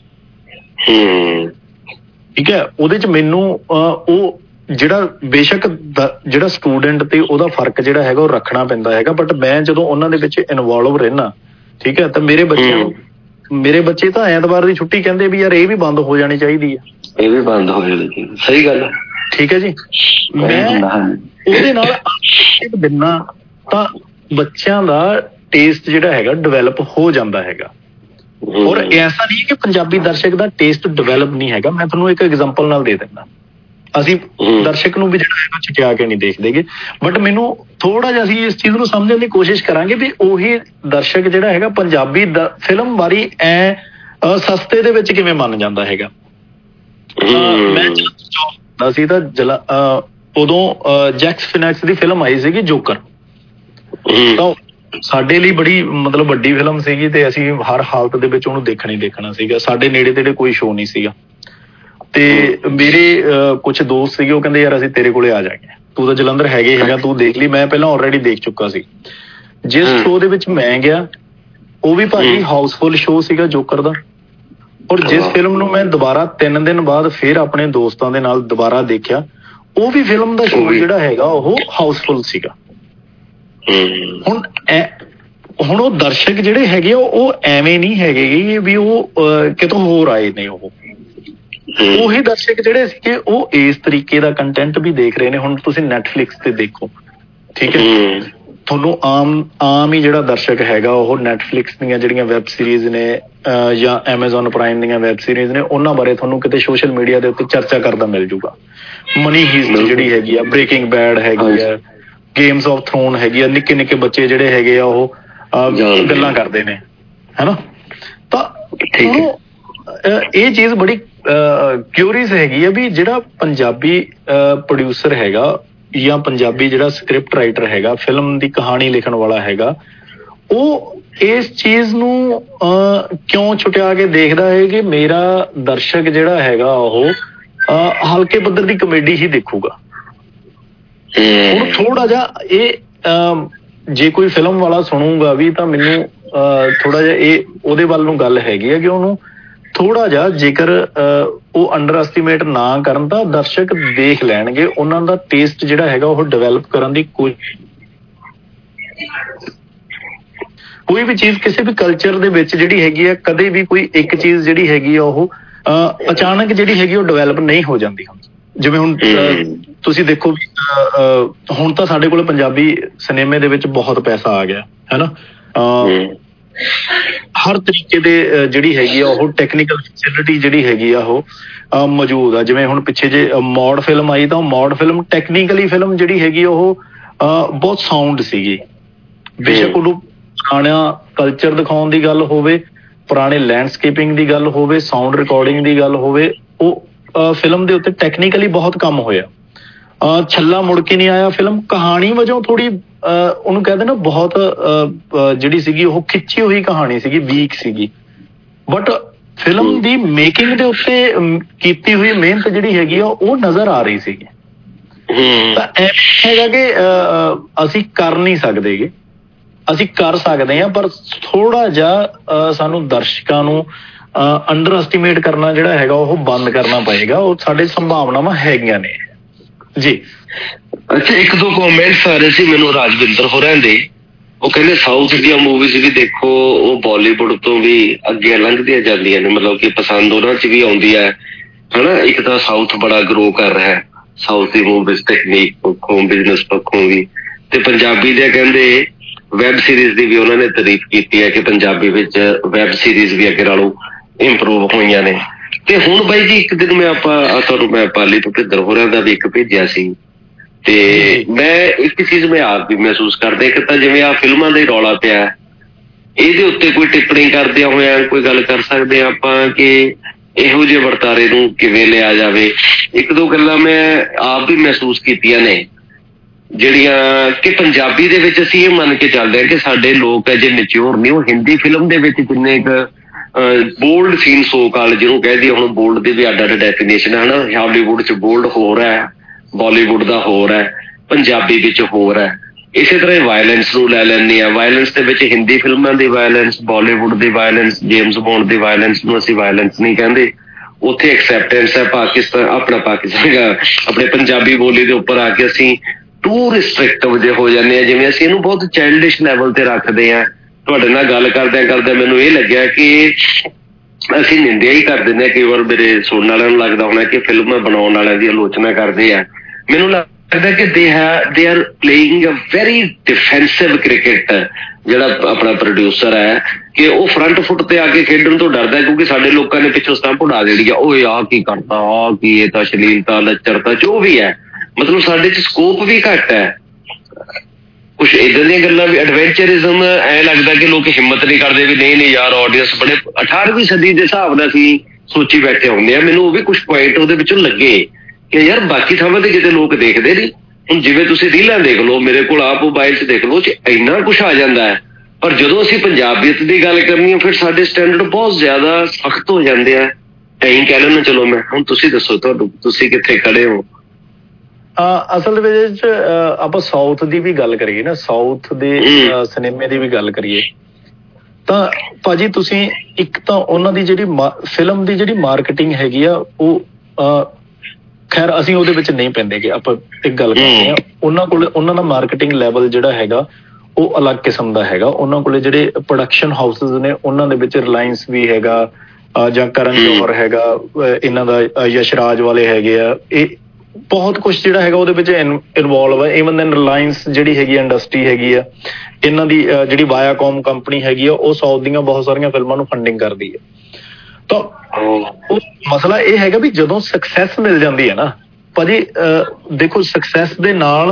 ਠੀਕ ਹੈ। ਉਹਦੇ ਚ ਮੈਨੂੰ ਉਹ ਜਿਹੜਾ ਬੇਸ਼ੱਕ ਜਿਹੜਾ ਸਟੂਡੈਂਟ ਤੇ ਉਹਦਾ ਫਰਕ ਜਿਹੜਾ ਹੈਗਾ ਉਹ ਰੱਖਣਾ ਪੈਂਦਾ ਹੈਗਾ, ਬਟ ਮੈਂ ਜਦੋਂ ਉਹਨਾਂ ਦੇ ਵਿੱਚ ਇਨਵੋਲਵ ਰਹਿਣਾ, ਠੀਕ ਹੈ, ਤਾਂ ਮੇਰੇ ਬੱਚਿਆਂ ਨੂੰ ਮੇਰੇ ਬੱਚੇ ਤਾਂ ਐਤਵਾਰ ਦੀ ਛੁੱਟੀ ਕਹਿੰਦੇ ਵੀ ਯਾਰ ਇਹ ਵੀ ਬੰਦ ਹੋ ਜਾਣੀ ਚਾਹੀਦੀ ਹੈ, ਇਹ ਵੀ ਬੰਦ ਹੋ ਜਾਣੀ, ਸਹੀ ਗੱਲ ਹੈ, ਠੀਕ ਹੈ ਜੀ। ਮੈਂ ਉਹਦੇ ਨਾਲ ਦਿੰਨਾ ਤਾਂ ਬੱਚਿਆਂ ਦਾ ਟੇਸਟ ਜਿਹੜਾ ਹੈਗਾ ਡਿਵੈਲਪ ਹੋ ਜਾਂਦਾ ਹੈਗਾ। ਔਰ ਐਸਾ ਨਹੀਂ ਕਿ ਪੰਜਾਬੀ ਦਰਸ਼ਕ ਦਾ ਟੇਸਟ ਡਿਵੈਲਪ ਨਹੀਂ ਹੈਗਾ। ਮੈਂ ਤੁਹਾਨੂੰ ਇੱਕ ਐਗਜ਼ਾਮਪਲ ਨਾਲ ਦੇ ਦਿੰਦਾ, ਅਸੀਂ ਦਰਸ਼ਕ ਨੂੰ ਵੀ ਜਿਹੜਾ ਹੈਗਾ ਛੁਟਿਆ ਕੇ ਨਹੀਂ ਦੇਖਦੇਗੇ, ਬਟ ਮੈਨੂੰ ਥੋੜਾ ਜਿਹਾ ਅਸੀਂ ਇਸ ਚੀਜ਼ ਨੂੰ ਸਮਝਣ ਦੀ ਕੋਸ਼ਿਸ਼ ਕਰਾਂਗੇ ਵੀ ਉਹੀ ਦਰਸ਼ਕ ਜਿਹੜਾ ਹੈਗਾ ਪੰਜਾਬੀ ਫਿਲਮ ਬਾਰੇ ਐ ਸਸਤੇ ਦੇ ਵਿੱਚ ਕਿਵੇਂ ਮੰਨ ਜਾਂਦਾ ਹੈਗਾ। ਮੈਂ ਅਸੀਂ ਤਾਂ ਜਲਾ ਉਦੋਂ ਜੈਕਸ ਫਿਨੈਕਸ ਦੀ ਫਿਲਮ ਆਈ ਸੀਗੀ ਜੋਕਰ, ਤਾਂ ਸਾਡੇ ਲਈ ਬੜੀ ਮਤਲਬ ਵੱਡੀ ਫਿਲਮ ਸੀਗੀ ਤੇ ਅਸੀਂ ਹਰ ਹਾਲਤ ਦੇ ਵਿੱਚ ਉਹਨੂੰ ਦੇਖਣਾ ਹੀ ਦੇਖਣਾ ਸੀਗਾ। ਸਾਡੇ ਨੇੜੇ ਤੇੜੇ ਕੋਈ ਸ਼ੋਅ ਨਹੀਂ ਸੀਗਾ ਤੇ ਮੇਰੇ ਕੁਛ ਦੋਸਤ ਸੀਗੇ, ਉਹ ਕਹਿੰਦੇ ਯਾਰ ਅਸੀਂ ਤੇਰੇ ਕੋਲੇ ਆ ਜਾਗੇ, ਤੂੰ ਤਾਂ ਜਲੰਧਰ ਹੈਗੇ ਹੈਗਾ, ਤੂੰ ਦੇਖ ਲਈ। ਮੈਂ ਪਹਿਲਾਂ ਆਲਰੇਡੀ ਦੇਖ ਚੁੱਕਾ ਸੀ ਜਿਸ ਸ਼ੋਅ ਦੇ ਵਿੱਚ ਮੈਂ ਗਿਆ ਉਹ ਵੀ ਭਾਜੀ ਹਾਊਸਫੁੱਲ ਸ਼ੋਅ ਸੀਗਾ ਜੋਕਰ ਦਾ। ਔਰ ਜਿਸ ਫਿਲਮ ਨੂੰ ਮੈਂ ਦੁਬਾਰਾ ਤਿੰਨ ਦਿਨ ਬਾਅਦ ਫਿਰ ਆਪਣੇ ਦੋਸਤਾਂ ਦੇ ਨਾਲ ਦੁਬਾਰਾ ਦੇਖਿਆ, ਉਹ ਵੀ ਫਿਲਮ ਦਾ ਸ਼ੋਅ ਜਿਹੜਾ ਹੈਗਾ ਉਹ ਹਾਊਸਫੁੱਲ ਸੀਗਾ। ਹੁਣ ਐ ਹੁਣ ਉਹ ਦਰਸ਼ਕ ਜਿਹੜੇ ਹੈਗੇ ਉਹ ਐਵੇਂ ਨਹੀਂ ਹੈਗੇ ਵੀ ਉਹ ਕਿਤੋਂ ਹੋਰ ਆਏ ਨੇ, ਉਹ ਉਹੀ ਦਰਸ਼ਕ ਜਿਹੜੇ ਸੀਗੇ ਉਹ ਇਸ ਤਰੀਕੇ ਦਾ ਕੰਟੈਂਟ ਵੀ ਦੇਖ ਰਹੇ ਨੇ। ਹੁਣ ਤੁਸੀਂ ਨੈਟਫਲਿਕਸ ਤੇ ਦੇਖੋ, ਠੀਕ ਹੈ, ਤੁਹਾਨੂੰ ਆਮ ਆਮ ਹੀ ਜਿਹੜਾ ਦਰਸ਼ਕ ਹੈਗਾ ਉਹ ਨੈਟਫਲਿਕਸ ਦੀਆਂ ਜਿਹੜੀਆਂ ਵੈਬ ਸੀਰੀਜ਼ ਨੇ ਜਾਂ ਐਮਾਜ਼ੋਨ ਪ੍ਰਾਈਮ ਦੀਆਂ ਵੈਬ ਸੀਰੀਜ਼ ਨੇ ਉਹਨਾਂ ਬਾਰੇ ਤੁਹਾਨੂੰ ਕਿਤੇ ਸੋਸ਼ਲ ਮੀਡੀਆ ਦੇ ਉੱਤੇ ਚਰਚਾ ਕਰਦਾ ਮਿਲ ਜੂਗਾ। ਮਨੀ ਹੀਸਟ ਜਿਹੜੀ ਹੈਗੀ ਆ, ਬ੍ਰੇਕਿੰਗ ਬੈਡ ਹੈਗੀ ਆ, ਗੇਮਸ ਆਫ ਥਰੋਨ ਹੈਗੀ ਆ, ਨਿੱਕੇ ਨਿੱਕੇ ਬੱਚੇ ਜਿਹੜੇ ਹੈਗੇ ਆ ਉਹ ਗੱਲਾਂ ਕਰਦੇ ਨੇ, ਹੈਨਾ। ਤਾਂ ਇਹ ਚੀਜ਼ ਬੜੀ ਕਿਊਰੀਅਸ ਹੈਗੀ ਆ ਵੀ ਜਿਹੜਾ ਪੰਜਾਬੀ ਪ੍ਰੋਡਿਊਸਰ ਹੈਗਾ ਜਾਂ ਪੰਜਾਬੀ ਜਿਹੜਾ ਸਕ੍ਰਿਪਟ ਰਾਈਟਰ ਹੈਗਾ, ਫਿਲਮ ਦੀ ਕਹਾਣੀ ਲਿਖਣ ਵਾਲਾ ਹੈਗਾ, ਉਹ ਇਸ ਚੀਜ਼ ਨੂੰ ਕਿਉਂ ਛੁਟਿਆ ਕੇ ਦੇਖਦਾ ਹੈ ਕਿ ਮੇਰਾ ਦਰਸ਼ਕ ਜਿਹੜਾ ਹੈਗਾ ਉਹ ਹਲਕੇ ਪੱਧਰ ਦੀ ਕਮੇਡੀ ਹੀ ਦੇਖੂਗਾ। ਹੁਣ ਥੋੜਾ ਜਿਹਾ ਇਹ ਜੇ ਕੋਈ ਫਿਲਮ ਵਾਲਾ ਸੁਣੂਗਾ ਵੀ ਤਾਂ ਮੈਨੂੰ ਥੋੜਾ ਜਿਹਾ ਇਹ ਉਹਦੇ ਵੱਲ ਨੂੰ ਗੱਲ ਹੈਗੀ ਹੈ ਕਿ ਉਹਨੂੰ ਥੋੜਾ ਜਿਹਾ ਜੇਕਰ ਉਹ ਅੰਡਰ ਐਸਟੀਮੇਟ ਨਾ ਕਰਨ ਤਾਂ ਦਰਸ਼ਕ ਦੇਖ ਲੈਣਗੇ, ਉਹਨਾਂ ਦਾ ਟੇਸਟ ਜਿਹੜਾ ਹੈਗਾ ਉਹ ਡਿਵੈਲਪ ਕਰਨ ਦੀ ਕੋਈ ਕੋਈ ਵੀ ਚੀਜ਼ ਕਿਸੇ ਵੀ ਕਲਚਰ ਦੇ ਵਿੱਚ ਜਿਹੜੀ ਹੈਗੀ ਆ, ਕਦੇ ਵੀ ਕੋਈ ਇੱਕ ਚੀਜ਼ ਜਿਹੜੀ ਹੈਗੀ ਆ ਉਹ ਅਚਾਨਕ ਜਿਹੜੀ ਹੈਗੀ ਉਹ ਡਿਵੈਲਪ ਨਹੀਂ ਹੋ ਜਾਂਦੀ। ਜਿਵੇਂ ਹੁਣ ਤੁਸੀਂ ਦੇਖੋ ਹੁਣ ਤਾਂ ਸਾਡੇ ਕੋਲ ਪੰਜਾਬੀ ਸਿਨੇਮੇ ਦੇ ਵਿੱਚ ਬਹੁਤ ਪੈਸਾ ਆ ਗਿਆ ਹੈ ਨਾ, ਹਰ ਤਰੀਕੇ ਦੇ ਜਿਹੜੀ ਹੈਗੀ ਆ ਉਹ ਟੈਕਨੀਕਲ ਫੈਸਿਲਿਟੀ ਜਿਹੜੀ ਹੈਗੀ ਆ ਉਹ ਮੌਜੂਦ ਆ। ਜਿਵੇਂ ਹੁਣ ਪਿੱਛੇ ਜੇ ਮੌਡ ਫਿਲਮ ਆਈ ਤਾਂ ਮੌਡ ਫਿਲਮ ਟੈਕਨੀਕਲੀ ਫਿਲਮ ਜਿਹੜੀ ਹੈਗੀ ਉਹ ਬਹੁਤ ਸਾਊਂਡ ਸੀਗੀ, ਬੇਸ਼ੱਕ ਉਹਨੂੰ ਪੁਰਾਣਾ ਕਲਚਰ ਦਿਖਾਉਣ ਦੀ ਗੱਲ ਹੋਵੇ, ਪੁਰਾਣੇ ਲੈਂਡਸਕੇਪਿੰਗ ਦੀ ਗੱਲ ਹੋਵੇ, ਸਾਊਂਡ ਰਿਕਾਰਡਿੰਗ ਦੀ ਗੱਲ ਹੋਵੇ, ਉਹ ਫਿਲਮ ਦੇ ਉੱਤੇ ਟੈਕਨੀਕਲੀ ਬਹੁਤ ਕੰਮ ਹੋਇਆ। ਛੱਲਾ ਮੁੜ ਕੇ ਨਹੀਂ ਆਇਆ ਫਿਲਮ ਕਹਾਣੀ ਵਜੋਂ ਥੋੜੀ ਉਹਨੂੰ ਕਹਿੰਦੇ ਨਾ ਬਹੁਤ ਜਿਹੜੀ ਸੀਗੀ ਉਹ ਖਿੱਚੀ ਹੋਈ ਕਹਾਣੀ ਸੀਗੀ, ਵੀਕ ਸੀਗੀ, ਬਟ ਫਿਲਮ ਦੀ ਮੇਕਿੰਗ ਦੇ ਉੱਤੇ ਕੀਤੀ ਹੋਈ ਮਿਹਨਤ ਜਿਹੜੀ ਹੈਗੀ ਆ ਉਹ ਨਜ਼ਰ ਆ ਰਹੀ ਸੀਗੀ। ਤਾਂ ਇਹ ਹੈਗਾ ਕਿ ਅਸੀਂ ਕਰ ਨਹੀਂ ਸਕਦੇਗੇ, ਅਸੀਂ ਕਰ ਸਕਦੇ ਹਾਂ, ਪਰ ਥੋੜਾ ਜਿਹਾ ਸਾਨੂੰ ਦਰਸ਼ਕਾਂ ਨੂੰ ਅੰਡਰ ਐਸਟੀਮੇਟ ਕਰਨਾ ਜਿਹੜਾ ਹੈਗਾ ਉਹ ਬੰਦ ਕਰਨਾ ਪਏਗਾ। ਉਹ ਸਾਡੇ ਸੰਭਾਵਨਾਵਾਂ ਹੈਗੀਆਂ ਨੇ ਜੀ। ਅੱਛਾ, ਇੱਕ ਦੋ ਕਮੈਂਟਸ ਆ ਰਹੇ ਸੀ ਮੈਨੂੰ ਰਾਜਵਿੰਦਰ ਹੋਰਾਂ ਦੇ, ਉਹ ਕਹਿੰਦੇ ਸਾਊਥ ਦੀਆਂ ਮੂਵੀਜ਼ ਵੀ ਦੇਖੋ ਉਹ ਬਾਲੀਵੁੱਡ ਤੋਂ ਵੀ ਅੱਗੇ ਲੰਘਦੀਆਂ ਜਾਂਦੀਆਂ ਨੇ, ਮਤਲਬ ਕਿ ਪਸੰਦ ਉਹਨਾਂ 'ਚ ਵੀ ਆਉਂਦੀ ਹੈ ਹਨਾ। ਇੱਕ ਤਾਂ ਸਾਊਥ ਬੜਾ ਗਰੋ ਕਰ ਰਿਹਾ, ਸਾਊਥ ਦੀ ਮੂਵੀਜ਼ ਟੈਕਨੀਕ ਪੱਖੋਂ, ਬਿਜ਼ਨਸ ਪੱਖੋਂ ਵੀ, ਤੇ ਪੰਜਾਬੀ ਦੇ ਕਹਿੰਦੇ ਵੈਬ ਸੀਰੀਜ਼ ਦੀ ਵੀ ਉਹਨਾਂ ਨੇ ਤਾਰੀਫ ਕੀਤੀ ਹੈ ਕਿ ਪੰਜਾਬੀ ਵਿੱਚ ਵੈਬ ਸੀਰੀਜ਼ ਵੀ ਅੱਗੇ ਨਾਲੋਂ ਇੰਪਰੂਵ ਹੋਈਆਂ ਨੇ। ਤੇ ਹੁਣ ਬਾਈ ਜੀ ਇੱਕ ਦਿਨ ਮੈਂ ਆਪਾਂ ਤੁਹਾਨੂੰ ਮੈਂ ਪਾਲੀ ਤੋਂ ਭਿੱਦਰ ਹੋਰਾਂ ਦਾ ਵੀ ਇੱਕ ਭੇਜਿਆ ਸੀ, ਤੇ ਮੈਂ ਇੱਕ ਚੀਜ਼ ਮੈਂ ਆਪ ਵੀ ਮਹਿਸੂਸ ਕਰਦਾ, ਇੱਕ ਤਾਂ ਜਿਵੇਂ ਆਹ ਫਿਲਮਾਂ ਦਾ ਹੀ ਰੌਲਾ ਪਿਆ, ਇਹਦੇ ਉੱਤੇ ਕੋਈ ਟਿੱਪਣੀ ਕਰਦਿਆਂ ਹੋਇਆਂ ਕੋਈ ਗੱਲ ਕਰ ਸਕਦੇ ਹਾਂ ਆਪਾਂ ਕਿ ਇਹੋ ਜਿਹੇ ਵਰਤਾਰੇ ਨੂੰ ਕਿਵੇਂ ਲਿਆ ਜਾਵੇ। ਇੱਕ ਦੋ ਗੱਲਾਂ ਮੈਂ ਆਪ ਵੀ ਮਹਿਸੂਸ ਕੀਤੀਆਂ ਨੇ ਜਿਹੜੀਆਂ ਕਿ ਪੰਜਾਬੀ ਦੇ ਵਿੱਚ ਅਸੀਂ ਇਹ ਮੰਨ ਕੇ ਚੱਲਦੇ ਹਾਂ ਕਿ ਸਾਡੇ ਲੋਕ ਅਜੇ ਮੈਚਿਓਰ ਨਹੀਂ। ਉਹ ਹਿੰਦੀ ਫਿਲਮ ਦੇ ਵਿੱਚ ਜਿੰਨੇ ਕੁ ਬੋਲਡ ਸੀਨ ਸੋ ਕਾਲ ਜਿਹਨੂੰ ਕਹਿ ਦਈਏ, ਹੁਣ ਬੋਲਡ ਦੀ ਵੀ ਅੱਡ ਅੱਡ ਡੈਫੀਨੇਸ਼ਨ ਹੈ ਨਾ, ਹਾਲੀਵੁੱਡ 'ਚ ਬੋਲਡ ਹੋਰ ਹੈ, ਬਾਲੀਵੁੱਡ ਦਾ ਹੋਰ ਹੈ, ਪੰਜਾਬੀ ਵਿੱਚ ਹੋਰ ਹੈ। ਇਸੇ ਤਰ੍ਹਾਂ ਵਾਇਲੈਂਸ ਨੂੰ ਲੈ ਲੈਂਦੇ ਹਾਂ, ਵਾਇਲੈਂਸ ਦੇ ਵਿੱਚ ਹਿੰਦੀ ਫਿਲਮਾਂ ਦੀ ਵਾਇਲੈਂਸ, ਬਾਲੀਵੁੱਡ ਦੀ ਵਾਇਲੈਂਸ, ਜੇਮਸ ਬੌਂਡ ਦੀ ਵਾਇਲੈਂਸ ਨੂੰ ਅਸੀਂ ਵਾਇਲੈਂਸ ਨਹੀਂ ਕਹਿੰਦੇ, ਉੱਥੇ ਐਕਸੈਪਟੈਂਸ ਹੈ। ਪਾਕਿਸਤਾਨ ਆਪਣਾ ਪਾਕਿਸਤਾਨ ਆਪਣੇ ਪੰਜਾਬੀ ਬੋਲੀ ਦੇ ਉੱਪਰ ਆ ਕੇ ਅਸੀਂ ਟੂ ਰਿਸਟ੍ਰਿਕਟਿਵ ਜੇ ਹੋ ਜਾਂਦੇ ਹਾਂ, ਜਿਵੇਂ ਅਸੀਂ ਇਹਨੂੰ ਬਹੁਤ ਚਾਈਲਡਿਸ਼ ਲੈਵਲ ਤੇ ਰੱਖਦੇ ਹਾਂ। ਤੁਹਾਡੇ ਨਾਲ ਗੱਲ ਕਰਦਿਆਂ ਕਰਦਿਆਂ ਮੈਨੂੰ ਇਹ ਲੱਗਿਆ ਕਿ ਅਸੀਂ ਨਿੰਦਿਆ ਹੀ ਕਰ ਦਿੰਦੇ ਹਾਂ। ਕਈ ਵਾਰ ਮੇਰੇ ਸੁਣਨ ਵਾਲਿਆਂ ਨੂੰ ਲੱਗਦਾ ਹੋਣਾ ਕਿ ਫਿਲਮਾਂ ਬਣਾਉਣ ਵਾਲਿਆਂ ਦੀ ਆਲੋਚਨਾ ਕਰਦੇ ਆ। ਮੈਨੂੰ ਲੱਗਦਾ ਕਿ ਦੇ ਹੈ they are playing a very defensive cricket. ਜਿਹੜਾ ਆਪਣਾ ਪ੍ਰੋਡਿਊਸਰ ਹੈ ਕਿ ਉਹ ਫਰੰਟ ਫੁੱਟ ਤੇ ਆ ਕੇ ਖੇਡਣ ਤੋਂ ਡਰਦਾ, ਕਿਉਂਕਿ ਸਾਡੇ ਲੋਕਾਂ ਨੇ ਪਿੱਛੋਂ ਸਟੰਪ ਉਡਾ ਦੇਣੀ ਆ, ਓਏ ਆਹ ਕੀ ਕਰਦਾ, ਆਹ ਕੀ, ਇਹ ਤਾਂ ਅਸ਼ਲੀਲਤਾ, ਲੱਚਰਤਾ, ਜੋ ਵੀ ਹੈ, ਮਤਲਬ ਸਾਡੇ 'ਚ ਸਕੋਪ ਵੀ ਘੱਟ ਹੈ। ਕੁਛ ਇੱਦਾਂ ਦੀਆਂ ਗੱਲਾਂ ਵੀ ਐਡਵੈਂਚਰਿਜ਼ਮ ਐਂ ਲੱਗਦਾ ਕਿ ਲੋਕ ਹਿੰਮਤ ਨਹੀਂ ਕਰਦੇ ਵੀ ਨਹੀਂ ਨਹੀਂ ਯਾਰ ਆਡੀਅנס ਬੜੇ ਅਠਾਰਵੀਂ ਸਦੀ ਦੇ ਹਿਸਾਬ ਨਾਲ ਅਸੀਂ ਸੋਚੀ ਬੈਠੇ ਹੁੰਦੇ ਆ। ਮੈਨੂੰ ਉਹ ਵੀ ਕੁਛ ਪੁਆਇੰਟ ਉਹਦੇ ਵਿੱਚੋਂ ਲੱਗੇ ਕਿ ਯਾਰ ਬਾਕੀ ਥਾਵਾਂ ਤੇ ਕਿਤੇ ਲੋਕ ਦੇਖਦੇ ਨਹੀਂ। ਹੁਣ ਜਿਵੇਂ ਤੁਸੀਂ ਰੀਲਾਂ ਦੇਖ ਲਓ, ਮੇਰੇ ਕੋਲ ਆਪ ਮੋਬਾਈਲ 'ਚ ਦੇਖ ਲਓ, ਇੰਨਾ ਕੁਛ ਆ ਜਾਂਦਾ ਹੈ, ਪਰ ਜਦੋਂ ਅਸੀਂ ਪੰਜਾਬੀਅਤ ਦੀ ਗੱਲ ਕਰਨੀ ਹੈ ਫਿਰ ਸਾਡੇ ਸਟੈਂਡਰਡ ਬਹੁਤ ਜ਼ਿਆਦਾ ਸਖਤ ਹੋ ਜਾਂਦੇ ਆ। ਐਂ ਕਹਿ ਲੈਣਾ, ਚਲੋ ਮੈਂ ਹੁਣ ਤੁਸੀਂ ਦੱਸੋ ਤੁਹਾਨੂੰ ਤੁਸੀਂ ਕਿੱਥੇ ਖੜੇ ਹੋ? ਅਸਲ ਦੇ ਵਿੱਚ ਆਪਾਂ ਸਾਊਥ ਦੀ ਵੀ ਗੱਲ ਕਰੀਏ ਨਾ, ਸਾਊਥ ਦੇ ਸਿਨੇਮੇ ਦੀ ਵੀ ਗੱਲ ਕਰੀਏ ਤਾਂ ਭਾਜੀ ਤੁਸੀਂ ਇੱਕ ਤਾਂ ਉਹਨਾਂ ਦੀ ਜਿਹੜੀ ਫਿਲਮ ਦੀ ਜਿਹੜੀ ਮਾਰਕੀਟਿੰਗ ਹੈਗੀ ਆ ਉਹ ਖੈਰ ਅਸੀਂ ਉਹਦੇ ਵਿੱਚ ਨਹੀਂ ਪੈਂਦੇ ਕਿ ਆਪਾਂ ਇੱਕ ਗੱਲ ਕਰਦੇ ਹਾਂ, ਉਹਨਾਂ ਕੋਲ ਉਹਨਾਂ ਦਾ ਮਾਰਕੀਟਿੰਗ ਲੈਵਲ ਜਿਹੜਾ ਹੈਗਾ ਉਹ ਅਲੱਗ ਕਿਸਮ ਦਾ ਹੈਗਾ। ਉਹਨਾਂ ਕੋਲੇ ਜਿਹੜੇ ਪ੍ਰੋਡਕਸ਼ਨ ਹਾਊਸਿਸ ਨੇ ਉਹਨਾਂ ਦੇ ਵਿੱਚ ਰਿਲਾਇੰਸ ਵੀ ਹੈਗਾ ਜਾਂ ਕਰਨ ਜੌਹਰ ਹੈਗਾ, ਇਹਨਾਂ ਦਾ ਯਸ਼ਰਾਜ ਵਾਲੇ ਹੈਗੇ ਆ, ਇਹ ਬਹੁਤ ਕੁਛ ਜਿਹੜਾ ਹੈਗਾ ਉਹਦੇ ਵਿੱਚ ਇਨਵੋਲਵ ਹੈ। ਈਵਨ ਦੈਨ ਰਿਲਾਇੰਸ ਜਿਹੜੀ ਹੈਗੀ ਇੰਡਸਟਰੀ ਹੈਗੀ ਆ, ਇਹਨਾਂ ਦੀ ਜਿਹੜੀ ਵਾਇਆਕਾਮ ਕੰਪਨੀ ਹੈਗੀ ਆ ਉਹ ਸਾਊਥ ਦੀਆਂ ਬਹੁਤ ਸਾਰੀਆਂ ਫਿਲਮਾਂ ਨੂੰ ਫੰਡਿੰਗ ਕਰਦੀ ਹੈ। ਤਾਂ ਉਹ ਮਸਲਾ ਇਹ ਹੈਗਾ ਵੀ ਜਦੋਂ ਸਕਸੈਸ ਮਿਲ ਜਾਂਦੀ ਹੈ ਨਾ ਭਾਜੀ, ਦੇਖੋ ਸਕਸੈਸ ਦੇ ਨਾਲ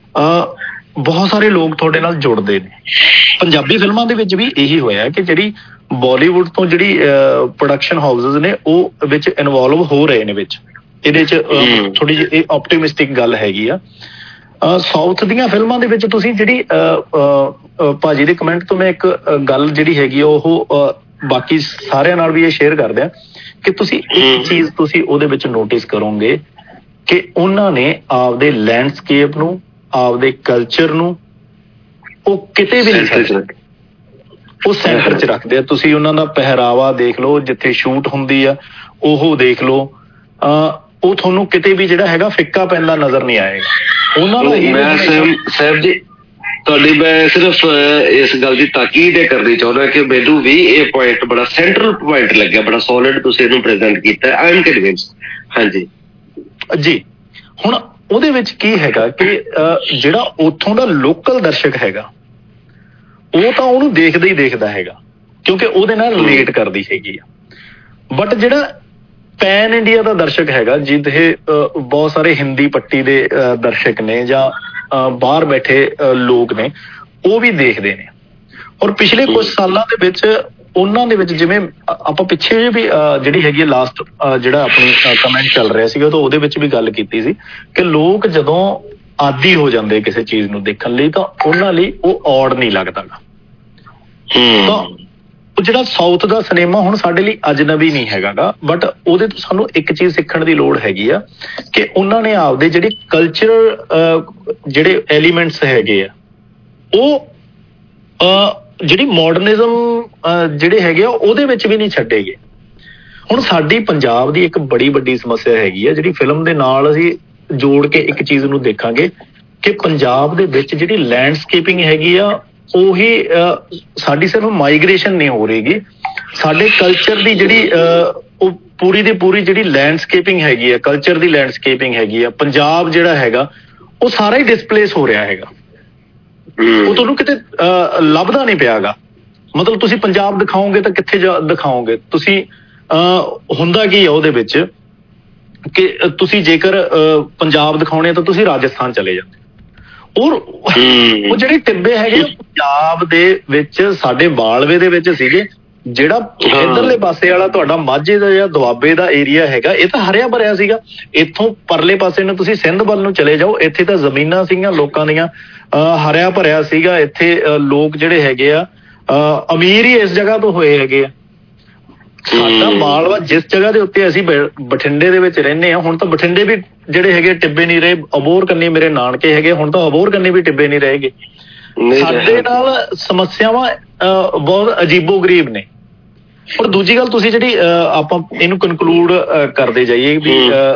ਬਹੁਤ ਸਾਰੇ ਲੋਕ ਤੁਹਾਡੇ ਨਾਲ ਜੁੜਦੇ ਨੇ। ਪੰਜਾਬੀ ਫਿਲਮਾਂ ਦੇ ਵਿੱਚ ਵੀ ਇਹੀ ਹੋਇਆ ਕਿ ਜਿਹੜੀ ਬਾਲੀਵੁੱਡ ਤੋਂ ਜਿਹੜੀ ਪ੍ਰੋਡਕਸ਼ਨ ਹਾਊਸਿਸ ਨੇ ਉਹ ਵਿੱਚ ਇਨਵੋਲਵ ਹੋ ਰਹੇ ਨੇ ਵਿੱਚ, ਇਹਦੇ 'ਚ ਥੋੜ੍ਹੀ ਜਿਹੀ ਇਹ ਆਪਟੀਮਿਸਟਿਕ ਗੱਲ ਹੈਗੀ ਆ। ਸਾਊਥ ਦੀਆਂ ਫਿਲਮਾਂ ਦੇ ਵਿੱਚ ਤੁਸੀਂ ਜਿਹੜੀ ਭਾਜੀ ਦੇ ਕਮੈਂਟ ਤੋਂ ਮੈਂ ਇੱਕ ਗੱਲ ਜਿਹੜੀ ਹੈਗੀ ਉਹ ਬਾਕੀ ਸਾਰਿਆਂ ਨਾਲ ਵੀ ਇਹ ਸ਼ੇਅਰ ਕਰਦੇ ਆ ਕਿ ਤੁਸੀਂ ਇੱਕ ਚੀਜ਼ ਤੁਸੀਂ ਉਹਦੇ ਵਿੱਚ ਨੋਟਿਸ ਕਰੋਗੇ ਕਿ ਉਹਨਾਂ ਨੇ ਆਪਦੇ ਲੈਂਡਸਕੇਪ ਨੂੰ, ਆਪਦੇ ਕਲਚਰ ਨੂੰ ਉਹ ਕਿਤੇ ਵੀ ਨਹੀਂ ਛੱਡਦੇ, ਉਹ ਸੈਂਟਰ 'ਚ ਰੱਖਦੇ ਆ। ਤੁਸੀਂ ਉਹਨਾਂ ਦਾ ਪਹਿਰਾਵਾ ਦੇਖ ਲਓ, ਜਿੱਥੇ ਸ਼ੂਟ ਹੁੰਦੀ ਆ ਉਹ ਦੇਖ ਲਓ, ਉਹ ਤੁਹਾਨੂੰ ਕਿਤੇ ਵੀ ਜਿਹੜਾ ਹੈਗਾ ਫਿੱਕਾ ਪੈਂਦਾ ਨਜ਼ਰ ਨਹੀਂ ਆਏਗਾ। ਉਹਨਾਂ ਦਾ ਹੀ ਸਾਹਿਬ ਜੀ ਤੁਹਾਡੀ ਮੈਂ ਸਿਰਫ ਇਸ ਗੱਲ ਦੀ ਤਾਕੀਦ ਇਹ ਕਰਨੀ ਚਾਹੁੰਦਾ ਕਿ ਮੈਨੂੰ ਵੀ ਇਹ ਪੁਆਇੰਟ ਬੜਾ ਸੈਂਟਰਲ ਪੁਆਇੰਟ ਲੱਗਿਆ, ਬੜਾ ਸੋਲਿਡ ਤੁਸੀਂ ਇਹਨੂੰ ਪ੍ਰੈਜ਼ੈਂਟ ਕੀਤਾ। I am convinced. ਹਾਂਜੀ ਜੀ, ਹੁਣ ਉਹਦੇ ਵਿੱਚ ਕੀ ਹੈਗਾ ਕਿ ਜਿਹੜਾ ਉੱਥੋਂ ਦਾ ਲੋਕਲ ਦਰਸ਼ਕ ਹੈਗਾ ਉਹ ਤਾਂ ਉਹਨੂੰ ਦੇਖਦਾ ਹੀ ਦੇਖਦਾ ਹੈਗਾ ਕਿਉਂਕਿ ਉਹਦੇ ਨਾਲ ਰਿਲੇਟ ਕਰਦੀ ਹੈਗੀ ਆ। ਬਟ ਜਿਹੜਾ ਪੈਨ ਇੰਡੀਆ ਦਾ ਦਰਸ਼ਕ ਹੈਗਾ, ਜਿਹਦੇ ਬਹੁਤ ਸਾਰੇ ਹਿੰਦੀ ਪੱਟੀ ਦੇ ਦਰਸ਼ਕ ਨੇ ਜਾਂ ਬਾਹਰ ਬੈਠੇ ਲੋਕ ਨੇ, ਉਹ ਵੀ ਦੇਖਦੇ ਨੇ। ਔਰ ਪਿਛਲੇ ਕੁਝ ਸਾਲਾਂ ਦੇ ਵਿੱਚ ਉਹਨਾਂ ਦੇ ਵਿੱਚ ਜਿਵੇਂ ਆਪਾਂ ਪਿੱਛੇ ਵੀ ਜਿਹੜੀ ਹੈਗੀ ਲਾਸਟ ਜਿਹੜਾ ਆਪਣੀ ਕਮੈਂਟ ਚੱਲ ਰਿਹਾ ਸੀਗਾ ਤਾਂ ਉਹਦੇ ਵਿੱਚ ਵੀ ਗੱਲ ਕੀਤੀ ਸੀ ਕਿ ਲੋਕ ਜਦੋਂ ਆਦੀ ਹੋ ਜਾਂਦੇ ਕਿਸੇ ਚੀਜ਼ ਨੂੰ ਦੇਖਣ ਲਈ ਤਾਂ ਉਹਨਾਂ ਲਈ ਉਹ ਔੜ ਨਹੀਂ ਲੱਗਦਾ ਗਾ। ਤਾਂ ਉਹ ਜਿਹੜਾ ਸਾਊਥ ਦਾ ਸਿਨੇਮਾ ਹੁਣ ਸਾਡੇ ਲਈ ਅਜਨਬੀ ਨਹੀਂ ਹੈਗਾ ਗਾ, ਬਟ ਉਹਦੇ ਤੋਂ ਸਾਨੂੰ ਇੱਕ ਚੀਜ਼ ਸਿੱਖਣ ਦੀ ਲੋੜ ਹੈਗੀ ਆ ਕਿ ਉਹਨਾਂ ਨੇ ਆਪਦੇ ਜਿਹੜੇ ਕਲਚਰਲ ਜਿਹੜੇ ਐਲੀਮੈਂਟਸ ਹੈਗੇ ਆ ਉਹ ਜਿਹੜੀ ਮਾਡਰਨਿਜ਼ਮ ਜਿਹੜੇ ਹੈਗੇ ਆ ਉਹਦੇ ਵਿੱਚ ਵੀ ਨਹੀਂ ਛੱਡੇਗੇ। ਹੁਣ ਸਾਡੀ ਪੰਜਾਬ ਦੀ ਇੱਕ ਬੜੀ ਵੱਡੀ ਸਮੱਸਿਆ ਹੈਗੀ ਆ ਜਿਹੜੀ ਫਿਲਮ ਦੇ ਨਾਲ ਅਸੀਂ ਜੋੜ ਕੇ ਇੱਕ ਚੀਜ਼ ਨੂੰ ਦੇਖਾਂਗੇ ਕਿ ਪੰਜਾਬ ਦੇ ਵਿੱਚ ਜਿਹੜੀ ਲੈਂਡਸਕੇਪਿੰਗ ਹੈਗੀ ਆ ਉਹੀ ਸਾਡੀ ਸਿਰਫ ਮਾਈਗ੍ਰੇਸ਼ਨ ਨਹੀਂ ਹੋ ਰਹੀਗੀ, ਸਾਡੇ ਕਲਚਰ ਦੀ ਜਿਹੜੀ ਉਹ ਪੂਰੀ ਦੀ ਪੂਰੀ ਜਿਹੜੀ ਲੈਂਡਸਕੇਪਿੰਗ ਹੈਗੀ ਆ, ਕਲਚਰ ਦੀ ਲੈਂਡਸਕੇਪਿੰਗ ਹੈਗੀ ਆ, ਪੰਜਾਬ ਜਿਹੜਾ ਹੈਗਾ ਉਹ ਸਾਰਾ ਹੀ ਡਿਸਪਲੇਸ ਹੋ ਰਿਹਾ ਹੈਗਾ। ਉਹ ਤੁਹਾਨੂੰ ਕਿਤੇ ਲੱਭਦਾ ਨਹੀਂ ਪਿਆਗਾ। ਮਤਲਬ ਤੁਸੀਂ ਪੰਜਾਬ ਦਿਖਾਓਗੇ ਤਾਂ ਕਿੱਥੇ ਜਾ ਦਿਖਾਓਗੇ ਤੁਸੀਂ? ਹੁੰਦਾ ਕੀ ਆ ਉਹਦੇ ਵਿੱਚ ਕਿ ਤੁਸੀਂ ਜੇਕਰ ਪੰਜਾਬ ਦਿਖਾਉਣੇ ਤਾਂ ਤੁਸੀਂ ਰਾਜਸਥਾਨ ਚਲੇ ਜਾਂਦੇ। ਔਰ ਉਹ ਜਿਹੜੇ ਟਿੱਬੇ ਹੈਗੇ ਪੰਜਾਬ ਦੇ ਵਿੱਚ ਸਾਡੇ ਮਾਲਵੇ ਦੇ ਵਿੱਚ ਸੀਗੇ, ਜਿਹੜਾ ਇੱਧਰਲੇ ਪਾਸੇ ਵਾਲਾ ਤੁਹਾਡਾ ਮਾਝੇ ਦਾ ਜਾਂ ਦੁਆਬੇ ਦਾ ਏਰੀਆ ਹੈਗਾ ਇਹ ਤਾਂ ਹਰਿਆ ਭਰਿਆ ਸੀਗਾ। ਇੱਥੋਂ ਪਰਲੇ ਪਾਸੇ ਨੂੰ ਤੁਸੀਂ ਸਿੰਧ ਵੱਲ ਨੂੰ ਚਲੇ ਜਾਓ, ਇੱਥੇ ਤਾਂ ਜ਼ਮੀਨਾਂ ਸੀਗੀਆਂ ਲੋਕਾਂ ਦੀਆਂ, ਹਰਿਆ ਭਰਿਆ ਸੀਗਾ। ਇੱਥੇ ਲੋਕ ਜਿਹੜੇ ਹੈਗੇ ਆ ਅਮੀਰ ਹੀ ਇਸ ਜਗ੍ਹਾ ਤੋਂ ਹੋਏ ਹੈਗੇ ਆ। ਸਾਡਾ ਮਾਲਵਾ ਜਿਸ ਜਗ੍ਹਾ ਦੇ ਉੱਤੇ ਅਸੀਂ ਬਠਿੰਡੇ ਦੇ ਵਿੱਚ ਰਹਿੰਦੇ ਹਾਂ, ਹੁਣ ਤਾਂ ਬਠਿੰਡੇ ਵੀ ਜਿਹੜੇ ਹੈਗੇ ਟਿੱਬੇ ਨਹੀਂ ਰਹੇ। ਅਬੋਹਰ ਕੰਨੀ ਮੇਰੇ ਨਾਨਕੇ ਹੈਗੇ, ਹੁਣ ਤਾਂ ਅਬੋਹਰ ਕੰਨੀ ਵੀ ਟਿੱਬੇ ਨਹੀਂ ਰਹੇਗੇ। ਸਾਡੇ ਨਾਲ ਸਮੱਸਿਆਵਾਂ ਬਹੁਤ ਅਜੀਬੋ ਗਰੀਬ ਨੇ। ਔਰ ਦੂਜੀ ਗੱਲ ਤੁਸੀਂ ਜਿਹੜੀ ਆਪਾਂ ਇਹਨੂੰ ਕਨਕਲੂਡ ਕਰਦੇ ਜਾਈਏ ਵੀ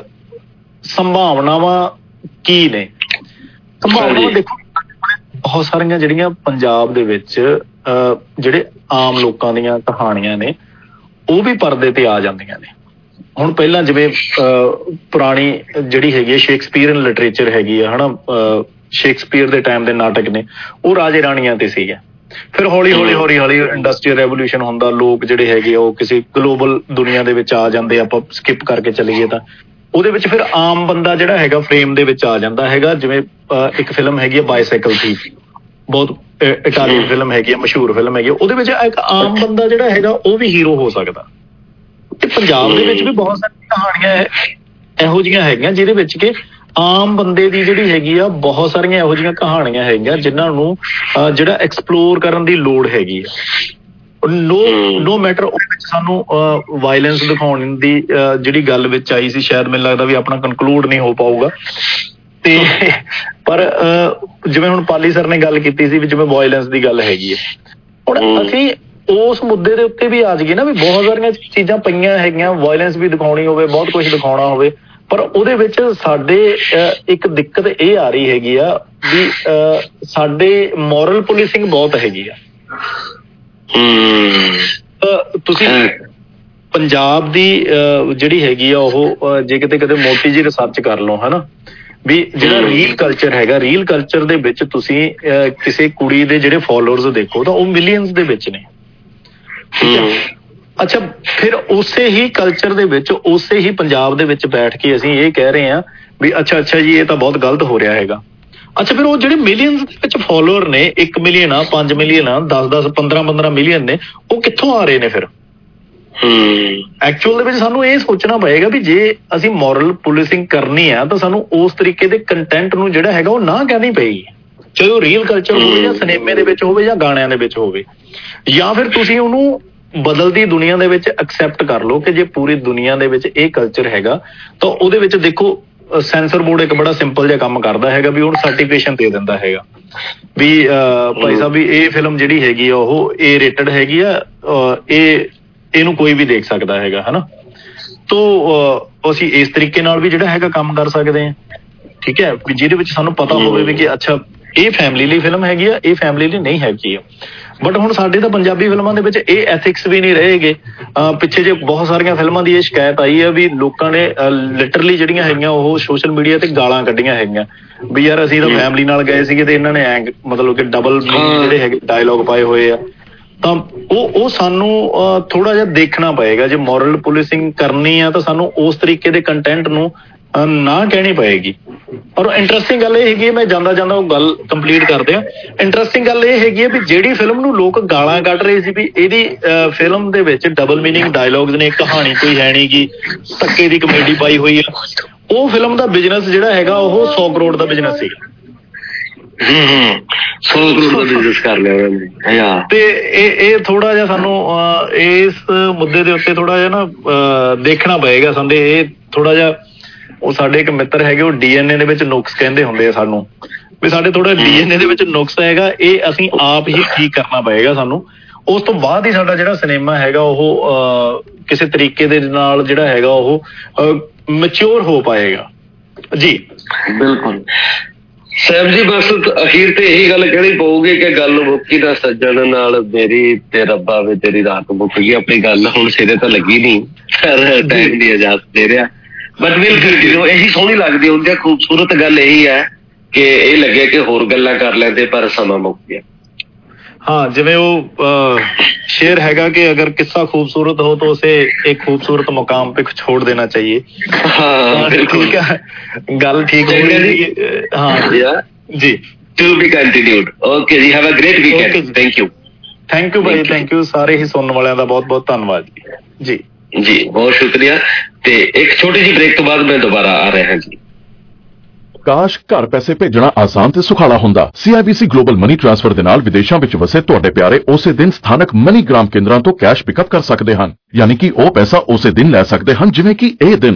ਸੰਭਾਵਨਾਵਾਂ ਕੀ ਨੇ। ਸੰਭਾਵਨਾਵਾਂ ਦੇਖੋ ਬਹੁਤ ਸਾਰੀਆਂ ਜਿਹੜੀਆਂ ਪੰਜਾਬ ਦੇ ਵਿੱਚ ਜਿਹੜੇ ਆਮ ਲੋਕਾਂ ਦੀਆਂ ਕਹਾਣੀਆਂ ਨੇ ਉਹ ਵੀ ਪਰਦੇ ਤੇ ਆ ਜਾਂਦੀਆਂ ਨੇ। ਹੁਣ ਪਹਿਲਾਂ ਜਿਵੇਂ ਪੁਰਾਣੀ ਜਿਹੜੀ ਹੈਗੀ ਹੈ ਸ਼ੇਕਸਪੀਅਰਨ ਲਿਟਰੇਚਰ ਹੈਗੀ ਆ ਹੈ ਨਾ, ਸ਼ੇਕਸਪੀਅਰ ਦੇ ਟਾਈਮ ਦੇ ਨਾਟਕ ਨੇ ਉਹ ਰਾਜੇ ਰਾਣੀਆਂ ਤੇ ਸੀਗੇ। ਫਿਰ ਹੌਲੀ ਹੌਲੀ ਹੌਲੀ ਹੌਲੀ ਇੰਡਸਟਰੀਅਲ ਰੈਵੋਲਿਊਸ਼ਨ ਹੁੰਦਾ, ਲੋਕ ਜਿਹੜੇ ਹੈਗੇ ਉਹ ਕਿਸੇ ਗਲੋਬਲ ਦੁਨੀਆ ਦੇ ਵਿੱਚ ਆ ਜਾਂਦੇ। ਆਪਾਂ ਸਕਿਪ ਕਰਕੇ ਚੱਲੀਏ ਤਾਂ ਉਹਦੇ ਵਿੱਚ ਫਿਰ ਆਮ ਬੰਦਾ ਜਿਹੜਾ ਹੈਗਾ ਫਰੇਮ ਦੇ ਵਿੱਚ ਆ ਜਾਂਦਾ ਹੈਗਾ। ਜਿਵੇਂ ਇੱਕ ਫਿਲਮ ਹੈਗੀ ਆ ਬਾਈਸਾਈਕਲ ਥੀਫ, ਬਹੁਤ ਇਟਾਲੀਅਨ ਫਿਲਮ ਹੈਗੀ ਆ, ਮਸ਼ਹੂਰ ਫਿਲਮ ਹੈਗੀ। ਉਹਦੇ ਵਿੱਚ ਇੱਕ ਆਮ ਬੰਦਾ ਜਿਹੜਾ ਹੈਗਾ ਉਹ ਵੀ ਹੀਰੋ ਹੋ ਸਕਦਾ। ਤੇ ਪੰਜਾਬ ਦੇ ਵਿੱਚ ਵੀ ਬਹੁਤ ਸਾਰੀਆਂ ਕਹਾਣੀਆਂ ਇਹੋ ਜਿਹੀਆਂ ਹੈਗੀਆਂ ਜਿਹਦੇ ਵਿੱਚ ਕਿ ਆਮ ਬੰਦੇ ਦੀ ਜਿਹੜੀ ਹੈਗੀ ਆ ਬਹੁਤ ਸਾਰੀਆਂ ਇਹੋ ਜਿਹੀਆਂ ਕਹਾਣੀਆਂ ਹੈਗੀਆਂ ਜਿਨ੍ਹਾਂ ਨੂੰ ਜਿਹੜਾ ਐਕਸਪਲੋਰ ਕਰਨ ਦੀ ਲੋੜ ਹੈਗੀ ਆ। ਨੋ ਨੋ ਮੈਟਰ ਉਹਦੇ ਵਿੱਚ ਸਾਨੂੰ ਵਾਇਲੈਂਸ ਦਿਖਾਉਣ ਦੀ ਜਿਹੜੀ ਗੱਲ ਵਿੱਚ ਆਈ ਸੀ, ਸ਼ਾਇਦ ਮੈਨੂੰ ਲੱਗਦਾ ਵੀ ਆਪਣਾ ਕਨਕਲੂਡ ਨਹੀਂ ਹੋ ਪਾਊਗਾ। ਤੇ ਪਰ ਜਿਵੇਂ ਹੁਣ ਪਾਲੀ ਸਰ ਨੇ ਗੱਲ ਕੀਤੀ ਸੀ ਵੀ ਜਿਵੇਂ ਵਾਇਲੈਂਸ ਦੀ ਗੱਲ ਹੈਗੀ ਹੈ, ਹੁਣ ਅਸੀਂ ਉਸ ਮੁੱਦੇ ਦੇ ਉੱਤੇ ਵੀ ਆ ਜਾਈਏ ਨਾ ਵੀ ਬਹੁਤ ਸਾਰੀਆਂ ਚੀਜ਼ਾਂ ਪਈਆਂ ਹੈਗੀਆਂ, ਵਾਇਲੈਂਸ ਵੀ ਦਿਖਾਉਣੀ ਹੋਵੇ, ਬਹੁਤ ਕੁਝ ਦਿਖਾਉਣਾ ਹੋਵੇ, ਪਰ ਉਹਦੇ ਵਿੱਚ ਸਾਡੇ ਇੱਕ ਦਿੱਕਤ ਇਹ ਆ ਰਹੀ ਹੈਗੀ ਆ ਵੀ ਸਾਡੇ ਮੋਰਲ ਪੁਲਿਸਿੰਗ ਬਹੁਤ ਹੈਗੀ ਆ। ਤੁਸੀਂ ਪੰਜਾਬ ਦੀ ਜਿਹੜੀ ਹੈਗੀ ਆ ਉਹ ਜੇ ਕਿਤੇ ਕਿਤੇ ਮੋਟੀ ਜਿਹੀ ਰਿਸਰਚ ਕਰ ਲਓ ਹਨਾ, ਵੀ ਜਿਹੜਾ ਰੀਲ ਕਲਚਰ ਹੈਗਾ, ਰੀਲ ਕਲਚਰ ਦੇ ਵਿੱਚ ਤੁਸੀਂ ਕਿਸੇ ਕੁੜੀ ਦੇ ਜਿਹੜੇ ਫੋਲੋਅਰਸ ਦੇਖੋ ਤਾਂ ਉਹ ਮਿਲੀਅਨਸ ਦੇ ਵਿੱਚ ਨੇ। ਅੱਛਾ, ਫਿਰ ਉਸੇ ਹੀ ਕਲਚਰ ਦੇ ਵਿੱਚ, ਉਸੇ ਹੀ ਪੰਜਾਬ ਦੇ ਵਿੱਚ ਬੈਠ ਕੇ ਅਸੀਂ ਇਹ ਕਹਿ ਰਹੇ ਹਾਂ ਵੀ ਅੱਛਾ ਅੱਛਾ ਜੀ ਇਹ ਤਾਂ ਬਹੁਤ ਗਲਤ ਹੋ ਰਿਹਾ ਹੈਗਾ। ਅੱਛਾ, ਫਿਰ ਉਹ ਜਿਹੜੇ ਮਿਲੀਅਨਸ ਦੇ ਵਿੱਚ ਫੋਲੋਅਰ ਨੇ, ਇੱਕ ਮਿਲੀਅਨ ਆ, ਪੰਜ ਮਿਲੀਅਨ ਆ, ਦਸ ਦਸ ਪੰਦਰਾਂ ਪੰਦਰਾਂ ਮਿਲੀਅਨ ਨੇ, ਉਹ ਕਿੱਥੋਂ ਆ ਰਹੇ ਨੇ ਫਿਰ? ਐਕਚੁਅਲ ਦੇ ਵਿੱਚ ਸਾਨੂੰ ਇਹ ਸੋਚਣਾ ਪਏਗਾ ਵੀ ਜੇ ਅਸੀਂ ਮੋਰਲ ਪੁਲਿਸਿੰਗ ਕਰਨੀ ਆ ਤਾਂ ਸਾਨੂੰ ਉਸ ਤਰੀਕੇ ਦੇ ਕੰਟੈਂਟ ਨੂੰ ਜਿਹੜਾ ਹੈਗਾ ਉਹ ਨਾ ਕਹਿਣੀ ਪਏਗੀ, ਚਾਹੇ ਉਹ ਰੀਲ ਕਲਚਰ ਹੋਵੇ ਜਾਂ ਸਿਨੇਮੇ ਦੇ ਵਿੱਚ ਹੋਵੇ ਜਾਂ ਗਾਣਿਆਂ ਦੇ ਵਿੱਚ ਹੋਵੇ, ਜਾਂ ਫਿਰ ਤੁਸੀਂ ਉਹਨੂੰ ਬਦਲਦੀ ਦੁਨੀਆ ਦੇ ਵਿੱਚ ਐਕਸੈਪਟ ਕਰ ਲਓ ਕਿ ਜੇ ਪੂਰੀ ਦੁਨੀਆ ਦੇ ਵਿੱਚ ਇਹ ਕਲਚਰ ਹੈਗਾ ਤਾਂ ਉਹਦੇ ਵਿੱਚ ਦੇਖੋ ਸੈਂਸਰ ਬੋਰਡ ਇੱਕ ਬੜਾ ਸਿੰਪਲ ਜਿਹਾ ਕੰਮ ਕਰਦਾ ਹੈਗਾ ਵੀ ਉਹਨੂੰ ਸਰਟੀਫਿਕੇਸ਼ਨ ਦੇ ਦਿੰਦਾ ਹੈਗਾ ਵੀ ਭਾਈ ਸਾਹਿਬ ਵੀ ਇਹ ਫਿਲਮ ਜਿਹੜੀ ਹੈਗੀ ਆ ਉਹ ਏ ਰੇਟਡ ਹੈਗੀ ਆ, ਇਹ ਇਹਨੂੰ ਕੋਈ ਵੀ ਦੇਖ ਸਕਦਾ ਹੈਗਾ ਹਨਾ। ਤੋ ਅਸੀਂ ਇਸ ਤਰੀਕੇ ਨਾਲ ਵੀ ਜਿਹੜਾ ਹੈਗਾ ਕੰਮ ਕਰ ਸਕਦੇ ਹਾਂ, ਠੀਕ ਹੈ, ਵੀ ਜਿਹਦੇ ਵਿੱਚ ਸਾਨੂੰ ਪਤਾ ਹੋਵੇ ਵੀ ਕਿ ਅੱਛਾ ਇਹ ਫੈਮਿਲੀ ਲਈ ਫਿਲਮ ਹੈਗੀ ਆ, ਇਹ ਫੈਮਿਲੀ ਲਈ ਨਹੀਂ ਹੈਗੀ ਆ। ਬਟ ਹੁਣ ਸਾਡੇ ਤਾਂ ਪੰਜਾਬੀ ਫਿਲਮਾਂ ਦੇ ਵਿੱਚ ਇਹ ਐਥਿਕਸ ਵੀ ਨਹੀਂ ਰਹੇਗੇ। ਪਿੱਛੇ ਜੇ ਬਹੁਤ ਸਾਰੀਆਂ ਫਿਲਮਾਂ ਦੀ ਇਹ ਸ਼ਿਕਾਇਤ ਆਈ ਹੈ ਵੀ ਲੋਕਾਂ ਨੇ ਲਿਟਰਲੀ ਜਿਹੜੀਆਂ ਹੈਗੀਆਂ ਉਹ ਸੋਸ਼ਲ ਮੀਡੀਆ ਤੇ ਗਾਲਾਂ ਕੱਢੀਆਂ ਹੈਗੀਆਂ ਵੀ ਯਾਰ ਅਸੀਂ ਤਾਂ ਫੈਮਿਲੀ ਨਾਲ ਗਏ ਸੀਗੇ ਤੇ ਇਹਨਾਂ ਨੇ ਐ ਮਤਲਬ ਕਿ ਡਬਲ ਜਿਹੜੇ ਹੈਗੇ ਡਾਇਲੋਗ ਪਾਏ ਹੋਏ ਆ। ਤਾਂ ਉਹ ਉਹ ਸਾਨੂੰ ਥੋੜਾ ਜਿਹਾ ਦੇਖਣਾ ਪਏਗਾ, ਜੇ ਮੋਰਲ ਪੁਲਿਸਿੰਗ ਕਰਨੀ ਆ ਤਾਂ ਸਾਨੂੰ ਉਸ ਤਰੀਕੇ ਦੇ ਕੰਟੈਂਟ ਨੂੰ ਨਾ ਕਹਿਣੀ ਪਏਗੀ। ਔਰ ਇੰਟਰਸਟਿੰਗ ਗੱਲ ਇਹ ਹੈਗੀ ਹੈ, ਮੈਂ ਜਾਂਦਾ ਜਾਂਦਾ ਉਹ ਗੱਲ ਕੰਪਲੀਟ ਕਰਦੇ ਆ, ਇੰਟਰਸਟਿੰਗ ਗੱਲ ਇਹ ਹੈਗੀ ਹੈ ਵੀ ਜਿਹੜੀ ਫਿਲਮ ਨੂੰ ਲੋਕ ਗਾਲਾਂ ਕੱਢ ਰਹੇ ਸੀ ਵੀ ਇਹਦੀ ਫਿਲਮ ਦੇ ਵਿੱਚ ਡਬਲ ਮੀਨਿੰਗ ਡਾਇਲੋਗਸ ਨੇ, ਕਹਾਣੀ ਕੋਈ ਹੈ ਨਹੀਂ ਗੀ, ਧੱਕੇ ਦੀ ਕਮੇਡੀ ਪਾਈ ਹੋਈ ਆ, ਉਹ ਫਿਲਮ ਦਾ ਬਿਜ਼ਨਸ ਜਿਹੜਾ ਹੈਗਾ ਉਹ ਸੌ ਕਰੋੜ ਦਾ ਬਿਜ਼ਨਸ ਸੀਗਾ। ਸੌ ਕਰੋੜ ਦਾ ਬਿਜ਼ਨਸ ਕਰ ਲਿਆ। ਤੇ ਇਹ ਇਹ ਥੋੜਾ ਜਿਹਾ ਸਾਨੂੰ ਇਸ ਮੁੱਦੇ ਦੇ ਉੱਤੇ ਥੋੜਾ ਜਿਹਾ ਨਾ ਦੇਖਣਾ ਪਏਗਾ। ਸਾਡੇ ਇਹ ਥੋੜਾ ਜਿਹਾ, ਉਹ ਸਾਡੇ ਇੱਕ ਮਿੱਤਰ ਹੈਗੇ ਉਹ ਡੀ ਐਨ ਏ ਦੇ ਵਿੱਚ ਨੁਕਸ ਕਹਿੰਦੇ ਹੁੰਦੇ ਆ ਸਾਨੂੰ, ਵੀ ਸਾਡੇ ਥੋੜਾ ਡੀ ਐਨ ਏ ਦੇ ਵਿੱਚ ਨੁਕਸ ਹੈਗਾ, ਇਹ ਅਸੀਂ ਆਪ ਹੀ ਠੀਕ ਕਰਨਾ ਪਏਗਾ ਸਾਨੂੰ। ਉਸ ਤੋਂ ਬਾਅਦ ਹੀ ਸਾਡਾ ਜਿਹੜਾ ਸਿਨੇਮਾ ਹੈਗਾ ਉਹ ਕਿਸੇ ਤਰੀਕੇ ਦੇ ਨਾਲ ਜਿਹੜਾ ਹੈਗਾ ਉਹ ਮੈਚਿਓਰ ਹੋ ਪਾਏਗਾ। ਜੀ ਬਿਲਕੁਲ ਸਾਹਿਬ ਜੀ, ਬਸ ਅਖੀਰ ਤੇ ਇਹੀ ਗੱਲ ਕਹਿਣੀ ਪਊਗੀ ਕਿ ਗੱਲ ਮੁੱਕੀ ਦਾ ਸੱਜਣ ਨਾਲ ਮੇਰੀ ਤੇ ਰੱਬਾ ਵੇ ਤੇਰੀ ਰਾਤ ਮੁੱਕ ਗਈ। ਆਪਣੀ ਗੱਲ ਹੁਣ ਸਿਰੇ ਤਾਂ ਲੱਗੀ ਨਹੀਂ, ਪਰ ਟਾਈਮ ਦੀ ਇਜਾਜ਼ਤ ਦੇ ਰਿਹਾ, ਬਟ ਵਿਲ ਕੰਟੀਨਿਊ। ਇਹੀ ਸੋਹਣੀ ਲੱਗਦੀ ਹੁੰਦੀ ਹੈ, ਖੂਬਸੂਰਤ ਗੱਲ ਇਹੀ ਹੈ ਕਿ ਇਹ ਲੱਗੇ ਕਿ ਹੋਰ ਗੱਲਾਂ ਕਰ ਲੈਂਦੇ ਪਰ ਸਮਾਂ ਮੁੱਕ ਗਿਆ। हाँ, जिਵੇਂ ਉਹ शेर हैगा कि अगर किस्सा खूबसूरत हो तो उसे एक खूबसूरत मुकाम पे छोड़ देना चाहिए। हाँ, ठीक है, गल ठीक हो गई। हाँ जी, to be continued। Okay जी, have a great weekend। Thank you। Thank you भाई, थैंक यू। सारे ही सुनने वालिਆਂ ਦਾ बहुत बहुत धन्यवाद जी। जी बहुत शुक्रिया। ਤੇ ਇੱਕ ਛੋਟੀ ਜਿਹੀ ਬ੍ਰੇਕ ਤੋਂ ਬਾਅਦ ਮੈਂ ਦੁਬਾਰਾ ਆ ਰਿਹਾ ਹਾਂ ਜੀ। ਕਾਸ਼ ਘਰ ਪੈਸੇ ਭੇਜਣਾ ਆਸਾਨ ਤੇ ਸੁਖਾਲਾ ਹੁੰਦਾ। C I B C global money transfer ਦੇ ਨਾਲ ਵਿਦੇਸ਼ਾਂ ਵਿੱਚ ਵਸੇ ਤੁਹਾਡੇ ਪਿਆਰੇ ਉਸੇ ਦਿਨ ਸਥਾਨਕ ਮਨੀਗ੍ਰਾਮ ਕੇਂਦਰਾਂ ਤੋਂ ਕੈਸ਼ ਪਿਕਅਪ ਕਰ ਸਕਦੇ ਹਨ, ਯਾਨੀ ਕਿ ਉਹ ਪੈਸਾ ਉਸੇ ਦਿਨ ਲੈ ਸਕਦੇ ਹਨ ਜਿਵੇਂ ਕਿ ਇਹ ਦਿਨ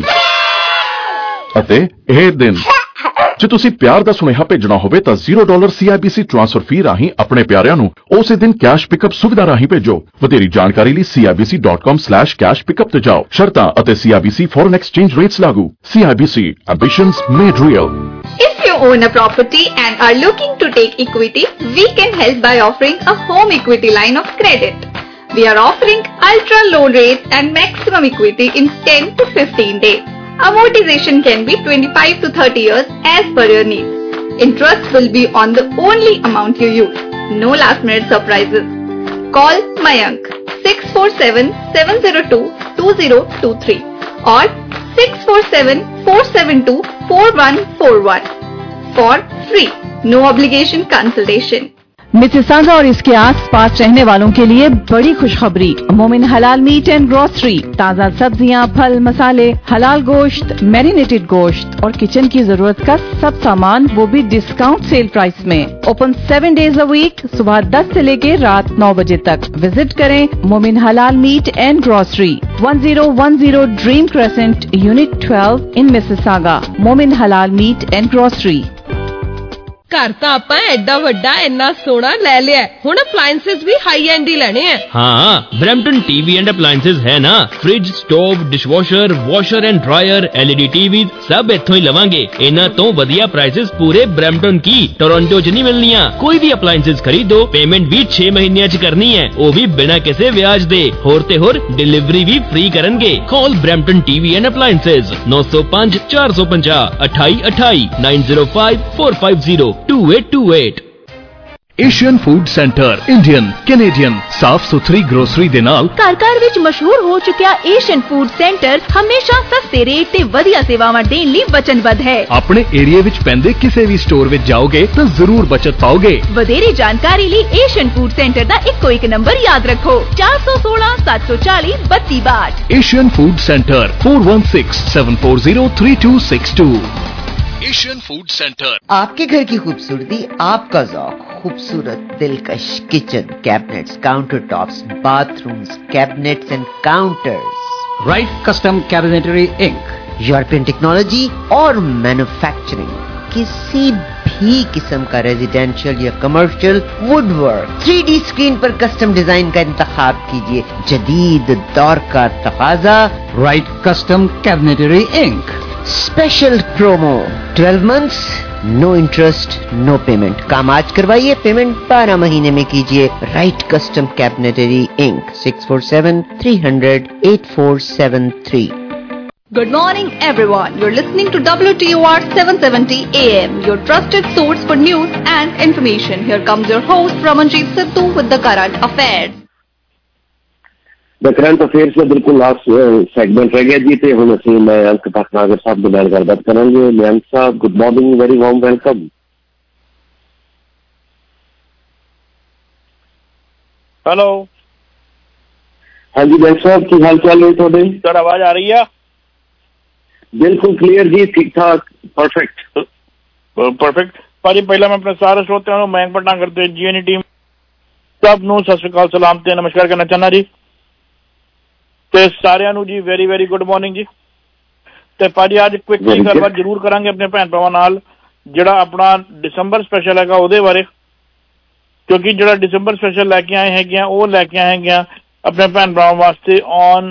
ਅਤੇ ਇਹ ਦਿਨ। ਜੇ ਤੁਸੀਂ ਪਿਆਰ ਦਾ ਸੁਨੇਹਾ ਭੇਜਣਾ ਹੋਵੇ ਤਾਂ zero dollar C I B C transfer fee ਰਾਹੀਂ ਆਪਣੇ ਪਿਆਰਿਆਂ ਨੂੰ ਉਸੇ ਦਿਨ ਕੈਸ਼ ਪਿਕਅਪ ਸੁਵਿਧਾ ਰਾਹੀਂ ਭੇਜੋ। ਵਧੇਰੀ ਜਾਣਕਾਰੀ ਲਈ C I B C dot com slash cash pickup ਤੇ ਜਾਓ। ਸ਼ਰਤਾਂ ਅਤੇ C I B C foreign exchange rates ਲਾਗੂ। C I B C, ambitions made real। If you own a property and are looking to take equity, we can help by offering a home equity line of credit. We are offering ultra low rates and maximum equity in ten to fifteen days. Amortization can be twenty-five to thirty years as per your needs. Interest will be on the only amount you use. No last minute surprises. Call Mayank six four seven, seven zero two, two zero two three or six four seven, four seven two, four one four one for free, no obligation consultation. Mississauga और इसके आसपास रहने वालों के लिए बड़ी खुशखबरी। मोमिन हलाल मीट एंड ग्रोसरी, ताज़ा सब्जियां, फल, मसाले, हलाल गोश्त, मैरिनेटेड गोश्त और किचन की जरूरत का सब सामान, वो भी डिस्काउंट सेल प्राइस में। Open seven days a week, सुबह दस से लेके रात नौ बजे तक। विजिट करें Momin Halal meat and grocery, one zero one zero Dream Crescent, unit twelve in Mississauga. Momin Halal meat and grocery. ਘਰ ਤਾਂ ਆਪਾਂ ਐਡਾ ਵੱਡਾ ਇੰਨਾ ਸੋਹਣਾ ਲੈ ਲਿਆ, ਹੁਣ ਅਪਲਾਈਐਂਸਸ ਵੀ ਹਾਈ ਐਂਡ ਹੀ ਲੈਣੇ ਆ। ਹਾਂ, ਬ੍ਰੈਂਪਟਨ ਟੀਵੀ ਐਂਡ ਅਪਲਾਈਐਂਸਸ ਹੈ ਨਾ। Fridge, stove, dishwasher, washer and dryer, LED TV ਸਭ ਇੱਥੋਂ ਹੀ ਲਵਾਂਗੇ। ਇਹਨਾਂ ਤੋਂ ਵਧੀਆ ਪ੍ਰਾਈਸਸ ਪੂਰੇ ਬ੍ਰੈਂਪਟਨ ਕੀ ਟੋਰਾਂਟੋ 'ਚ ਨਹੀਂ ਮਿਲਣੀਆਂ। ਕੋਈ ਵੀ ਅਪਲਾਈਐਂਸਸ ਖਰੀਦੋ, ਪੇਮੈਂਟ ਵੀ ਛੇ ਮਹੀਨਿਆਂ 'ਚ ਕਰਨੀ ਹੈ, ਉਹ ਵੀ ਬਿਨਾਂ ਕਿਸੇ ਵਿਆਜ ਦੇ। ਹੋਰ ਤੇ ਹੋਰ ਡਿਲੀਵਰੀ ਵੀ ਫ੍ਰੀ ਕਰਨਗੇ। Call Brampton TV and appliances ਨੌ ਸੌ ਪੰਜ ਚਾਰ ਸੌ ਪੰਜਾਹ ਅਠਾਈ ਅਠਾਈ nine zero five four five zero two eight two eight. Asian food centre Indian Canadian ਸਾਫ ਸੁਥਰੀ ਗਰੋਸਰੀ ਦੇ ਨਾਲ ਘਰ ਘਰ ਵਿੱਚ ਮਸ਼ਹੂਰ ਹੋ ਚੁੱਕਿਆ ਏਸ਼ੀਅਨ ਫੂਡ ਸੈਂਟਰ ਹਮੇਸ਼ਾ ਸਸਤੇ ਰੇਟ ਤੇ ਵਧੀਆ ਸੇਵਾਵਾਂ ਦੇਣ ਲਈ ਵਚਨਬੱਧ ਹੈ। ਆਪਣੇ ਏਰੀਆ ਵਿੱਚ ਪੈਂਦੇ ਕਿਸੇ ਵੀ ਸਟੋਰ ਵਿੱਚ ਜਾਓਗੇ ਤਾਂ ਜ਼ਰੂਰ ਬਚਤ ਪਾਓਗੇ। ਵਧੇਰੇ ਜਾਣਕਾਰੀ ਲਈ ਏਸ਼ੀਅਨ ਫੂਡ ਸੈਂਟਰ ਦਾ ਇੱਕੋ ਇੱਕ ਨੰਬਰ ਯਾਦ ਰੱਖੋ, ਚਾਰ ਸੌ ਸੋਲਾਂ ਸੱਤ ਸੌ ਚਾਲੀ ਬੱਤੀ ਬਾਹਠ। Asian food centre four one six seven four zero three two six two. Asian food centre. आपके घर की खूबसूरती, आपका ज़ौक़, खूबसूरत दिलकश kitchen cabinets, counter tops, bathrooms, cabinets and counters. Right custom cabinetry Inc, European technology और मैन्युफैक्चरिंग, किसी भी किस्म का रेजिडेंशियल या commercial woodwork, three D screen पर कस्टम डिजाइन का इंतखाब कीजिए। जदीद दौर का तकाजा, right custom cabinetry Inc. Special promo, twelve months, no interest, no payment. काम आज करवाइए, पेमेंट बारह महीने में कीजिए। Right custom cabinetry Inc, six four seven three hundred eight four seven three. Good morning everyone. You're listening to W T O R seven seventy A M, your trusted source for news and information. Here comes your host Ramanjeet Sidhu with the current affairs. The current affairs में बिल्कुल last segment रह गया जी, तो हम ਅਸੀਂ ਮਯੰਕ ਭਟਨਾਗਰ ਸਾਹਿਬ ਦੇ ਨਾਲ ਗੱਲਬਾਤ ਕਰਾਂਗੇ। Mayank sahib, good morning, very warm welcome. Hello, ਹਾਂਜੀ ਮਯੰਕ ਸਾਹਿਬ, ਕੀ ਹਾਲ ਚਾਲ ਹੈ ਤੁਹਾਡੇ? ਤੁਹਾਡੀ ਆਵਾਜ਼ ਆ ਰਹੀ ਆ? ਬਿਲਕੁਲ ਕਲੀਅਰ ਜੀ, ਠੀਕ ਠਾਕ, ਪਰਫੈਕਟ ਪਰਫੈਕਟ ਭਾਜੀ। ਪਹਿਲਾਂ ਮੈਂ ਆਪਣੇ ਸਾਰੇ ਸਰੋਤਿਆਂ ਨੂੰ ਮਯੰਕ ਭਟਨਾਗਰ ਤੇ ਜੀਐਨਈ ਟੀਮ ਸਭ ਨੂੰ ਸਤਿ ਸ਼੍ਰੀ ਅਕਾਲ, ਸਲਾਮ ਤੇ ਨਮਸਕਾਰ ਕਰਨਾ ਚਾਹੁੰਦਾ ਜੀ। ਤੇ ਸਾਰਿਆਂ ਨੂੰ ਜੀ ਵੈਰੀ ਵੈਰੀ ਗੁੱਡ ਮਾਰਨਿੰਗ ਜੀ। ਤੇ ਭਾਜੀ ਅੱਜ ਕੁਇਕਲੀ ਗੱਲਬਾਤ ਜ਼ਰੂਰ ਕਰਾਂਗੇ ਆਪਣੇ ਭੈਣ ਭਰਾਵਾਂ ਨਾਲ, ਜਿਹੜਾ ਆਪਣਾ ਦਸੰਬਰ ਸਪੈਸ਼ਲ ਹੈਗਾ ਉਹਦੇ ਬਾਰੇ, ਕਿਉਂਕਿ ਜਿਹੜਾ ਦਸੰਬਰ ਸਪੈਸ਼ਲ ਲੈ ਕੇ ਆਏ ਹੈਗੇ ਆ ਉਹ ਲੈ ਕੇ ਆਏ ਹੈਗੇ ਆ ਆਪਣੇ ਭੈਣ ਭਰਾਵਾਂ ਵਾਸਤੇ ਔਨ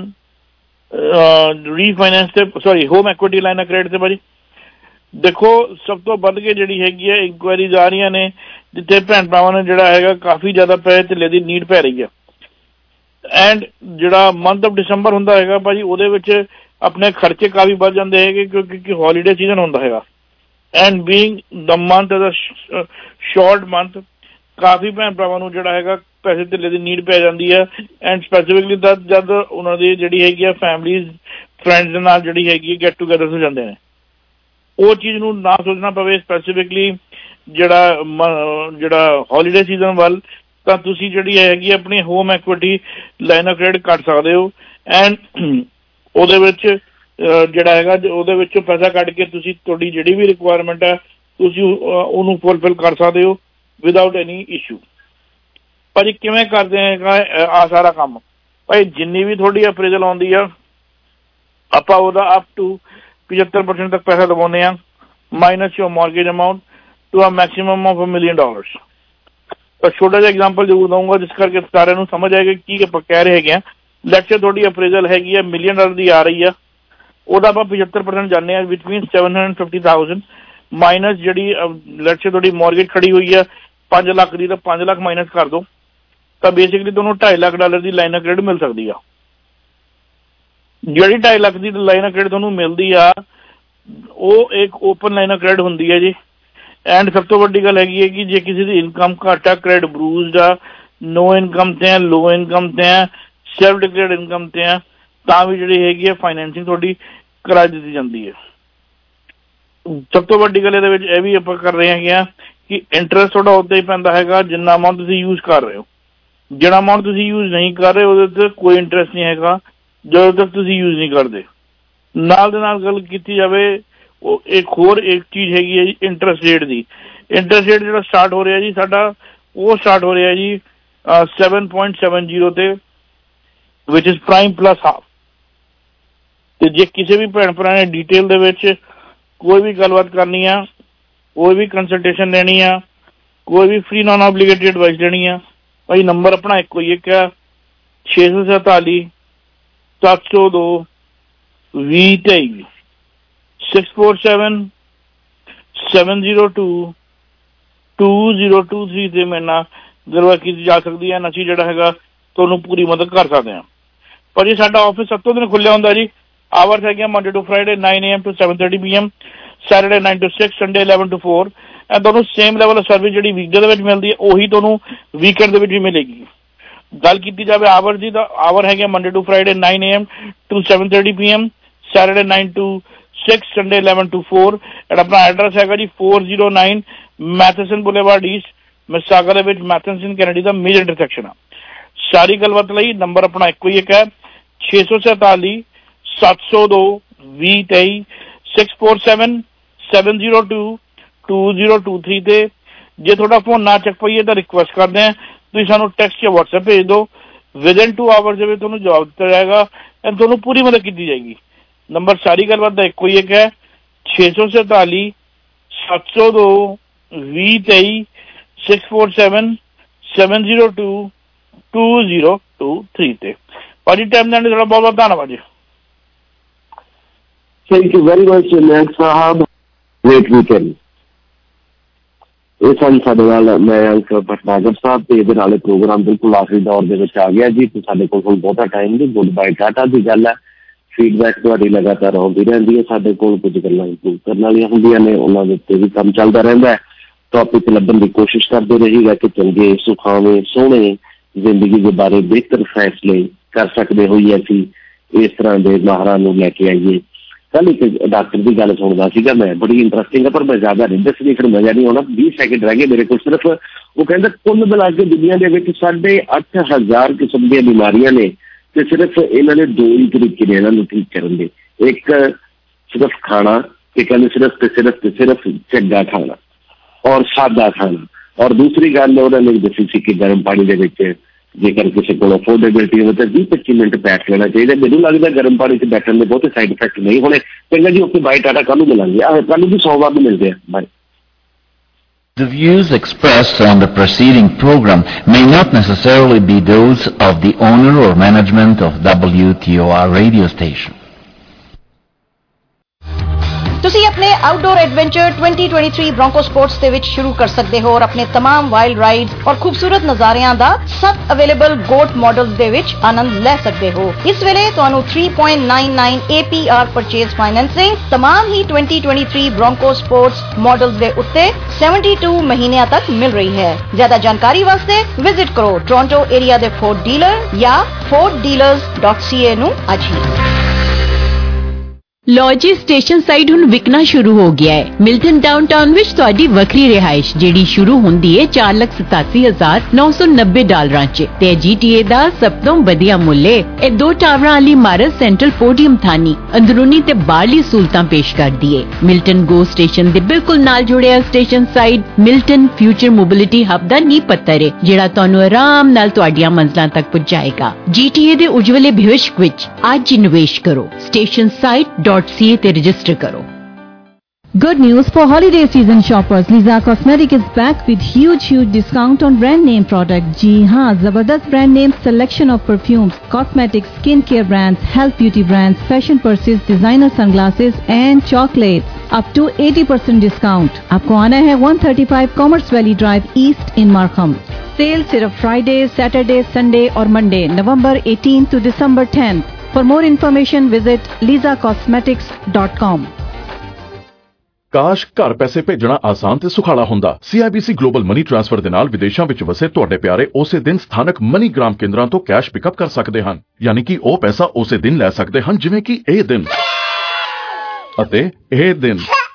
ਰੀਫਾਈਨੈਂਸ ਤੇ sorry home equity line of credit ਤੇ। ਭਾਜੀ ਦੇਖੋ, ਸਭ ਤੋਂ ਵੱਧ ਕੇ ਜਿਹੜੀ ਹੈਗੀ ਹੈ ਇਨਕੁਆਇਰੀਜ਼ ਆ ਰਹੀਆਂ ਨੇ ਜਿੱਥੇ ਭੈਣ ਭਰਾਵਾਂ ਨੇ ਜਿਹੜਾ ਹੈਗਾ ਕਾਫੀ ਜ਼ਿਆਦਾ ਪੈਸੇ ਧੇਲੇ ਦੀ ਨੀਡ ਪੈ ਰਹੀ ਹੈ। ਐਂਡ ਜਿਹੜਾ ਮੰਥ ਆਫ ਦਸੰਬਰ ਹੁੰਦਾ ਹੈਗਾ ਭਾਜੀ, ਉਹਦੇ ਵਿੱਚ ਆਪਣੇ ਖਰਚੇ ਕਾਫੀ ਵੱਧ ਜਾਂਦੇ ਹੈਗੇ ਕਿਉਂਕਿ ਹੌਲੀਡੇ ਸੀਜ਼ਨ ਹੁੰਦਾ ਹੈਗਾ। ਐਂਡ ਬੀਇੰਗ ਦ ਮੰਥ ਦਾ ਸ਼ਾਰਟ ਮੰਥ, ਕਾਫੀ ਭੈਣ ਭਰਾਵਾਂ ਨੂੰ ਜਿਹੜਾ ਹੈਗਾ ਪੈਸੇ ਧੇਲੇ ਦੀ ਨੀਡ ਪੈ ਜਾਂਦੀ ਹੈ। ਐਂਡ ਸਪੈਸੀਫਿਕਲੀ ਜਦ ਜਦ ਉਹਨਾਂ ਦੀ ਜਿਹੜੀ ਹੈਗੀ ਆ ਫੈਮਲੀਜ਼ ਫਰੈਂਡਸ ਦੇ ਨਾਲ ਜਿਹੜੀ ਹੈਗੀ ਹੈ ਗੈਟ ਟੂਗੈਦਰ ਹੋ ਜਾਂਦੇ ਨੇ, ਉਹ ਚੀਜ਼ ਨੂੰ ਨਾ ਸੋਚਣਾ ਪਵੇ ਸਪੈਸੀਫਿਕਲੀ ਜਿਹੜਾ ਜਿਹੜਾ ਹੌਲੀਡੇ ਸੀਜ਼ਨ ਵੱਲ, ਤਾਂ ਤੁਸੀਂ ਜਿਹੜੀ ਹੈਗੀ ਆਪਣੀ home equity line of credit ਕੱਢ ਸਕਦੇ ਹੋ। ਐਂਡ ਉਹਦੇ ਵਿੱਚ ਜਿਹੜਾ ਹੈਗਾ ਉਹਦੇ ਵਿੱਚੋਂ ਪੈਸਾ ਕੱਢ ਕੇ ਤੁਸੀਂ ਤੁਹਾਡੀ ਜਿਹੜੀ ਵੀ ਰਿਕੁਆਇਰਮੈਂਟ ਹੈ ਤੁਸੀਂ ਉਹਨੂੰ ਫੁਲਫਿਲ ਕਰ ਸਕਦੇ ਹੋ ਵਿਦਆਊਟ ਐਨੀ ਇਸ਼ੂ। ਭਾਜੀ ਕਿਵੇਂ ਕਰਦੇ ਹੈਗਾ ਆ ਸਾਰਾ ਕੰਮ? ਭਾਈ ਜਿੰਨੀ ਵੀ ਤੁਹਾਡੀ ਅਪਰੇਜ਼ਲ ਆਉਂਦੀ ਆ ਆਪਾਂ ਉਹਦਾ ਅਪ ਟੂ ਪਝੱਤਰ ਪਰਸੈਂਟ ਤੱਕ ਪੈਸਾ ਲਵਾਉਂਦੇ ਹਾਂ, minus your mortgage amount to a maximum of a million dollars. ਤਾਂ ਛੋਟਾ ਜਿਹਾ ਐਗਜ਼ਾਮਪਲ ਜ਼ਰੂਰ ਦਊਂਗਾ ਜਿਸ ਕਰਕੇ ਸਾਰਿਆਂ ਨੂੰ ਸਮਝ ਆਏਗਾ ਕੀ ਆਪਾਂ ਕਹਿ ਰਹੇ ਹੈਗੇ ਆ। ਲੈਟਸ ਸੇ ਤੁਹਾਡੀ ਅਪਰੇਜ਼ਲ ਹੈਗੀ ਆ ਮਿਲੀਅਨ ਡਾਲਰ ਦੀ ਆ ਰਹੀ ਆ, ਉਹਦਾ ਆਪਾਂ ਪਝੱਤਰ ਪਰਸੈਂਟ ਜਾਂਦੇ ਹਾਂ ਵਿਚ means seven hundred fifty thousand minus ਜਿਹੜੀ ਲੈਟਸ ਸੇ ਤੁਹਾਡੀ ਮੌਰਗੇਜ ਖੜੀ ਹੋਈ ਆ ਪੰਜ ਲੱਖ ਦੀ, ਤਾਂ ਪੰਜ ਲੱਖ ਮਾਈਨਸ ਕਰ ਦਿਓ ਤਾਂ ਬੇਸਿਕਲੀ ਤੁਹਾਨੂੰ ਢਾਈ ਲੱਖ ਡਾਲਰ ਦੀ ਲਾਈਨ ਆਫ ਕ੍ਰੈਡਿਟ ਮਿਲ ਸਕਦੀ ਆ। ਜਿਹੜੀ ਢਾਈ ਲੱਖ ਦੀ ਲਾਈਨ ਆਫ ਕ੍ਰੈਡਿਟ ਤੁਹਾਨੂੰ ਮਿਲਦੀ ਆ ਉਹ ਇੱਕ ਓਪਨ ਲਾਈਨ ਆਫ ਕ੍ਰੈਡਿਟ ਹੁੰਦੀ ਹੈ ਜੀ। ਐਂਡ ਸਭ ਤੋਂ ਵੱਡੀ ਗੱਲ ਹੈਗੀ ਹੈ ਕਿ ਜੇ ਕਿਸੇ ਦੀ ਇਨਕਮ ਘੱਟ ਆ, ਕ੍ਰੈਡਿਟ ਬਰੂਜ਼ਡ ਆ, ਨੋ ਇਨਕਮ ਤੇ ਆ, ਲੋ ਇਨਕਮ ਤੇ ਆ, ਸੈਲਫ ਡਿਕਲੇਅਰਡ ਇਨਕਮ ਤੇ ਆ, ਤਾਂ ਵੀ ਜਿਹੜੀ ਹੈਗੀ ਹੈ ਫਾਈਨੈਂਸਿੰਗ ਤੁਹਾਡੀ ਕਰਾ ਦਿੱਤੀ ਜਾਂਦੀ ਹੈ। ਸਭ ਤੋਂ ਵੱਡੀ ਗੱਲ ਇਹਦੇ ਵਿੱਚ ਇਹ ਵੀ ਆਪਾਂ ਕਰ ਰਹੇ ਹੈਗੇ ਆ ਕਿ ਇੰਟਰਸਟ ਤੁਹਾਡਾ ਉੱਦਾਂ ਹੀ ਪੈਂਦਾ ਹੈਗਾ ਜਿੰਨਾ ਅਮਾਊਂਟ ਤੁਸੀਂ ਯੂਜ਼ ਕਰ ਰਹੇ ਹੋ। ਜਿਹੜਾ ਅਮਾਊਂਟ ਤੁਸੀਂ ਯੂਜ਼ ਨਹੀਂ ਕਰ ਰਹੇ ਉਹਦੇ ਉੱਤੇ ਕੋਈ ਇੰਟਰਸਟ ਨਹੀਂ ਹੈਗਾ ਜਦੋਂ ਤੱਕ ਤੁਸੀਂ ਯੂਜ਼ ਨਹੀਂ ਕਰਦੇ। ਨਾਲ ਦੇ ਨਾਲ ਗੱਲ ਕੀਤੀ ਜਾਵੇ ਉਹ ਇੱਕ ਹੋਰ ਇੱਕ ਚੀਜ਼ ਹੈਗੀ ਹੈ ਜੀ ਇੰਟਰਸਟ ਰੇਟ ਦੀ। ਇੰਟਰਸਟ ਰੇਟ ਜਿਹੜਾ ਸਟਾਰਟ ਹੋ ਰਿਹਾ ਜੀ ਸਾਡਾ ਉਹ ਸਟਾਰਟ ਹੋ ਰਿਹਾ ਜੀ ਸੈਵਨ ਪੁਆਇੰਟ ਸੈਵਨ ਜ਼ੀਰੋ ਤੇ ਵਿਚ ਇਜ਼ ਪ੍ਰਾਈਮ ਪਲੱਸ ਹਾਫ। ਤੇ ਜੇ ਕਿਸੇ ਵੀ ਭੈਣ ਭਰਾ ਨੇ ਡੀਟੇਲ ਦੇ ਵਿੱਚ ਕੋਈ ਵੀ ਗੱਲਬਾਤ ਕਰਨੀ ਆ, ਕੋਈ ਵੀ ਕੰਸਲਟੇਸ਼ਨ ਲੈਣੀ ਆ, ਕੋਈ ਵੀ ਫ੍ਰੀ ਨॉन ऑब्लिगेटेड ਐਡਵਾਈਸ ਲੈਣੀ ਆ, ਭਾਈ ਨੰਬਰ ਆਪਣਾ ਇੱਕੋ ਹੀ ਇੱਕ ਆ ਛੇ ਸੌ ਸੈਂਤਾਲੀ ਸੱਤ ਸੌ ਦੋ ਵੀਹ ਤੇਈ six four seven seven zero two two zero two three ਤੇ ਮੇਰੇ ਨਾਲ ਗੱਲਬਾਤ ਕੀਤੀ ਜਾ ਸਕਦੀ ਹੈ। ਅਸੀਂ ਜਿਹੜਾ ਹੈਗਾ ਤੁਹਾਨੂੰ ਪੂਰੀ ਮਦਦ ਕਰ ਸਕਦੇ ਹਾਂ। ਪਰ ਜੀ ਸਾਡਾ ਆਫਿਸ ਸੱਤੋਂ ਦਿਨ ਖੁੱਲਿਆ ਹੁੰਦਾ ਜੀ। ਆਵਰਸ ਹੈਗੇ Monday to Friday nine A M to seven thirty P M, Saturday nine to six, Sunday eleven to four. ਇਹ ਤੁਹਾਨੂੰ ਸੇਮ ਲੈਵਲ ਸਰਵਿਸ ਜਿਹੜੀ ਵੀਕਡੇ ਦੇ ਵਿੱਚ ਮਿਲਦੀ ਹੈ ਉਹੀ ਤੁਹਾਨੂੰ ਵੀਕਐਂਡ ਦੇ ਵਿੱਚ ਵੀ ਮਿਲੇਗੀ। ਗੱਲ ਕੀਤੀ ਜਾਵੇ ਆਵਰ ਦੀ ਤਾਂ ਆਵਰ ਹੈਗੇ Monday to Friday nine A M to seven thirty P M, Saturday nine to six, Sunday eleven to four. And ਆਪਣਾ ਐਡਰੈਸ ਹੈਗਾ ਜੀ four zero nine Matheson boulevard east, Mississauga ਦੇ ਵਿੱਚ ਮੈਥੇਸਨ ਕੈਨੇਡੀ ਦਾ major intersection ਆ। ਸਾਰੀ ਗੱਲਬਾਤ ਲਈ ਨੰਬਰ ਆਪਣਾ ਇੱਕੋ ਹੀ ਇੱਕ ਹੈ ਛੇ ਸੌ ਸੈਂਤਾਲੀ ਸੱਤ ਸੌ ਦੋ ਵੀਹ ਤੇਈ six four seven seven zero two two zero two three ਤੇ। ਜੇ ਤੁਹਾਡਾ ਫੋਨ ਨਾ ਚੱਕ ਪਾਈਏ ਤਾਂ ਰਿਕੁਐਸਟ ਕਰਦੇ ਹਾਂ ਤੁਸੀਂ ਸਾਨੂੰ ਟੈਕਸਟ ਜਾਂ ਵਟਸਐਪ ਭੇਜ ਦਿਓ। ਵਿਦਨ ਟੂ ਆਵਰਸ ਦੇ ਵਿੱਚ ਤੁਹਾਨੂੰ ਜਵਾਬ ਦਿੱਤਾ ਜਾਏਗਾ ਐਂਡ ਤੁਹਾਨੂੰ ਪੂਰੀ ਮਦਦ ਕੀਤੀ ਜਾਏਗੀ। ਨੰਬਰ ਸਾਰੀ ਗੱਲਬਾਤ ਦਾ ਇੱਕੋ ਹੀ ਇੱਕ ਹੈ ਛੇ ਸੌ ਸੈਂਤਾਲੀ ਸੱਤ ਸੌ ਦੋ ਵੀਹ ਤੇਈ six four seven seven zero two two zero two three ਤੇ। ਭਾਜੀ ਟਾਈਮ ਦੇਣ ਲਈ ਤੁਹਾਡਾ ਬਹੁਤ ਬਹੁਤ ਧੰਨਵਾਦ ਜੀ। Thank you very much, Nayak Sahab. Great weekend. ਇਹ ਸਨ ਸਾਡੇ ਨਾਲ ਮਯੰਕ ਭਟਨਾਗਰ ਸਾਹਿਬ ਤੇ ਇਹਦੇ ਨਾਲ ਪ੍ਰੋਗਰਾਮ ਬਿਲਕੁਲ ਆਖਰੀ ਦੌਰ ਦੇ ਵਿੱਚ ਆ ਗਿਆ ਜੀ। ਤੇ ਸਾਡੇ ਕੋਲ ਹੁਣ ਬਹੁਤਾ ਟਾਈਮ ਨਹੀਂ, ਗੁੱਡ ਬਾਏ ਟਾਟਾ ਦੀ ਗੱਲ ਹੈ। ਫੀਡਬੈਕ ਤੁਹਾਡੀ ਲਗਾਤਾਰ ਆਉਂਦੀ ਰਹਿੰਦੀ ਹੈ ਸਾਡੇ ਕੋਲ, ਕੁਝ ਗੱਲਾਂ ਇੰਪਰੂਵ ਕਰਨ ਵਾਲੀਆਂ ਹੁੰਦੀਆਂ ਨੇ, ਉਹਨਾਂ ਦੇ ਉੱਤੇ ਵੀ ਕੰਮ ਚੱਲਦਾ ਰਹਿੰਦਾ ਹੈ। ਟੌਪਿਕ ਲੱਭਣ ਦੀ ਕੋਸ਼ਿਸ਼ ਕਰਦੇ ਰਹੀਦਾ ਕਿ ਚੰਗੇ ਸੁਖਾਵੇਂ ਸੋਹਣੇ ਜ਼ਿੰਦਗੀ ਦੇ ਬਾਰੇ ਬਿਹਤਰ ਫੈਸਲੇ ਕਰ ਸਕਦੇ ਹੋਈਏ ਅਸੀਂ ਇਸ ਤਰ੍ਹਾਂ ਦੇ ਮਾਹਰਾਂ ਨੂੰ ਲੈ ਕੇ ਆਈਏ। ਕੱਲ ਇੱਕ ਡਾਕਟਰ ਦੀ ਗੱਲ ਸੁਣਦਾ ਸੀਗਾ ਮੈਂ, ਬੜੀ ਇੰਟਰਸਟਿੰਗ ਹੈ ਪਰ ਮੈਂ ਜ਼ਿਆਦਾ ਨਹੀਂ ਦੱਸਣੀ, ਫਿਰ ਮਜ਼ਾ ਨਹੀਂ ਆਉਣਾ। ਵੀਹ ਸੈਕਿੰਡ ਰਹਿ ਗਏ ਮੇਰੇ ਕੋਲ ਸਿਰਫ। ਉਹ ਕਹਿੰਦਾ ਕੁੱਲ ਮਿਲਾ ਕੇ ਦੁਨੀਆ ਦੇ ਵਿੱਚ ਸਾਢੇ ਅੱਠ ਹਜ਼ਾਰ ਕਿਸਮ ਦੀਆਂ ਬਿਮਾਰੀਆਂ ਨੇ ਤੇ ਸਿਰਫ ਇਹਨਾਂ ਦੇ ਦੋ ਹੀ ਤਰੀਕੇ ਨੇ ਇਹਨਾਂ ਨੂੰ ਠੀਕ ਕਰਨ ਦੇ। ਇੱਕ ਸਿਰਫ ਖਾਣਾ ਤੇ ਕਹਿੰਦੇ ਸਿਰਫ ਤੇ ਸਿਰਫ ਤੇ ਸਿਰਫ ਚੰਗਾ ਖਾਣਾ ਔਰ ਸਾਦਾ ਖਾਣਾ। ਔਰ ਦੂਸਰੀ ਗੱਲ ਉਹਨਾਂ ਨੇ ਦੱਸੀ ਸੀ ਕਿ ਗਰਮ ਪਾਣੀ ਦੇ ਵਿੱਚ ਜੇਕਰ ਕਿਸੇ ਕੋਲ ਅਫੋਰਡੇਬਿਲਿਟੀ ਹੋਵੇ ਤਾਂ ਵੀਹ ਪੱਚੀ ਮਿੰਟ ਬੈਠ ਲੈਣਾ ਚਾਹੀਦਾ। ਮੈਨੂੰ ਲੱਗਦਾ ਗਰਮ ਪਾਣੀ 'ਚ ਬੈਠਣ ਦੇ ਬਹੁਤੇ ਸਾਈਡ ਇਫੈਕਟ ਨਹੀਂ ਹੋਣੇ। ਚੰਗਾ ਜੀ, ਓਕੇ ਬਾਏ ਟਾਟਾ, ਕੱਲ੍ਹ ਨੂੰ ਮਿਲਾਂਗੇ। ਆਹ ਕੱਲ੍ਹ ਨੂੰ ਵੀ ਸੋਮਵਾਰ ਨੂੰ ਮਿਲਦੇ ਆ, bye. The views expressed on the preceding program may not necessarily be those of the owner or management of W T O R radio station. ਤੁਸੀਂ ਆਪਣੇ outdoor adventure twenty twenty-three Bronco sports ਦੇ ਵਿੱਚ ਸ਼ੁਰੂ ਕਰ ਸਕਦੇ ਹੋ ਔਰ ਆਪਣੇ तमाम ਵਾਈਲਡ ਰਾਈਡਸ ਔਰ ਖੂਬਸੂਰਤ ਨਜ਼ਾਰਿਆਂ ਦਾ ਸੱਤ ਅਵੇਲੇਬਲ ਗੋਟ ਮਾਡਲਸ ਦੇ ਵਿੱਚ ਆਨੰਦ ਲੈ ਸਕਦੇ ਹੋ। ਇਸ ਵੇਲੇ ਤੁਹਾਨੂੰ three point nine nine A P R purchase financing तमाम ਹੀ twenty twenty-three Bronco sports models ਦੇ ਉੱਤੇ seventy-two ਮਹੀਨਿਆਂ ਤੱਕ ਮਿਲ ਰਹੀ ਹੈ। ਜ਼ਿਆਦਾ ਜਾਣਕਾਰੀ ਵਾਸਤੇ ਵਿਜ਼ਿਟ ਕਰੋ ਟੋਰਾਂਟੋ ਏਰੀਆ ਦੇ ਫੋਰਡ ਡੀਲਰ ਜਾਂ ford dealers dot c a ਨੂੰ ਅੱਜ ਹੀ। ਲੋ ਜੀ ਸਟੇਸ਼ਨ ਸਾਈਡ ਹੁਣ ਵਿਕਣਾ ਸ਼ੁਰੂ ਹੋ ਗਿਆ ਹੈ। ਮਿਲਟਨ ਡਾਊਨਟਾਊਨ ਵਿੱਚ ਤੁਹਾਡੀ ਵੱਖਰੀ ਰਿਹਾਇਸ਼ ਜਿਹੜੀ ਸ਼ੁਰੂ ਹੁੰਦੀ ਹੈ ਚਾਰ ਲੱਖ ਸਤਾਸੀ ਹਜ਼ਾਰ ਨੌ ਸੌ ਨੱਬੇ ਡਾਲਰਾਂ 'ਚ ਤੇ ਜੀ ਟੀ ਏ ਦਾ ਸਭ ਤੋਂ ਵਧੀਆ ਮੁੱਲ ਹੈ। ਇਹ ਦੋ ਟਾਵਰਾਂ ਵਾਲੀ ਇਮਾਰਤ ਸੈਂਟਰਲ ਪੋਡੀਅਮ ਥਾਨੀ ਅੰਦਰੂਨੀ ਤੇ ਬਾਹਰਲੀ ਸਹੂਲਤਾਂ ਪੇਸ਼ ਕਰਦੀ ਹੈ। ਮਿਲਟਨ ਗੋ ਸਟੇਸ਼ਨ ਦੇ ਬਿਲਕੁਲ ਨਾਲ ਜੁੜਿਆ station side Milton future mobility hub ਦਾ ਨੀਂਹ ਪੱਥਰ ਹੈ ਜਿਹੜਾ ਤੁਹਾਨੂੰ ਆਰਾਮ ਨਾਲ ਤੁਹਾਡੀਆਂ ਮੰਜ਼ਲਾਂ ਤੱਕ ਪਹੁੰਚਾਏਗਾ। ਜੀ ਟੀ ਏ ਦੇ ਉਜਵਲੇ ਭਵਿੱਖ ਵਿੱਚ ਅੱਜ ਹੀ ਨਿਵੇਸ਼ ਕਰੋ। ਸਟੇਸ਼ਨ ਸਾਈਟ .ca ਤੇ ਰਜਿਸਟਰ ਕਰੋ। Good news for holiday season shoppers. Liza Cosmetic is back with huge, huge discount on brand name products. जी हाँ, जबरदस्त brand name selection of perfumes, cosmetics, skincare brands, health beauty brands, fashion purses, designer sunglasses and chocolates. Up to eighty percent discount. आपको आना है one thirty-five Commerce Valley Drive East in Markham. Sale सिर्फ Friday, Saturday, Sunday और Monday, नवंबर eighteenth to December tenth. For more information, visit liza cosmetics dot com. ਕਾਸ਼ ਘਰ ਪੈਸੇ ਭੇਜਣਾ ਆਸਾਨ ਤੇ ਸੁਖਾਲਾ ਹੁੰਦਾ। C I B C global money transfer ਦੇ ਨਾਲ ਵਿਦੇਸ਼ਾਂ ਵਿੱਚ ਵਸੇ ਤੁਹਾਡੇ ਪਿਆਰੇ ਉਸੇ ਦਿਨ ਸਥਾਨਕ ਮਨੀ ਗ੍ਰਾਮ ਕੇਂਦਰਾਂ ਤੋਂ ਕੈਸ਼ ਪਿਕਅਪ ਕਰ ਸਕਦੇ ਹਨ। ਯਾਨੀ ਕਿ ਉਹ ਪੈਸਾ ਉਸੇ ਦਿਨ ਲੈ ਸਕਦੇ ਹਨ ਜਿਵੇਂ ਕਿ ਇਹ ਦਿਨ ਅਤੇ ਇਹ ਦਿਨ।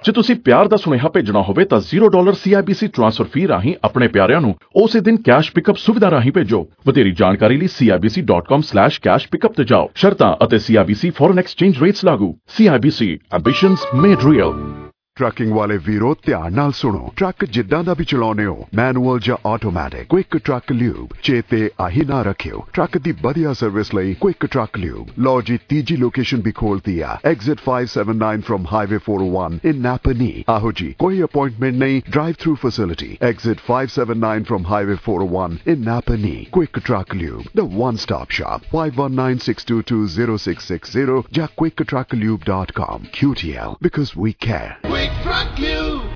ਜੇ ਤੁਸੀਂ ਪਿਆਰ ਦਾ ਸੁਨੇਹਾ ਭੇਜਣਾ ਹੋਵੇ ਤਾਂ zero dollar C I B C transfer fee ਰਾਹੀਂ ਆਪਣੇ ਪਿਆਰਿਆਂ ਨੂੰ ਉਸੇ ਦਿਨ ਕੈਸ਼ ਪਿਕਅਪ ਸੁਵਿਧਾ ਰਾਹੀਂ ਭੇਜੋ। ਵਧੇਰੀ ਜਾਣਕਾਰੀ ਲਈ C I B C dot com slash cash pickup ਤੇ ਜਾਓ। ਸ਼ਰਤਾਂ ਅਤੇ C I B C foreign exchange rates ਲਾਗੂ। C I B C, ambitions made real. Trucking ਵਾਲੇ ਵੀਰੋ ਧਿਆਨ ਨਾਲ ਸੁਣੋ। ਟਰੱਕ ਜਿੱਦਾਂ ਦਾ ਵੀ ਚਲਾਉਣੇ ਹੋ, ਮੈਨੂਅਲ ਜਾਂ ਆਟੋਮੈਟਿਕ, ਕੁਇਕ ਟਰੱਕ ਲਿਊਬ ਚੇਤੇ ਆਹੀ ਨਾ ਰੱਖਿਓ। ਟਰੱਕ ਦੀ ਵਧੀਆ ਸਰਵਿਸ ਲਈ ਕੁਇਕ ਟਰੱਕ ਲਿਊਬ। ਲਓ ਜੀ ਤੀਜੀ ਲੋਕੇਸ਼ਨ ਵੀ ਖੋਲਤੀ ਆ, exit five seventy-nine from highway four oh one in Napanee. ਆਹੋ ਜੀ, ਕੋਈ ਅਪਾਇੰਟਮੈਂਟ ਨਹੀਂ, drive through facility. Exit five seventy-nine from highway four oh one in Napanee. Quick truck lube, the one stop shop। five one nine six two two zero six six zero ਜਾਂ quick truck lube dot com। Q T L, because we care. Quick Truck Lube.